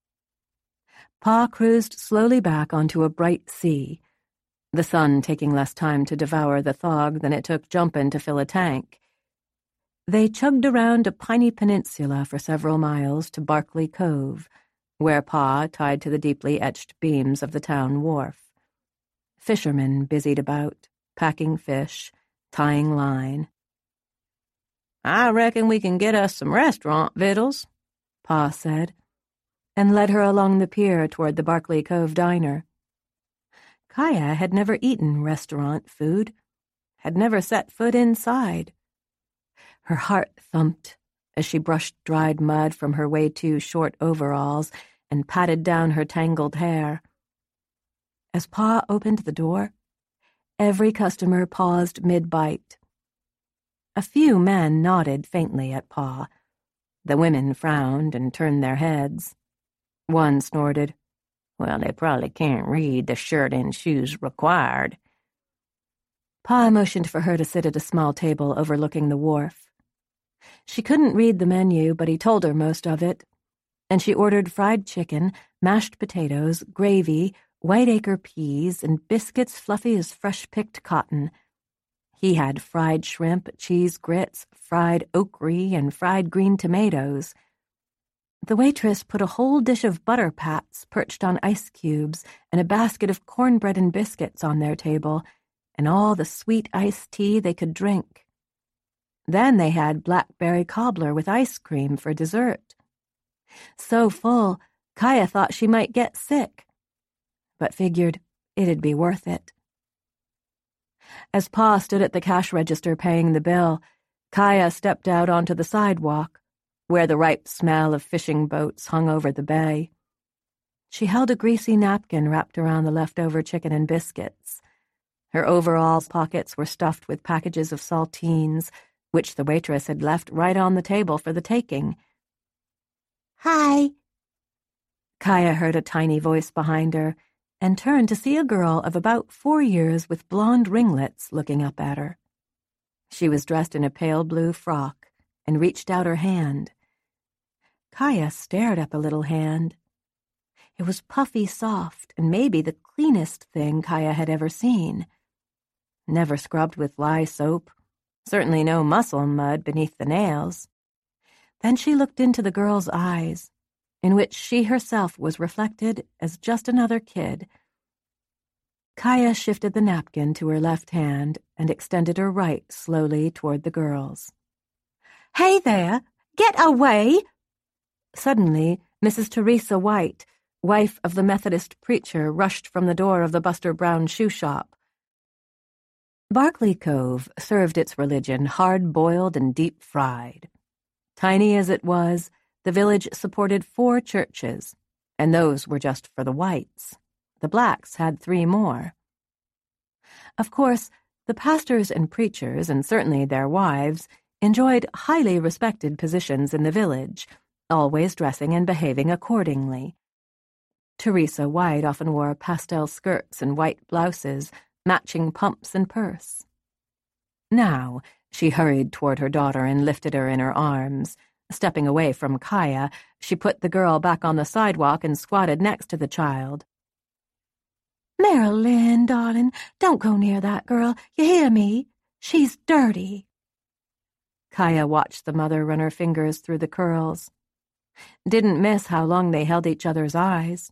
Pa cruised slowly back onto a bright sea, the sun taking less time to devour the thog than it took jumpin' to fill a tank. They chugged around a piney peninsula for several miles to Barkley Cove, where Pa tied to the deeply etched beams of the town wharf. Fishermen busied about, packing fish, tying line. I reckon we can get us some restaurant victuals, Pa said, and led her along the pier toward the Barkley Cove diner. Kaya had never eaten restaurant food, had never set foot inside. Her heart thumped as she brushed dried mud from her way-too-short overalls and patted down her tangled hair. As Pa opened the door, every customer paused mid-bite. A few men nodded faintly at Pa. The women frowned and turned their heads. One snorted, Well, they probably can't read the shirt and shoes required. Pa motioned for her to sit at a small table overlooking the wharf. She couldn't read the menu, but he told her most of it, and she ordered fried chicken, mashed potatoes, gravy, Whiteacre peas, and biscuits fluffy as fresh-picked cotton. He had fried shrimp, cheese grits, fried okra, and fried green tomatoes. The waitress put a whole dish of butter pats perched on ice cubes and a basket of cornbread and biscuits on their table, and all the sweet iced tea they could drink. Then they had blackberry cobbler with ice cream for dessert. So full, Kaya thought she might get sick, but figured it'd be worth it. As Pa stood at the cash register paying the bill, Kaya stepped out onto the sidewalk, where the ripe smell of fishing boats hung over the bay. She held a greasy napkin wrapped around the leftover chicken and biscuits. Her overalls pockets were stuffed with packages of saltines, which the waitress had left right on the table for the taking. Hi. Kaya heard a tiny voice behind her and turned to see a girl of about four years with blonde ringlets looking up at her. She was dressed in a pale blue frock and reached out her hand. Kaya stared at the little hand. It was puffy soft and maybe the cleanest thing Kaya had ever seen. Never scrubbed with lye soap, certainly no muscle mud beneath the nails. Then she looked into the girl's eyes, in which she herself was reflected as just another kid. Kaya shifted the napkin to her left hand and extended her right slowly toward the girls. Hey there! Get away! Suddenly, Missus Teresa White, wife of the Methodist preacher, rushed from the door of the Buster Brown shoe shop. Barkley Cove served its religion hard-boiled and deep-fried. Tiny as it was, the village supported four churches, and those were just for the whites. The blacks had three more. Of course, the pastors and preachers, and certainly their wives, enjoyed highly respected positions in the village, always dressing and behaving accordingly. Teresa White often wore pastel skirts and white blouses, matching pumps and purse. Now, she hurried toward her daughter and lifted her in her arms. Stepping away from Kaya, she put the girl back on the sidewalk and squatted next to the child. Marilyn, darling, don't go near that girl. You hear me? She's dirty. Kaya watched the mother run her fingers through the curls. Didn't miss how long they held each other's eyes.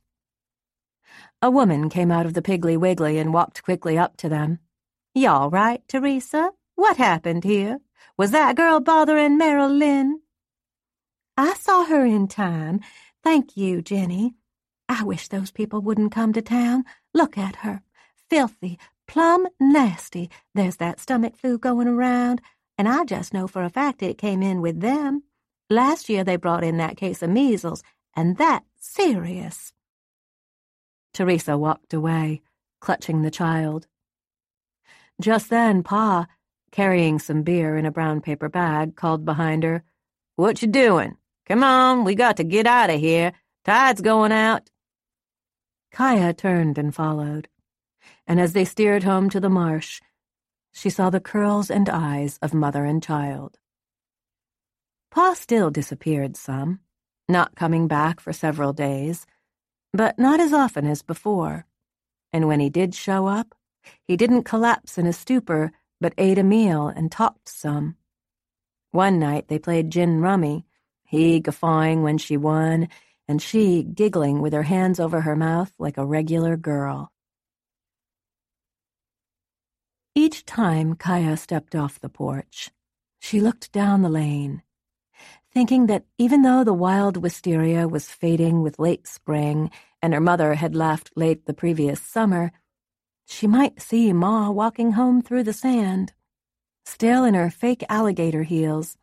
A woman came out of the Piggly Wiggly and walked quickly up to them. You all right, Teresa? What happened here? Was that girl bothering Marilyn? I saw her in time. Thank you, Jenny. I wish those people wouldn't come to town. Look at her. Filthy, plumb nasty. There's that stomach flu going around, and I just know for a fact it came in with them. Last year they brought in that case of measles, and that's serious. Teresa walked away, clutching the child. Just then, Pa, carrying some beer in a brown paper bag, called behind her, "What you doing? Come on, we got to get out of here. Tide's going out. Kaya turned and followed, and as they steered home to the marsh, she saw the curls and eyes of mother and child. Pa still disappeared some, not coming back for several days, but not as often as before, and when he did show up, he didn't collapse in a stupor, but ate a meal and talked some. One night they played gin rummy, he guffawing when she won, and she giggling with her hands over her mouth like a regular girl. Each time Kaya stepped off the porch, she looked down the lane, thinking that even though the wild wisteria was fading with late spring and her mother had left late the previous summer, she might see Ma walking home through the sand, still in her fake alligator heels.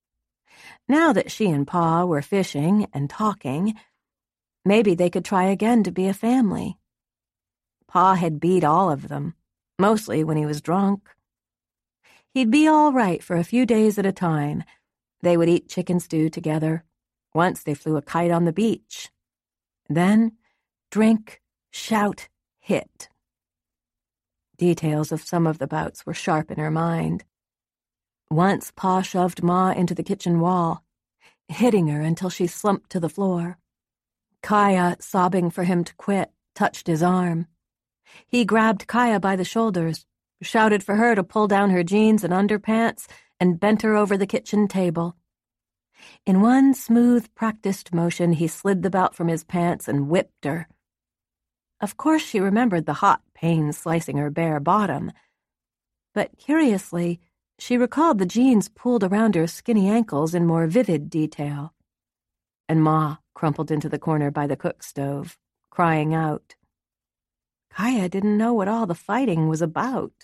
Now that she and Pa were fishing and talking, maybe they could try again to be a family. Pa had beat all of them, mostly when he was drunk. He'd be all right for a few days at a time. They would eat chicken stew together. Once they flew a kite on the beach. Then, drink, shout, hit. Details of some of the bouts were sharp in her mind. Once Pa shoved Ma into the kitchen wall, hitting her until she slumped to the floor. Kaya, sobbing for him to quit, touched his arm. He grabbed Kaya by the shoulders, shouted for her to pull down her jeans and underpants, and bent her over the kitchen table. In one smooth, practiced motion, he slid the belt from his pants and whipped her. Of course she remembered the hot pain slicing her bare bottom, but curiously, she recalled the jeans pulled around her skinny ankles in more vivid detail. And Ma crumpled into the corner by the cook stove, crying out. Kaya didn't know what all the fighting was about.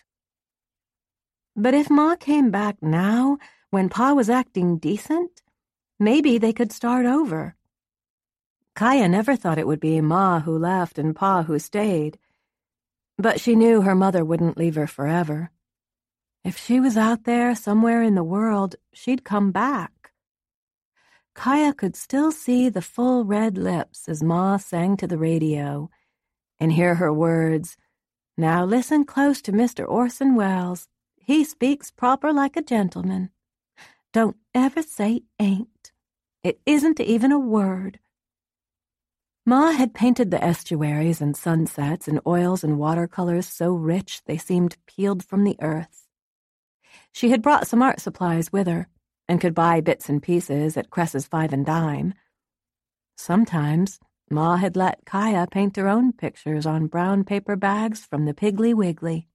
But if Ma came back now, when Pa was acting decent, maybe they could start over. Kaya never thought it would be Ma who left and Pa who stayed, but she knew her mother wouldn't leave her forever. If she was out there somewhere in the world, she'd come back. Kaya could still see the full red lips as Ma sang to the radio, and hear her words, "Now listen close to Mister Orson Welles. He speaks proper like a gentleman. Don't ever say ain't. It isn't even a word." Ma had painted the estuaries and sunsets in oils and watercolors so rich they seemed peeled from the earth. She had brought some art supplies with her, and could buy bits and pieces at Cress's Five and Dime. Sometimes Ma had let Kaya paint her own pictures on brown paper bags from the Piggly Wiggly.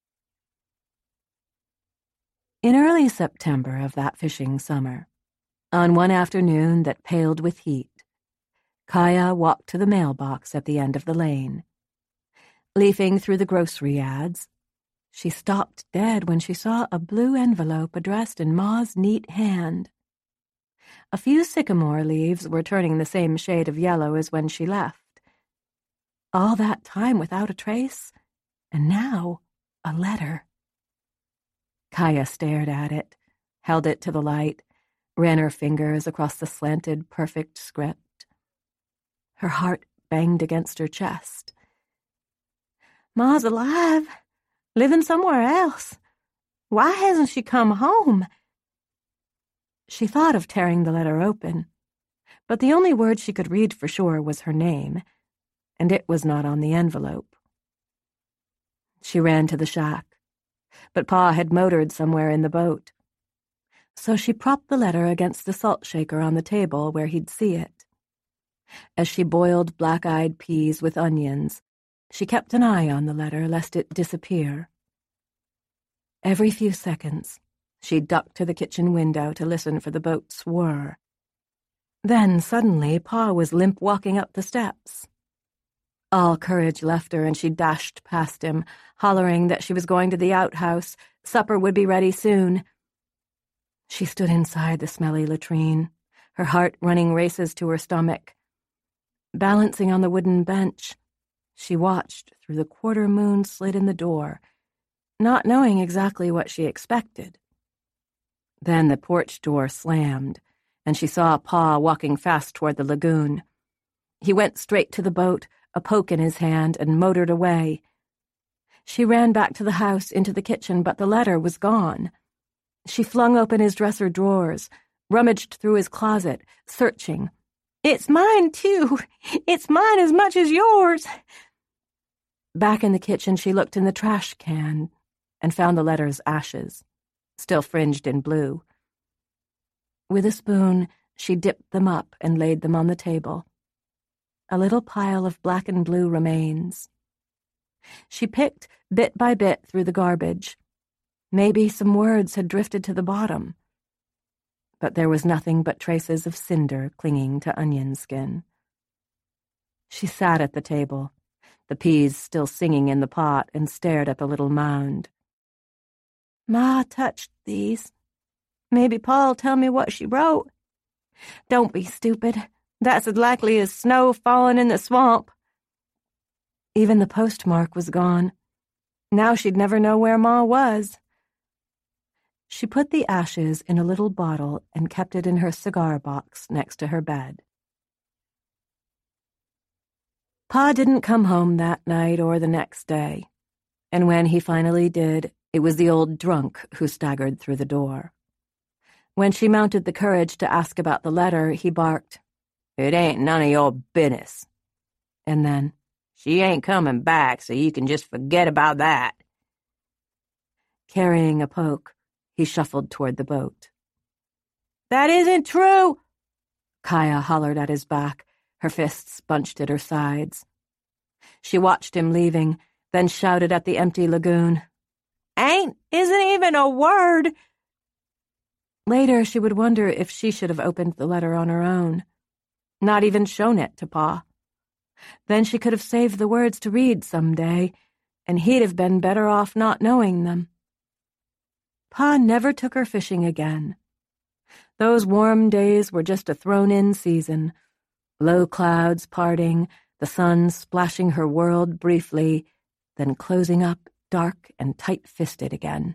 In early September of that fishing summer, on one afternoon that paled with heat, Kaya walked to the mailbox at the end of the lane. Leafing through the grocery ads, she stopped dead when she saw a blue envelope addressed in Ma's neat hand. A few sycamore leaves were turning the same shade of yellow as when she left. All that time without a trace, and now a letter. Kaya stared at it, held it to the light, ran her fingers across the slanted, perfect script. Her heart banged against her chest. "Ma's alive, living somewhere else. Why hasn't she come home?" She thought of tearing the letter open, but the only word she could read for sure was her name, and it was not on the envelope. She ran to the shack, but Pa had motored somewhere in the boat. So she propped the letter against the salt shaker on the table where he'd see it. As she boiled black-eyed peas with onions, she kept an eye on the letter lest it disappear. Every few seconds, she ducked to the kitchen window to listen for the boat's whir. Then suddenly Pa was limp-walking up the steps. All courage left her, and she dashed past him, hollering that she was going to the outhouse. Supper would be ready soon. She stood inside the smelly latrine, her heart running races to her stomach. Balancing on the wooden bench, she watched through the quarter-moon slit in the door, not knowing exactly what she expected. Then the porch door slammed, and she saw Pa walking fast toward the lagoon. He went straight to the boat, a poke in his hand, and motored away. She ran back to the house into the kitchen, but the letter was gone. She flung open his dresser drawers, rummaged through his closet, searching. "It's mine, too. It's mine as much as yours." Back in the kitchen, she looked in the trash can and found the letter's ashes, still fringed in blue. With a spoon, she dipped them up and laid them on the table. A little pile of black and blue remains. She picked bit by bit through the garbage. Maybe some words had drifted to the bottom. But there was nothing but traces of cinder clinging to onion skin. She sat at the table, the peas still singing in the pot, and stared at the little mound. "Ma touched these. Maybe Pa'll tell me what she wrote." "Don't be stupid. That's as likely as snow falling in the swamp." Even the postmark was gone. Now she'd never know where Ma was. She put the ashes in a little bottle and kept it in her cigar box next to her bed. Pa didn't come home that night or the next day, and when he finally did, it was the old drunk who staggered through the door. When she mounted the courage to ask about the letter, he barked, "It ain't none of your business." And then, "She ain't coming back, so you can just forget about that." Carrying a poke, he shuffled toward the boat. "That isn't true!" Kaya hollered at his back, her fists bunched at her sides. She watched him leaving, then shouted at the empty lagoon, "Ain't isn't even a word!" Later, she would wonder if she should have opened the letter on her own, not even shown it to Pa. Then she could have saved the words to read some day, and he'd have been better off not knowing them. Pa never took her fishing again. Those warm days were just a thrown-in season, low clouds parting, the sun splashing her world briefly, then closing up dark and tight-fisted again.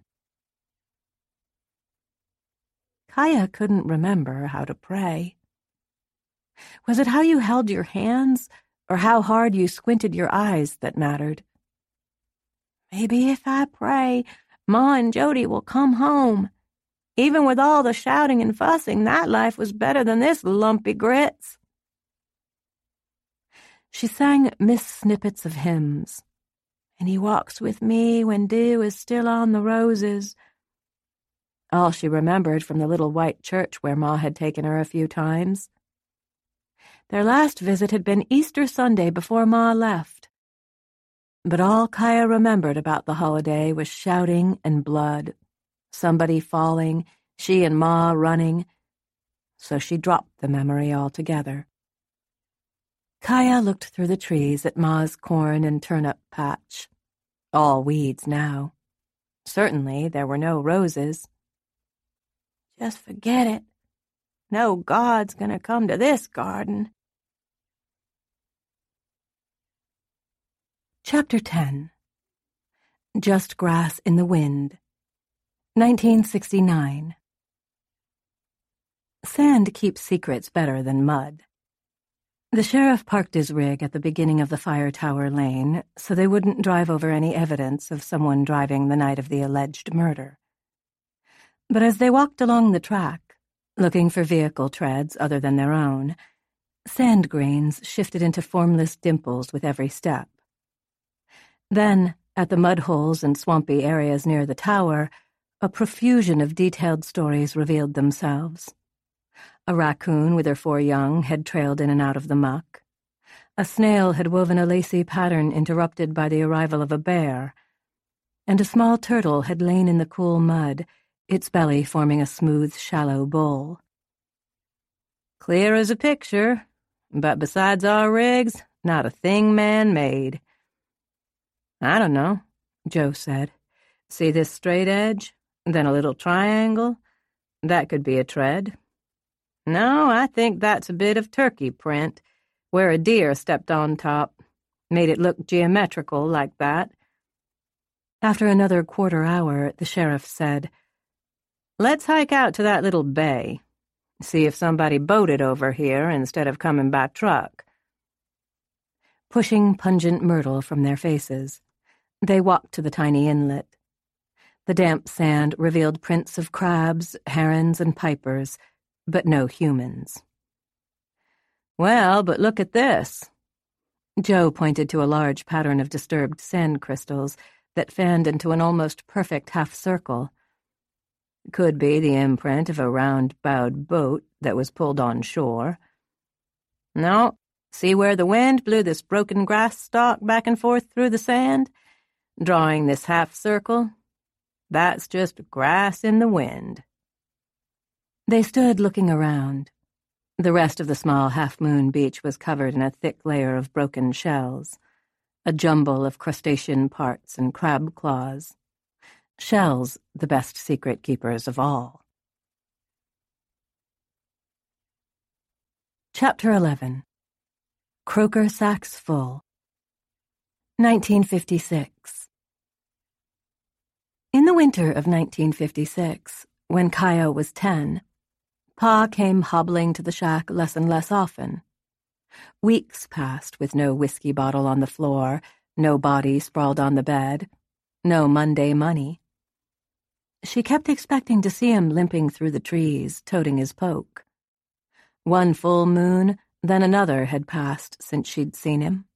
Kaya couldn't remember how to pray. Was it how you held your hands, or how hard you squinted your eyes that mattered? "Maybe if I pray, Ma and Jody will come home. Even with all the shouting and fussing, that life was better than this lumpy grits." She sang Miss snippets of hymns. "And he walks with me when dew is still on the roses." All she remembered from the little white church where Ma had taken her a few times. Their last visit had been Easter Sunday before Ma left. But all Kaya remembered about the holiday was shouting and blood, somebody falling, she and Ma running, so she dropped the memory altogether. Kaya looked through the trees at Ma's corn and turnip patch. All weeds now. Certainly there were no roses. "Just forget it. No God's gonna come to this garden." Chapter ten. Just Grass in the Wind. nineteen sixty-nine. Sand keeps secrets better than mud. The sheriff parked his rig at the beginning of the Fire Tower Lane so they wouldn't drive over any evidence of someone driving the night of the alleged murder. But as they walked along the track, looking for vehicle treads other than their own, sand grains shifted into formless dimples with every step. Then, at the mud holes and swampy areas near the tower, a profusion of detailed stories revealed themselves. A raccoon with her four young had trailed in and out of the muck. A snail had woven a lacy pattern interrupted by the arrival of a bear, and a small turtle had lain in the cool mud, its belly forming a smooth, shallow bowl. "Clear as a picture, but besides our rigs, not a thing man-made." "I don't know," Joe said. "See this straight edge? Then a little triangle? That could be a tread. No, I think that's a bit of turkey print, where a deer stepped on top. Made it look geometrical like that." After another quarter hour, the sheriff said, "Let's hike out to that little bay. See if somebody boated over here instead of coming by truck." Pushing pungent myrtle from their faces, they walked to the tiny inlet. The damp sand revealed prints of crabs, herons, and pipers, but no humans. "Well, but look at this." Joe pointed to a large pattern of disturbed sand crystals that fanned into an almost perfect half-circle. Could be the imprint of a round-bowed boat that was pulled on shore. No, see where the wind blew this broken grass stalk back and forth through the sand, drawing this half-circle? That's just grass in the wind. They stood looking around. The rest of the small half-moon beach was covered in a thick layer of broken shells, a jumble of crustacean parts and crab claws. Shells, the best secret keepers of all. Chapter eleven. Croaker Sacks Full. nineteen fifty-six. In the winter of nineteen fifty-six, when Kaya was ten, Pa came hobbling to the shack less and less often. Weeks passed with no whiskey bottle on the floor, no body sprawled on the bed, no Monday money. She kept expecting to see him limping through the trees, toting his poke. One full moon, then another had passed since she'd seen him.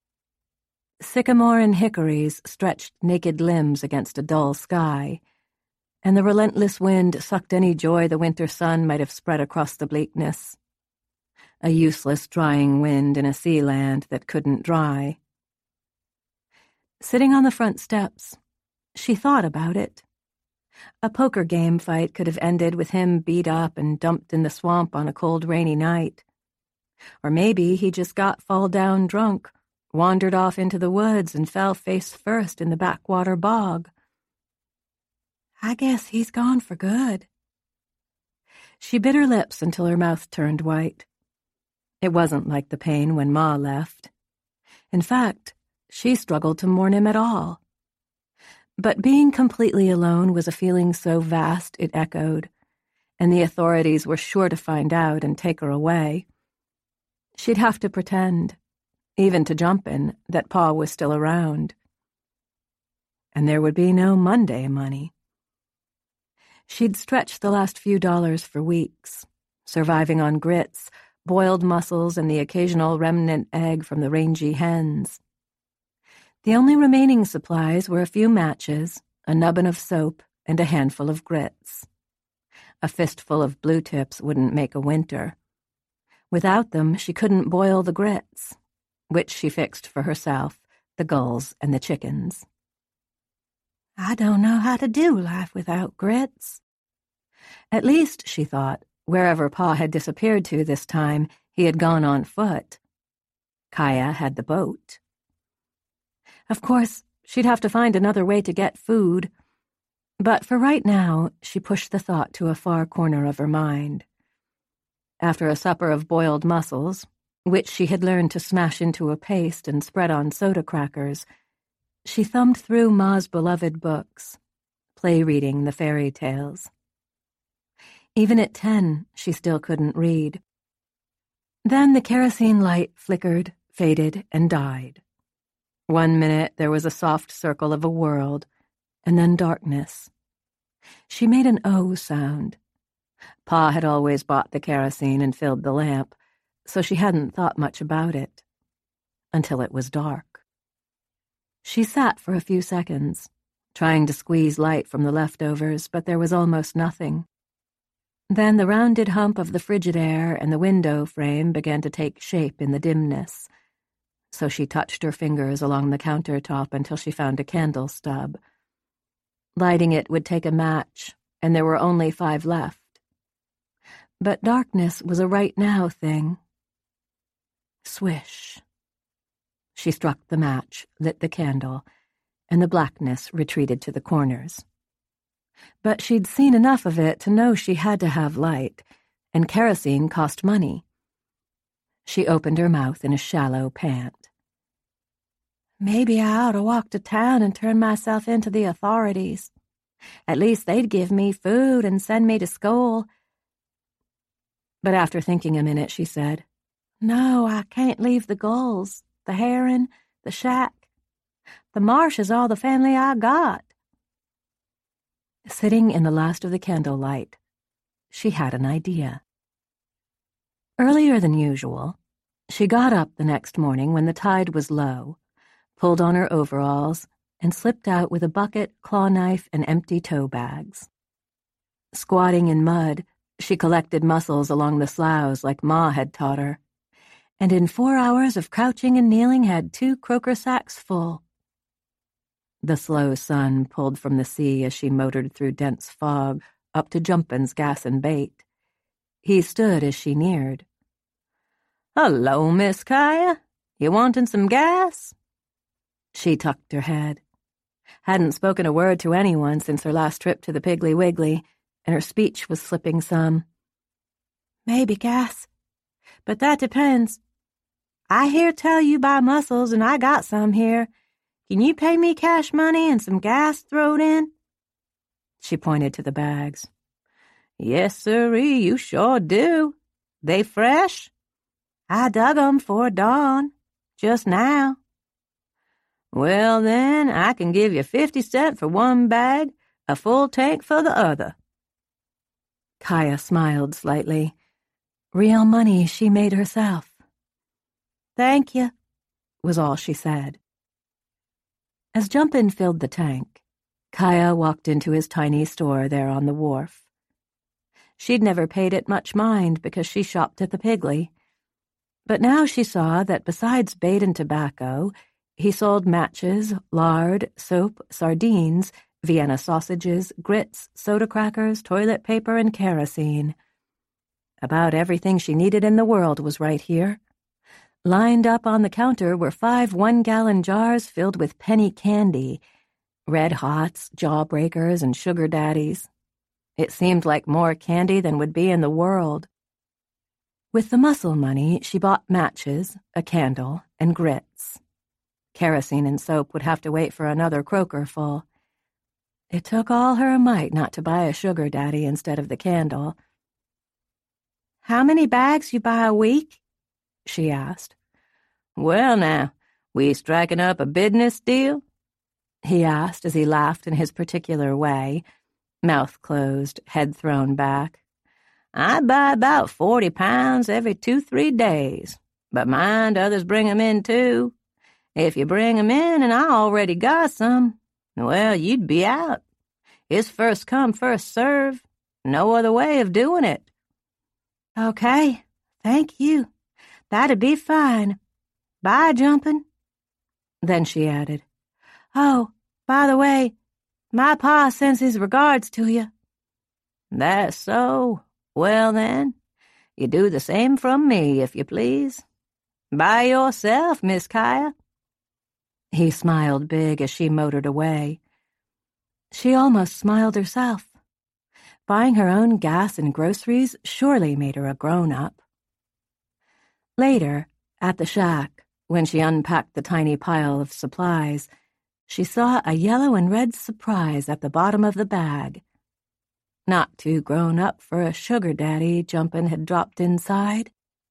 Sycamore and hickories stretched naked limbs against a dull sky, and the relentless wind sucked any joy the winter sun might have spread across the bleakness. A useless drying wind in a sea land that couldn't dry. Sitting on the front steps, she thought about it. A poker game fight could have ended with him beat up and dumped in the swamp on a cold, rainy night. Or maybe he just got fall-down drunk, wandered off into the woods, and fell face first in the backwater bog. I guess he's gone for good. She bit her lips until her mouth turned white. It wasn't like the pain when Ma left. In fact, she struggled to mourn him at all. But being completely alone was a feeling so vast it echoed, and the authorities were sure to find out and take her away. She'd have to pretend, even to Jumpin', that Pa was still around. And there would be no Monday money. She'd stretched the last few dollars for weeks, surviving on grits, boiled mussels, and the occasional remnant egg from the rangy hens. The only remaining supplies were a few matches, a nubbin of soap, and a handful of grits. A fistful of blue tips wouldn't make a winter. Without them, she couldn't boil the grits, which she fixed for herself, the gulls, and the chickens. I don't know how to do life without grits. At least, she thought, wherever Pa had disappeared to this time, he had gone on foot. Kaya had the boat. Of course, she'd have to find another way to get food. But for right now, she pushed the thought to a far corner of her mind. After a supper of boiled mussels, which she had learned to smash into a paste and spread on soda crackers, she thumbed through Ma's beloved books, play-reading the fairy tales. Even at ten, she still couldn't read. Then the kerosene light flickered, faded, and died. One minute there was a soft circle of a world, and then darkness. She made an O sound. Pa had always bought the kerosene and filled the lamp, so she hadn't thought much about it. Until it was dark. She sat for a few seconds, trying to squeeze light from the leftovers, but there was almost nothing. Then the rounded hump of the Frigidaire and the window frame began to take shape in the dimness, so she touched her fingers along the countertop until she found a candle stub. Lighting it would take a match, and there were only five left. But darkness was a right-now thing. Swish. She struck the match, lit the candle, and the blackness retreated to the corners. But she'd seen enough of it to know she had to have light, and kerosene cost money. She opened her mouth in a shallow pant. Maybe I ought to walk to town and turn myself in to the authorities. At least they'd give me food and send me to school. But after thinking a minute, she said, "No, I can't leave the gulls, the heron, the shack. The marsh is all the family I got." Sitting in the last of the candlelight, she had an idea. Earlier than usual, she got up the next morning when the tide was low, pulled on her overalls, and slipped out with a bucket, claw knife, and empty tow bags. Squatting in mud, she collected mussels along the sloughs like Ma had taught her, and in four hours of crouching and kneeling had two croaker sacks full. The slow sun pulled from the sea as she motored through dense fog up to Jumpin's gas and bait. He stood as she neared. "Hello, Miss Kaya. You wantin' some gas?" She tucked her head. Hadn't spoken a word to anyone since her last trip to the Piggly Wiggly, and her speech was slipping some. "Maybe gas, but that depends. I hear tell you buy mussels, and I got some here. Can you pay me cash money and some gas throwed in?" She pointed to the bags. "Yes, sirree, you sure do. They fresh?" "I dug 'em for dawn, just now." "Well, then, I can give you fifty cent for one bag, a full tank for the other." Kaya smiled slightly. Real money she made herself. "Thank you," was all she said. As Jumpin filled the tank, Kaya walked into his tiny store there on the wharf. She'd never paid it much mind because she shopped at the Piggly. But now she saw that besides bait and tobacco, he sold matches, lard, soap, sardines, Vienna sausages, grits, soda crackers, toilet paper, and kerosene. About everything she needed in the world was right here. Lined up on the counter were five one-gallon jars filled with penny candy, Red Hots, Jawbreakers, and Sugar Daddies. It seemed like more candy than would be in the world. With the mussel money, she bought matches, a candle, and grits. Kerosene and soap would have to wait for another croaker full. It took all her might not to buy a Sugar Daddy instead of the candle. "How many bags you buy a week?" she asked. "Well, now, we striking up a business deal?" he asked as he laughed in his particular way, mouth closed, head thrown back. "I buy about forty pounds every two, three days, but mind others bring 'em in, too. If you bring 'em in and I already got some, well, you'd be out. It's first come, first serve. No other way of doing it." "Okay, thank you. That'd be fine. Bye, Jumpin'." Then she added, "Oh, by the way, my pa sends his regards to you." "That's so. Well, then, you do the same from me, if you please. By yourself, Miss Kaya." He smiled big as she motored away. She almost smiled herself. Buying her own gas and groceries surely made her a grown-up. Later, at the shack, when she unpacked the tiny pile of supplies, she saw a yellow and red surprise at the bottom of the bag. Not too grown up for a Sugar Daddy, Jumpin had dropped inside.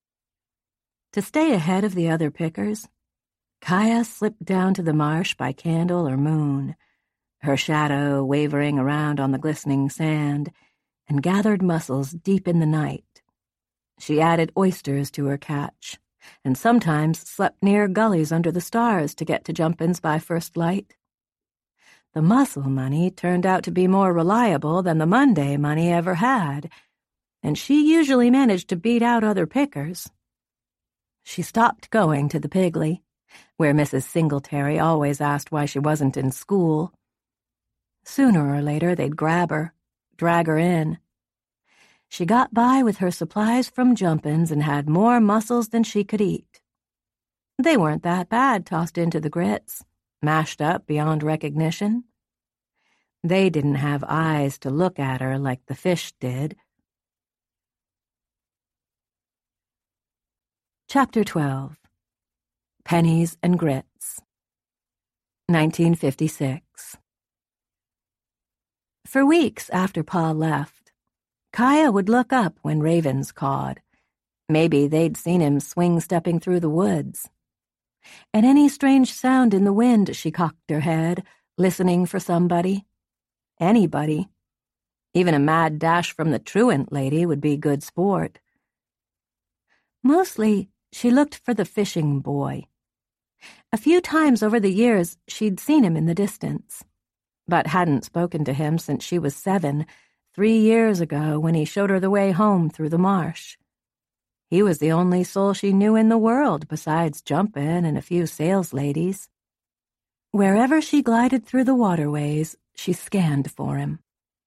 To stay ahead of the other pickers, Kaya slipped down to the marsh by candle or moon, her shadow wavering around on the glistening sand, and gathered mussels deep in the night. She added oysters to her catch, and sometimes slept near gullies under the stars to get to Jumpin's by first light. The mussel money turned out to be more reliable than the Monday money ever had, and she usually managed to beat out other pickers. She stopped going to the Piggly, where Missus Singletary always asked why she wasn't in school. Sooner or later they'd grab her, drag her in. She got by with her supplies from Jumpin's and had more mussels than she could eat. They weren't that bad tossed into the grits, mashed up beyond recognition. They didn't have eyes to look at her like the fish did. Chapter twelve. Pennies and Grits. nineteen fifty-six. For weeks after Pa left, Kaya would look up when ravens cawed. Maybe they'd seen him swing-stepping through the woods. At any strange sound in the wind, she cocked her head, listening for somebody. Anybody. Even a mad dash from the truant lady would be good sport. Mostly, she looked for the fishing boy. A few times over the years, she'd seen him in the distance, but hadn't spoken to him since she was seven, three years ago when he showed her the way home through the marsh. He was the only soul she knew in the world besides Jumpin' and a few sales ladies. Wherever she glided through the waterways, she scanned for him.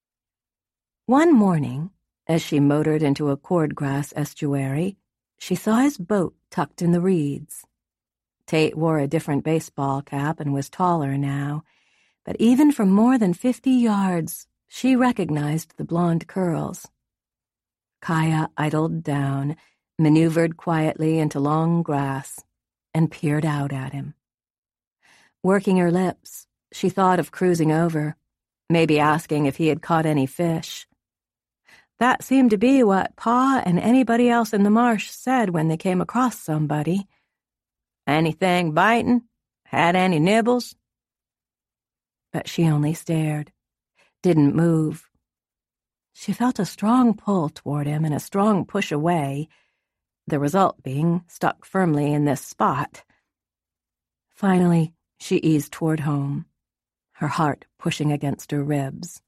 One morning, as she motored into a cordgrass estuary, she saw his boat tucked in the reeds. Tate wore a different baseball cap and was taller now, but even from more than fifty yards, she recognized the blonde curls. Kaya idled down, maneuvered quietly into long grass, and peered out at him. Working her lips, she thought of cruising over, maybe asking if he had caught any fish. That seemed to be what Pa and anybody else in the marsh said when they came across somebody. Anything biting? Had any nibbles? But she only stared, didn't move. She felt a strong pull toward him and a strong push away, the result being stuck firmly in this spot. Finally, she eased toward home, her heart pushing against her ribs.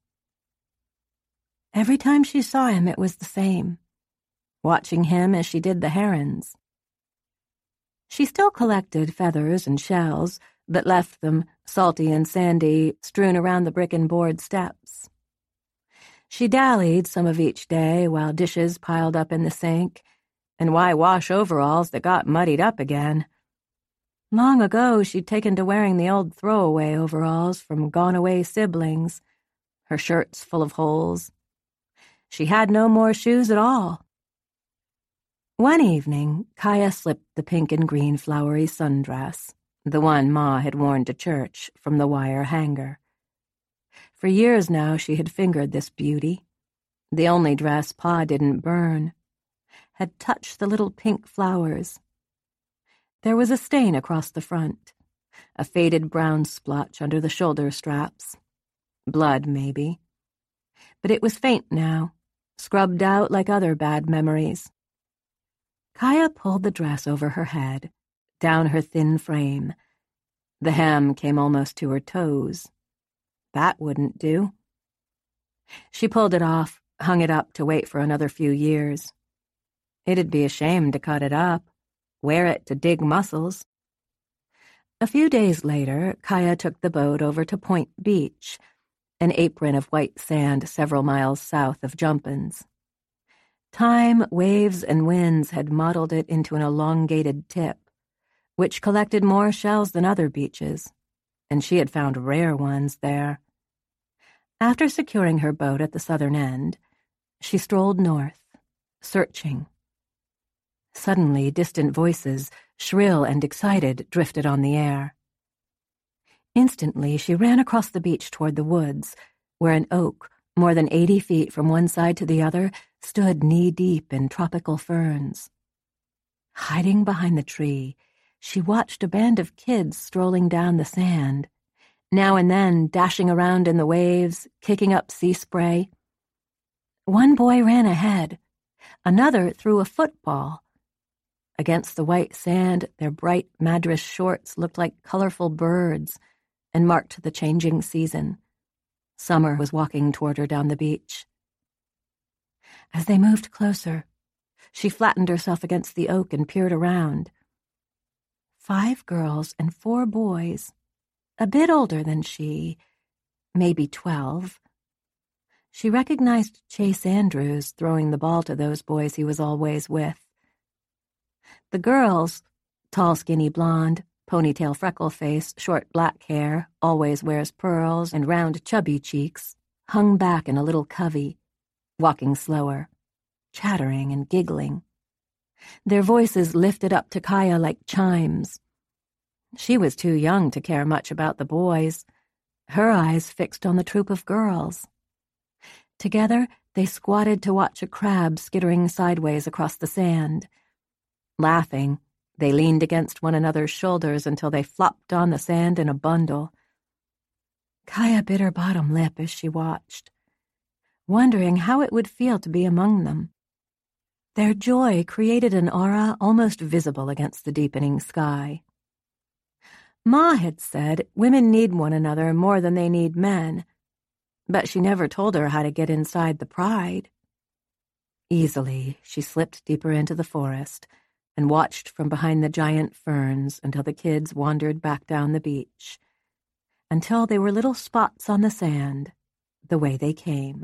Every time she saw him, it was the same, watching him as she did the herons. She still collected feathers and shells, but left them, salty and sandy, strewn around the brick and board steps. She dallied some of each day while dishes piled up in the sink, and why wash overalls that got muddied up again? Long ago, she'd taken to wearing the old throwaway overalls from gone-away siblings, her shirts full of holes. She had no more shoes at all. One evening, Kaya slipped the pink and green flowery sundress, the one Ma had worn to church, from the wire hanger. For years now she had fingered this beauty, the only dress Pa didn't burn, had touched the little pink flowers. There was a stain across the front, a faded brown splotch under the shoulder straps. Blood, maybe. But it was faint now, scrubbed out like other bad memories. Kaya pulled the dress over her head, down her thin frame. The hem came almost to her toes. That wouldn't do. She pulled it off, hung it up to wait for another few years. It'd be a shame to cut it up, wear it to dig muscles. A few days later, Kaya took the boat over to Point Beach, an apron of white sand several miles south of Jumpin's. Time, waves, and winds had modeled it into an elongated tip, which collected more shells than other beaches, and she had found rare ones there. After securing her boat at the southern end, she strolled north, searching. Suddenly, distant voices, shrill and excited, drifted on the air. Instantly, she ran across the beach toward the woods, where an oak, more than eighty feet from one side to the other, stood knee-deep in tropical ferns. Hiding behind the tree, she watched a band of kids strolling down the sand, now and then dashing around in the waves, kicking up sea spray. One boy ran ahead. Another threw a football. Against the white sand, their bright madras shorts looked like colorful birds and marked the changing season. Summer was walking toward her down the beach. As they moved closer, she flattened herself against the oak and peered around. Five girls and four boys, a bit older than she, maybe twelve. She recognized Chase Andrews throwing the ball to those boys he was always with. The girls, tall, skinny blonde, ponytail freckle face, short black hair, always wears pearls, and round chubby cheeks, hung back in a little covey, walking slower, chattering and giggling. Their voices lifted up to Kaya like chimes. She was too young to care much about the boys, her eyes fixed on the troop of girls. Together, they squatted to watch a crab skittering sideways across the sand. Laughing, they leaned against one another's shoulders until they flopped on the sand in a bundle. Kaya bit her bottom lip as she watched, wondering how it would feel to be among them. Their joy created an aura almost visible against the deepening sky. Ma had said women need one another more than they need men, but she never told her how to get inside the pride. Easily, she slipped deeper into the forest and watched from behind the giant ferns until the kids wandered back down the beach, until they were little spots on the sand, the way they came.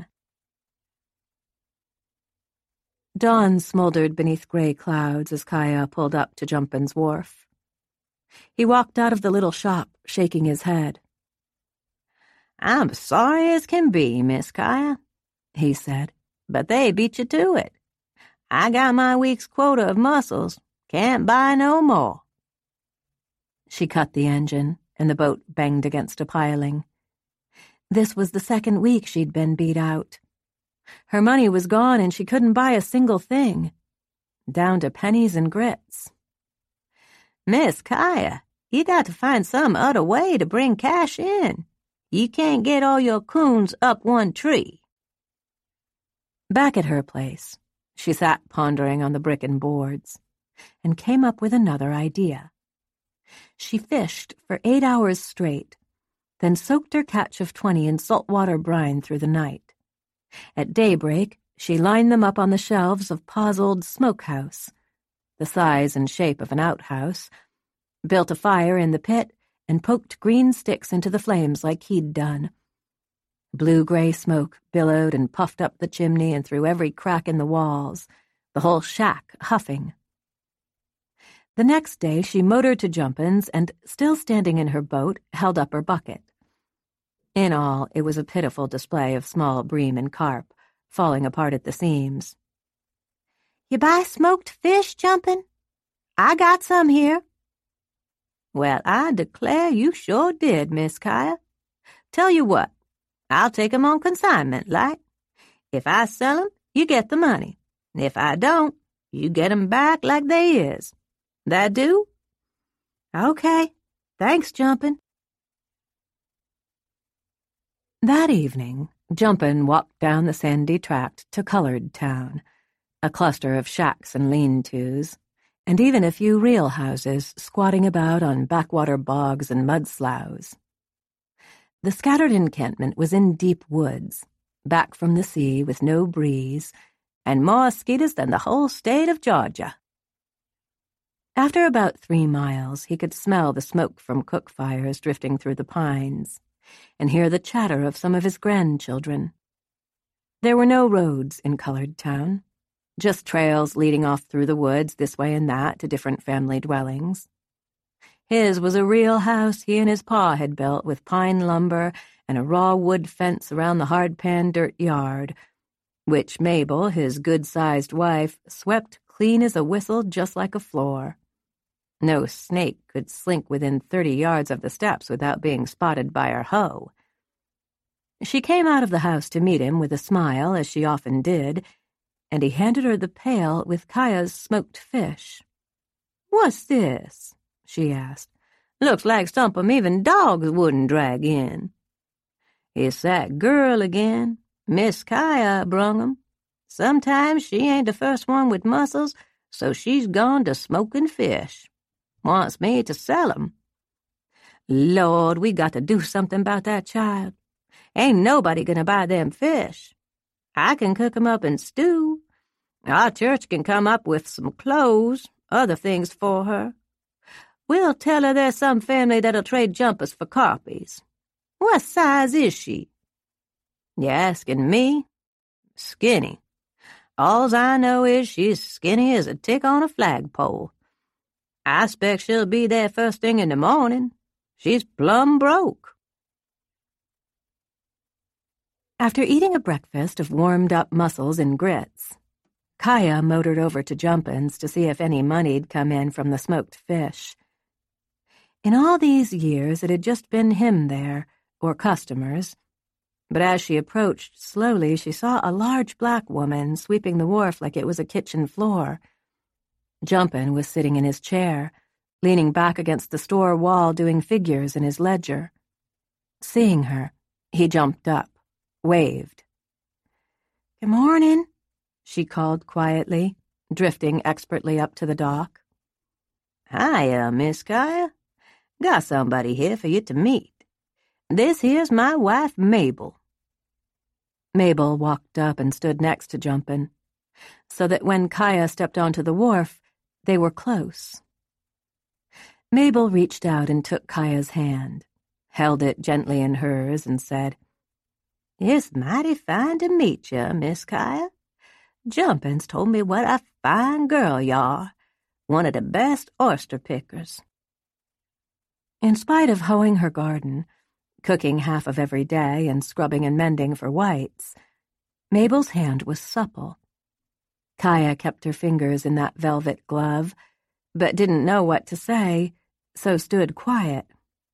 Dawn smoldered beneath gray clouds as Kaya pulled up to Jumpin's wharf. He walked out of the little shop, shaking his head. "I'm sorry as can be, Miss Kaya," he said, "but they beat you to it. I got my week's quota of mussels. Can't buy no more." She cut the engine, and the boat banged against a piling. This was the second week she'd been beat out. Her money was gone, and she couldn't buy a single thing, down to pennies and grits. "Miss Kaya, you got to find some other way to bring cash in. You can't get all your coons up one tree." Back at her place, she sat pondering on the brick and boards, and came up with another idea. She fished for eight hours straight, then soaked her catch of twenty in saltwater brine through the night. At daybreak, she lined them up on the shelves of Pa's old smokehouse, the size and shape of an outhouse, built a fire in the pit, and poked green sticks into the flames like he'd done. Blue-gray smoke billowed and puffed up the chimney and through every crack in the walls, the whole shack huffing. The next day she motored to Jumpin's and, still standing in her boat, held up her bucket. In all, it was a pitiful display of small bream and carp, falling apart at the seams. "You buy smoked fish, Jumpin? I got some here." "Well, I declare you sure did, Miss Kaya. Tell you what, I'll take 'em on consignment, like. If I sell 'em, you get the money. If I don't, you get 'em back like they is. That do?" "Okay. Thanks, Jumpin." That evening, Jumpin walked down the sandy tract to Colored Town, a cluster of shacks and lean-tos, and even a few real houses squatting about on backwater bogs and mud sloughs. The scattered encampment was in deep woods, back from the sea with no breeze, and more mosquitoes than the whole state of Georgia. After about three miles, he could smell the smoke from cook fires drifting through the pines, and hear the chatter of some of his grandchildren. There were no roads in Colored Town, just trails leading off through the woods this way and that to different family dwellings. His was a real house he and his pa had built with pine lumber and a raw wood fence around the hard-pan dirt yard, which Mabel, his good-sized wife, swept clean as a whistle just like a floor. No snake could slink within thirty yards of the steps without being spotted by her hoe. She came out of the house to meet him with a smile, as she often did, and he handed her the pail with Kaya's smoked fish. "What's this?" she asked. "Looks like something even dogs wouldn't drag in." "It's that girl again. Miss Kaya brung 'em. Sometimes she ain't the first one with mussels, so she's gone to smoking fish. Wants me to sell 'em. Lord, we got to do something about that child. Ain't nobody gonna buy them fish. I can cook 'em up in stew. Our church can come up with some clothes, other things for her. We'll tell her there's some family that'll trade jumpers for carpies. What size is she?" "You asking me?" "Skinny. All's I know is she's skinny as a tick on a flagpole. I expect she'll be there first thing in the morning. She's plumb broke." After eating a breakfast of warmed-up mussels and grits, Kaya motored over to Jumpin's to see if any money'd come in from the smoked fish. In all these years, it had just been him there, or customers, But as she approached slowly, she saw a large black woman sweeping the wharf like it was a kitchen floor. Jumpin was sitting in his chair, leaning back against the store wall doing figures in his ledger. Seeing her, he jumped up, waved. "Good morning," she called quietly, drifting expertly up to the dock. "Hiya, Miss Kaya. Got somebody here for you to meet. This here's my wife, Mabel." Mabel walked up and stood next to Jumpin, so that when Kaya stepped onto the wharf, they were close. Mabel reached out and took Kaya's hand, held it gently in hers, and said, "It's mighty fine to meet you, Miss Kaya. Jumpin's told me what a fine girl you are, one of the best oyster pickers." In spite of hoeing her garden, cooking half of every day and scrubbing and mending for whites, Mabel's hand was supple. Kaya kept her fingers in that velvet glove, but didn't know what to say, so stood quiet.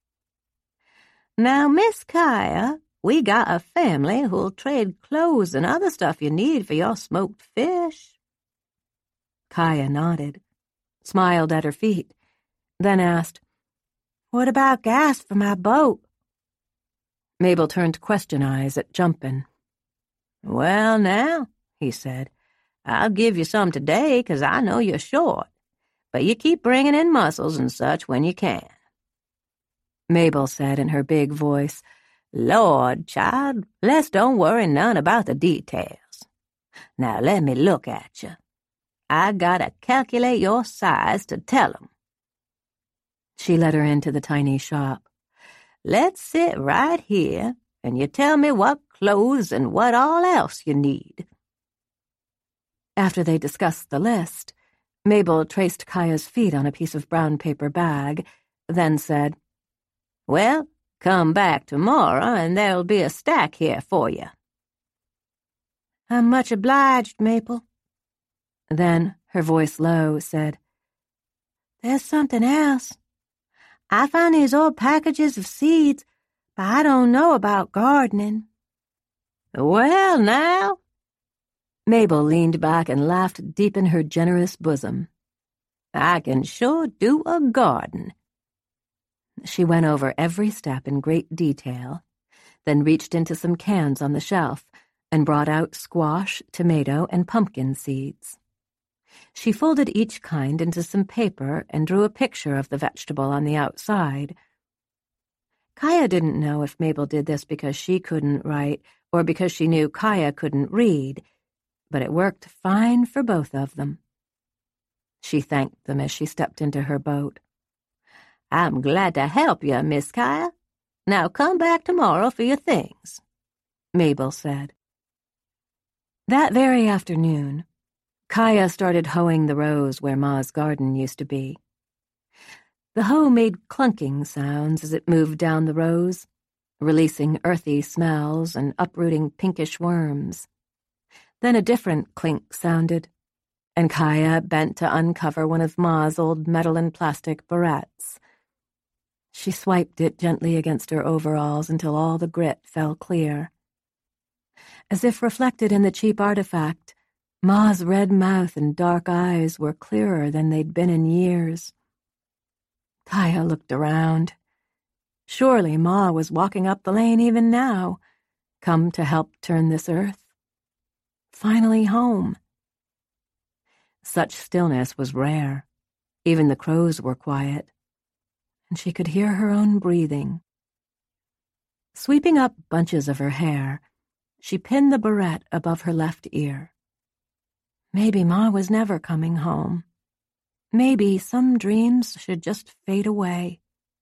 "Now, Miss Kaya, we got a family who'll trade clothes and other stuff you need for your smoked fish." Kaya nodded, smiled at her feet, then asked, "What about gas for my boat?" Mabel turned question eyes at Jumpin. "Well, now," he said, "I'll give you some today, 'cause I know you're short, but you keep bringing in mussels and such when you can." Mabel said in her big voice, "Lord, child, let's don't worry none about the details. Now let me look at you. I gotta calculate your size to tell 'em." She led her into the tiny shop. "Let's sit right here, and you tell me what clothes and what all else you need." After they discussed the list, Mabel traced Kaya's feet on a piece of brown paper bag, then said, "Well, come back tomorrow, and there'll be a stack here for you." "I'm much obliged, Mabel." Then, her voice low, said, "There's something else. I found these old packages of seeds, but I don't know about gardening." "Well, now," Mabel leaned back and laughed deep in her generous bosom, "I can sure do a garden." She went over every step in great detail, then reached into some cans on the shelf and brought out squash, tomato, and pumpkin seeds. She folded each kind into some paper and drew a picture of the vegetable on the outside. Kaya didn't know if Mabel did this because she couldn't write or because she knew Kaya couldn't read, but it worked fine for both of them. She thanked them as she stepped into her boat. "I'm glad to help you, Miss Kaya. Now come back tomorrow for your things," Mabel said. That very afternoon, Kaya started hoeing the rows where Ma's garden used to be. The hoe made clunking sounds as it moved down the rows, releasing earthy smells and uprooting pinkish worms. Then a different clink sounded, and Kaya bent to uncover one of Ma's old metal and plastic barrettes. She swiped it gently against her overalls until all the grit fell clear. As if reflected in the cheap artifact, Ma's red mouth and dark eyes were clearer than they'd been in years. Kaya looked around. Surely Ma was walking up the lane even now, come to help turn this earth. Finally home. Such stillness was rare. Even the crows were quiet, and she could hear her own breathing. Sweeping up bunches of her hair, she pinned the barrette above her left ear. Maybe Ma was never coming home. Maybe some dreams should just fade away.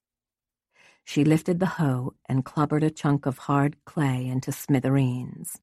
She lifted the hoe and clobbered a chunk of hard clay into smithereens.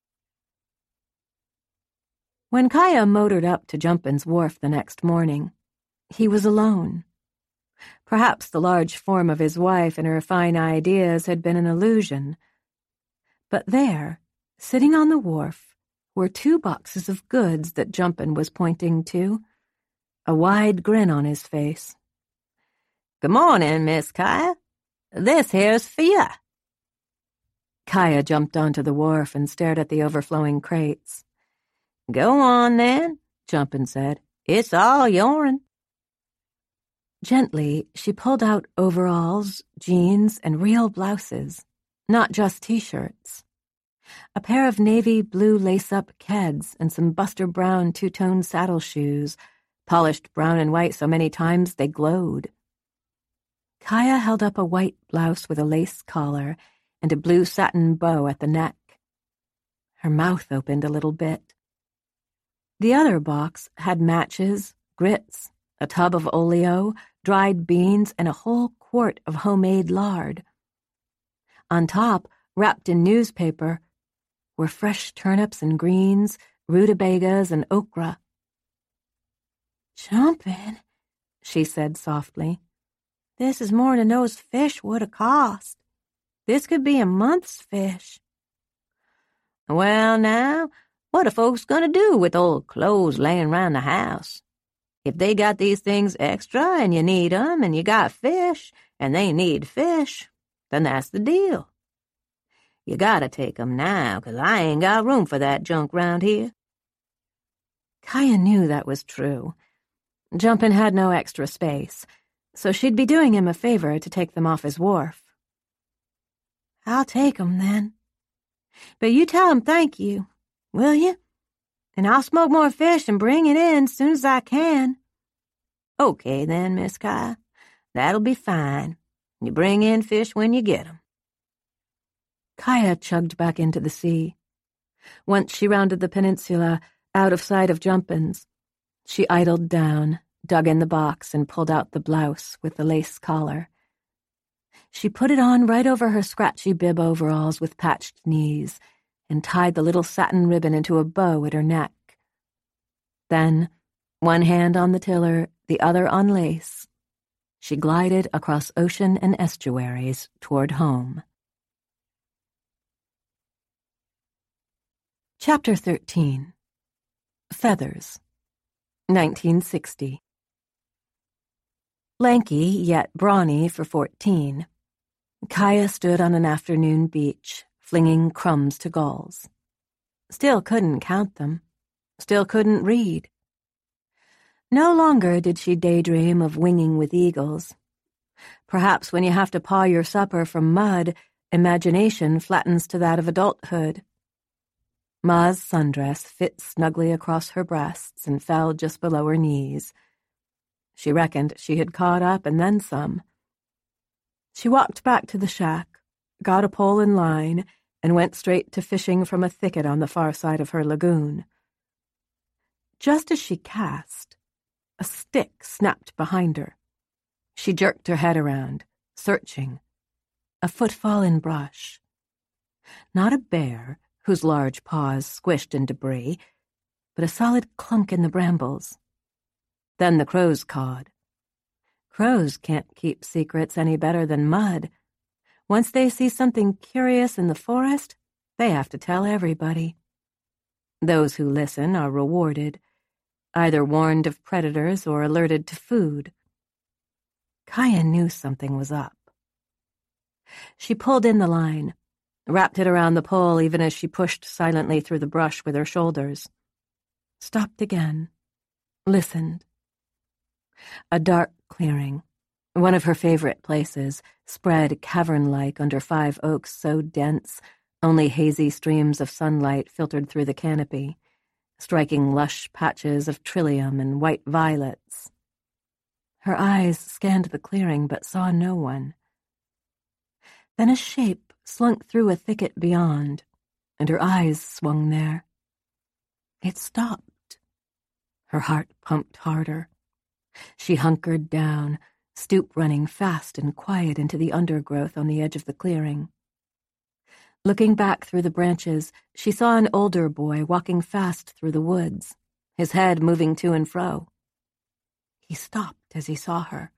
When Kaya motored up to Jumpin's wharf the next morning, he was alone. Perhaps the large form of his wife and her fine ideas had been an illusion. But there, sitting on the wharf, were two boxes of goods that Jumpin was pointing to, a wide grin on his face. "Good morning, Miss Kaya. This here's for ya." Kaya jumped onto the wharf and stared at the overflowing crates. "Go on, then," Jumpin' said. "It's all yourn." Gently, she pulled out overalls, jeans, and real blouses, not just T-shirts. A pair of navy blue lace-up Keds and some Buster Brown two-tone saddle shoes, polished brown and white so many times they glowed. Kaya held up a white blouse with a lace collar and a blue satin bow at the neck. Her mouth opened a little bit. The other box had matches, grits, a tub of oleo, dried beans, and a whole quart of homemade lard. On top, wrapped in newspaper, were fresh turnips and greens, rutabagas and okra. "Jumpin'," she said softly. "This is more'n those fish would 'a' cost. This could be a month's fish." "Well, now, what are folks gonna do with old clothes layin' round the house? If they got these things extra and you need 'em and you got fish and they need fish, then that's the deal. You gotta take 'em now, 'cause I ain't got room for that junk round here." Kaya knew that was true. Jumpin' had no extra space, so she'd be doing him a favor to take them off his wharf. "I'll take 'em, then. But you tell 'em thank you, will you? And I'll smoke more fish and bring it in as soon as I can." "Okay, then, Miss Kaya. That'll be fine. You bring in fish when you get 'em." Kaya chugged back into the sea. Once she rounded the peninsula, out of sight of Jumpin's, she idled down, dug in the box, and pulled out the blouse with the lace collar. She put it on right over her scratchy bib overalls with patched knees and tied the little satin ribbon into a bow at her neck. Then, one hand on the tiller, the other on lace, she glided across ocean and estuaries toward home. Chapter thirteen. Feathers. nineteen sixty. Lanky, yet brawny for fourteen, Kaya stood on an afternoon beach, flinging crumbs to gulls. Still couldn't count them. Still couldn't read. No longer did she daydream of winging with eagles. Perhaps when you have to paw your supper from mud, imagination flattens to that of adulthood. Ma's sundress fit snugly across her breasts and fell just below her knees. She reckoned she had caught up and then some. She walked back to the shack, got a pole and line, and went straight to fishing from a thicket on the far side of her lagoon. Just as she cast, a stick snapped behind her. She jerked her head around, searching. A footfall in brush. Not a bear, whose large paws squished in debris, but a solid clunk in the brambles. Then the crows cawed. Crows can't keep secrets any better than mud. Once they see something curious in the forest, they have to tell everybody. Those who listen are rewarded, either warned of predators or alerted to food. Kaya knew something was up. She pulled in the line, wrapped it around the pole even as she pushed silently through the brush with her shoulders. Stopped again. Listened. A dark clearing, one of her favorite places, spread cavern-like under five oaks so dense only hazy streams of sunlight filtered through the canopy, striking lush patches of trillium and white violets. Her eyes scanned the clearing but saw no one. Then a shape slunk through a thicket beyond, and her eyes swung there. It stopped. Her heart pumped harder. She hunkered down, stoop running fast and quiet into the undergrowth on the edge of the clearing. Looking back through the branches, she saw an older boy walking fast through the woods, his head moving to and fro. He stopped as he saw her.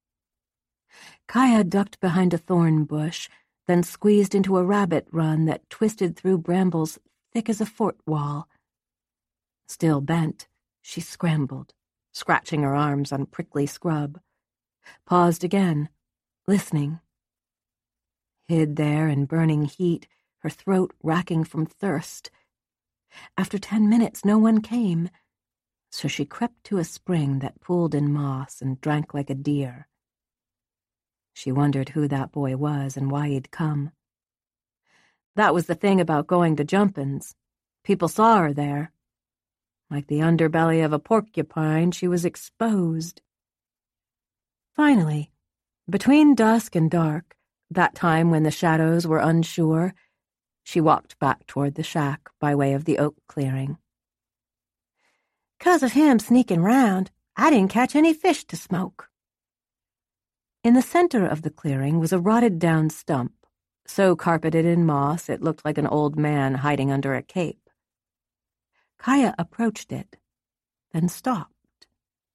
Kaya ducked behind a thorn bush, then squeezed into a rabbit run that twisted through brambles thick as a fort wall. Still bent, she scrambled, scratching her arms on prickly scrub. Paused again, listening. Hid there in burning heat, her throat racking from thirst. After ten minutes, no one came, so she crept to a spring that pooled in moss and drank like a deer. She wondered who that boy was and why he'd come. That was the thing about going to Jumpin's. People saw her there. Like the underbelly of a porcupine, she was exposed. Finally, between dusk and dark, that time when the shadows were unsure, she walked back toward the shack by way of the oak clearing. "'Cause of him sneaking round, I didn't catch any fish to smoke." In the center of the clearing was a rotted-down stump, so carpeted in moss it looked like an old man hiding under a cape. Kaya approached it, then stopped.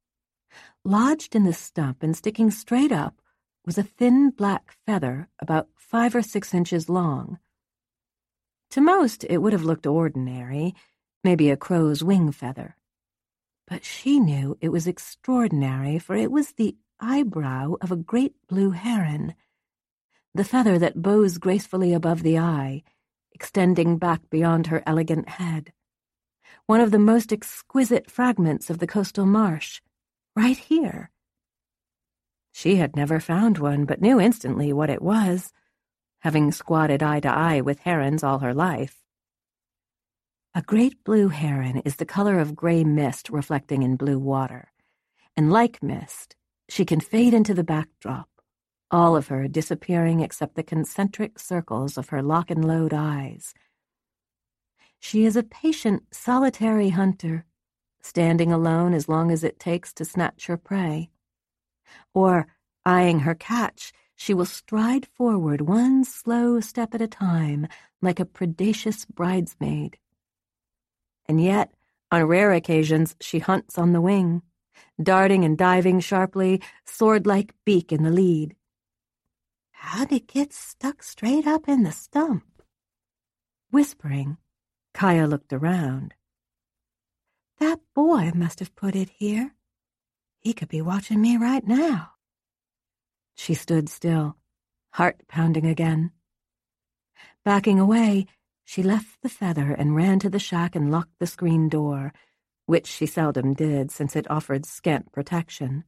Lodged in the stump and sticking straight up was a thin black feather about five or six inches long. To most, it would have looked ordinary, maybe a crow's wing feather. But she knew it was extraordinary, for it was the eyebrow of a great blue heron, the feather that bows gracefully above the eye, extending back beyond her elegant head. One of the most exquisite fragments of the coastal marsh, right here. She had never found one, but knew instantly what it was, having squatted eye to eye with herons all her life. A great blue heron is the color of gray mist reflecting in blue water, and like mist, she can fade into the backdrop, all of her disappearing except the concentric circles of her lock-and-load eyes. She is a patient, solitary hunter, standing alone as long as it takes to snatch her prey. Or, eyeing her catch, she will stride forward one slow step at a time, like a predacious bridesmaid. And yet, on rare occasions, she hunts on the wing, darting and diving sharply, sword-like beak in the lead. How'd it get stuck straight up in the stump? Whispering, Kaya looked around. That boy must have put it here. He could be watching me right now. She stood still, heart pounding again. Backing away, she left the feather and ran to the shack and locked the screen door, which she seldom did since it offered scant protection.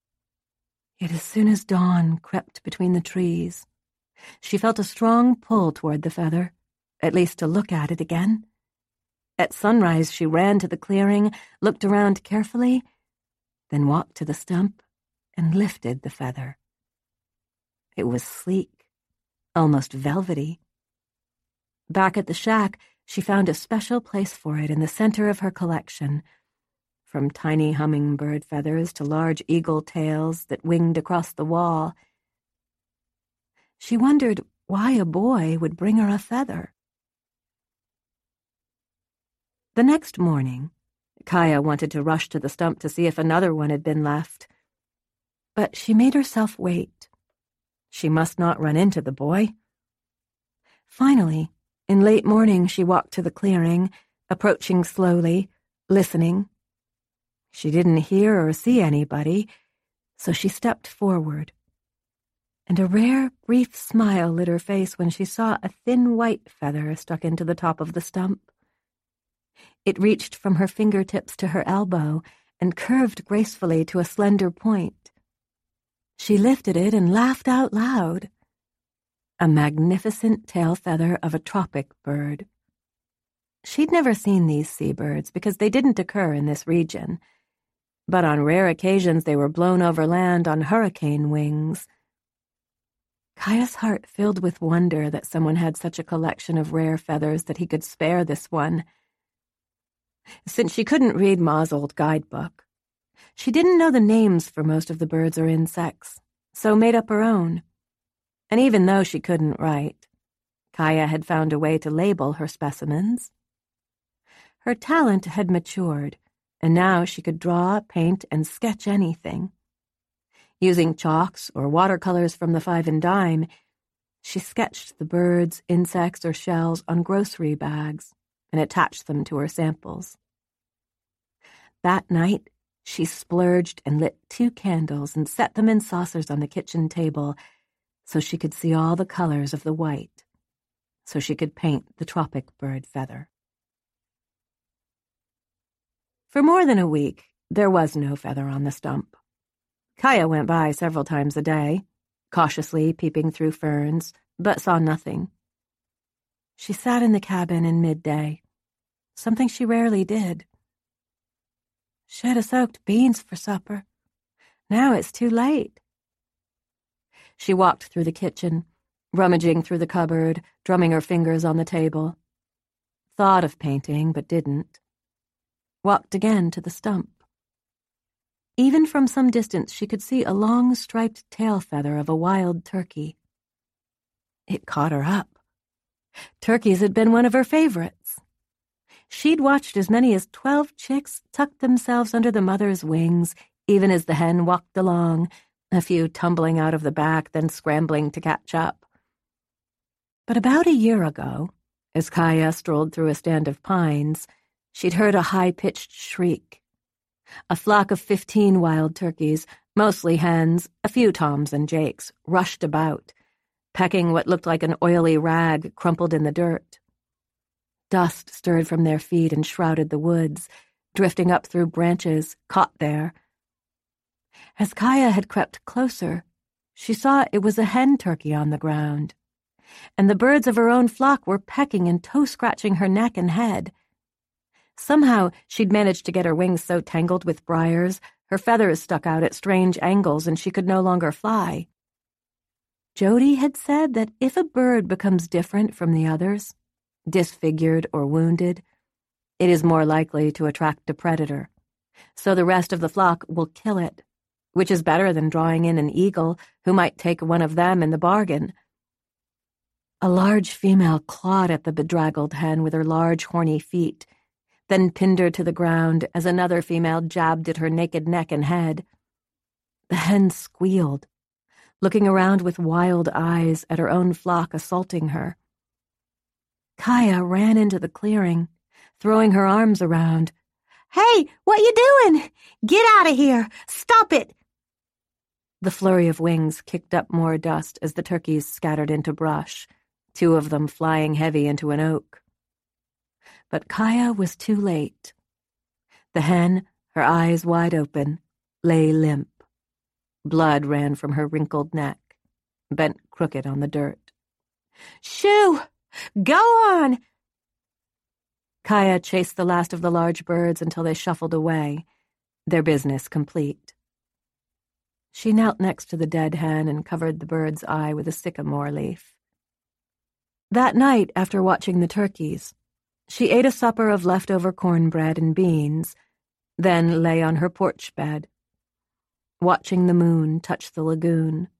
Yet as soon as dawn crept between the trees, she felt a strong pull toward the feather, at least to look at it again. At sunrise, she ran to the clearing, looked around carefully, then walked to the stump and lifted the feather. It was sleek, almost velvety. Back at the shack, she found a special place for it in the center of her collection, from tiny hummingbird feathers to large eagle tails that winged across the wall. She wondered why a boy would bring her a feather. The next morning, Kaya wanted to rush to the stump to see if another one had been left. But she made herself wait. She must not run into the boy. Finally, in late morning, she walked to the clearing, approaching slowly, listening. She didn't hear or see anybody, so she stepped forward. And a rare, brief smile lit her face when she saw a thin white feather stuck into the top of the stump. It reached from her fingertips to her elbow and curved gracefully to a slender point. She lifted it and laughed out loud. A magnificent tail feather of a tropic bird. She'd never seen these seabirds because they didn't occur in this region, but on rare occasions they were blown over land on hurricane wings. Kaya's heart filled with wonder that someone had such a collection of rare feathers that he could spare this one. Since she couldn't read Ma's old guidebook, she didn't know the names for most of the birds or insects, so made up her own. And even though she couldn't write, Kaya had found a way to label her specimens. Her talent had matured, and now she could draw, paint, and sketch anything. Using chalks or watercolors from the five and dime, she sketched the birds, insects, or shells on grocery bags and attached them to her samples. That night, she splurged and lit two candles and set them in saucers on the kitchen table so she could see all the colors of the white, so she could paint the tropic bird feather. For more than a week, there was no feather on the stump. Kaya went by several times a day, cautiously peeping through ferns, but saw nothing. She sat in the cabin in midday, something she rarely did. Should have soaked beans for supper. Now it's too late. She walked through the kitchen, rummaging through the cupboard, drumming her fingers on the table. Thought of painting, but didn't. Walked again to the stump. Even from some distance she could see a long striped tail feather of a wild turkey. It caught her up. Turkeys had been one of her favorites. She'd watched as many as twelve chicks tuck themselves under the mother's wings, even as the hen walked along, a few tumbling out of the back, then scrambling to catch up. But about a year ago, as Kaya strolled through a stand of pines, she'd heard a high-pitched shriek. A flock of fifteen wild turkeys, mostly hens, a few toms and jakes, rushed about, pecking what looked like an oily rag crumpled in the dirt. Dust stirred from their feet and shrouded the woods, drifting up through branches, caught there. As Kaya had crept closer, she saw it was a hen turkey on the ground, and the birds of her own flock were pecking and toe-scratching her neck and head. Somehow she'd managed to get her wings so tangled with briars, her feathers stuck out at strange angles and she could no longer fly. Jody had said that if a bird becomes different from the others, disfigured or wounded, it is more likely to attract a predator, so the rest of the flock will kill it, which is better than drawing in an eagle who might take one of them in the bargain. A large female clawed at the bedraggled hen with her large horny feet, then pinned her to the ground as another female jabbed at her naked neck and head. The hen squealed, looking around with wild eyes at her own flock assaulting her. Kaya ran into the clearing, throwing her arms around. "Hey, what you doing? Get out of here! Stop it!" The flurry of wings kicked up more dust as the turkeys scattered into brush, two of them flying heavy into an oak. But Kaya was too late. The hen, her eyes wide open, lay limp. Blood ran from her wrinkled neck, bent crooked on the dirt. "Shoo! Go on!" Kaya chased the last of the large birds until they shuffled away, their business complete. She knelt next to the dead hen and covered the bird's eye with a sycamore leaf. That night, after watching the turkeys, she ate a supper of leftover cornbread and beans, then lay on her porch bed, watching the moon touch the lagoon.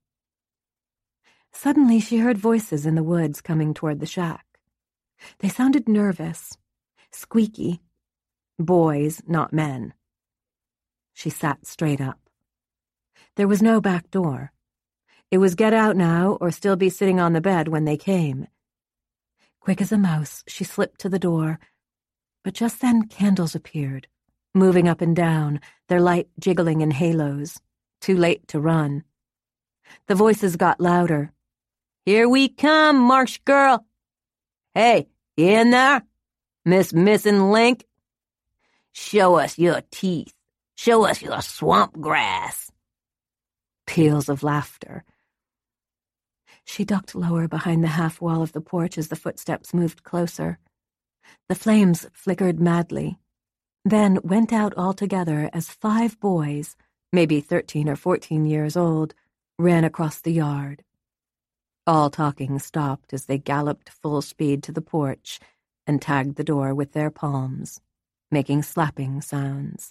Suddenly she heard voices in the woods coming toward the shack. They sounded nervous, squeaky. Boys, not men. She sat straight up. There was no back door. It was get out now or still be sitting on the bed when they came. Quick as a mouse, she slipped to the door, but just then candles appeared, moving up and down, their light jiggling in halos. Too late to run. The voices got louder. "Here we come, Marsh girl! Hey, you in there? Miss Missing Link? Show us your teeth. Show us your swamp grass." Peals of laughter. She ducked lower behind the half wall of the porch as the footsteps moved closer. The flames flickered madly, then went out altogether as five boys, maybe thirteen or fourteen years old, ran across the yard. All talking stopped as they galloped full speed to the porch and tagged the door with their palms, making slapping sounds.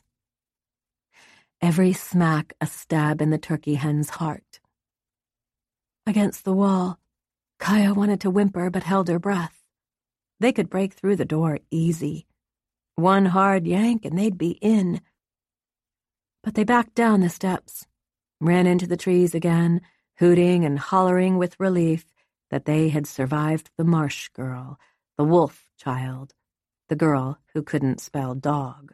Every smack a stab in the turkey hen's heart. Against the wall, Kaya wanted to whimper but held her breath. They could break through the door easy. One hard yank and they'd be in. But they backed down the steps, ran into the trees again, hooting and hollering with relief that they had survived the Marsh girl, the wolf child, the girl who couldn't spell dog.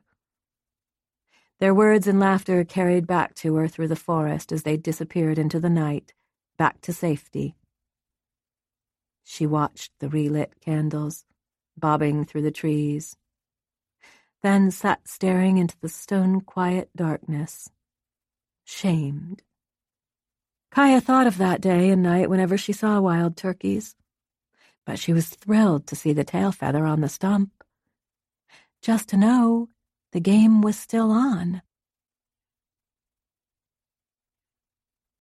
Their words and laughter carried back to her through the forest as they disappeared into the night, back to safety. She watched the relit candles, bobbing through the trees, then sat staring into the stone-quiet darkness, shamed. Kaya thought of that day and night whenever she saw wild turkeys, but she was thrilled to see the tail feather on the stump. Just to know the game was still on.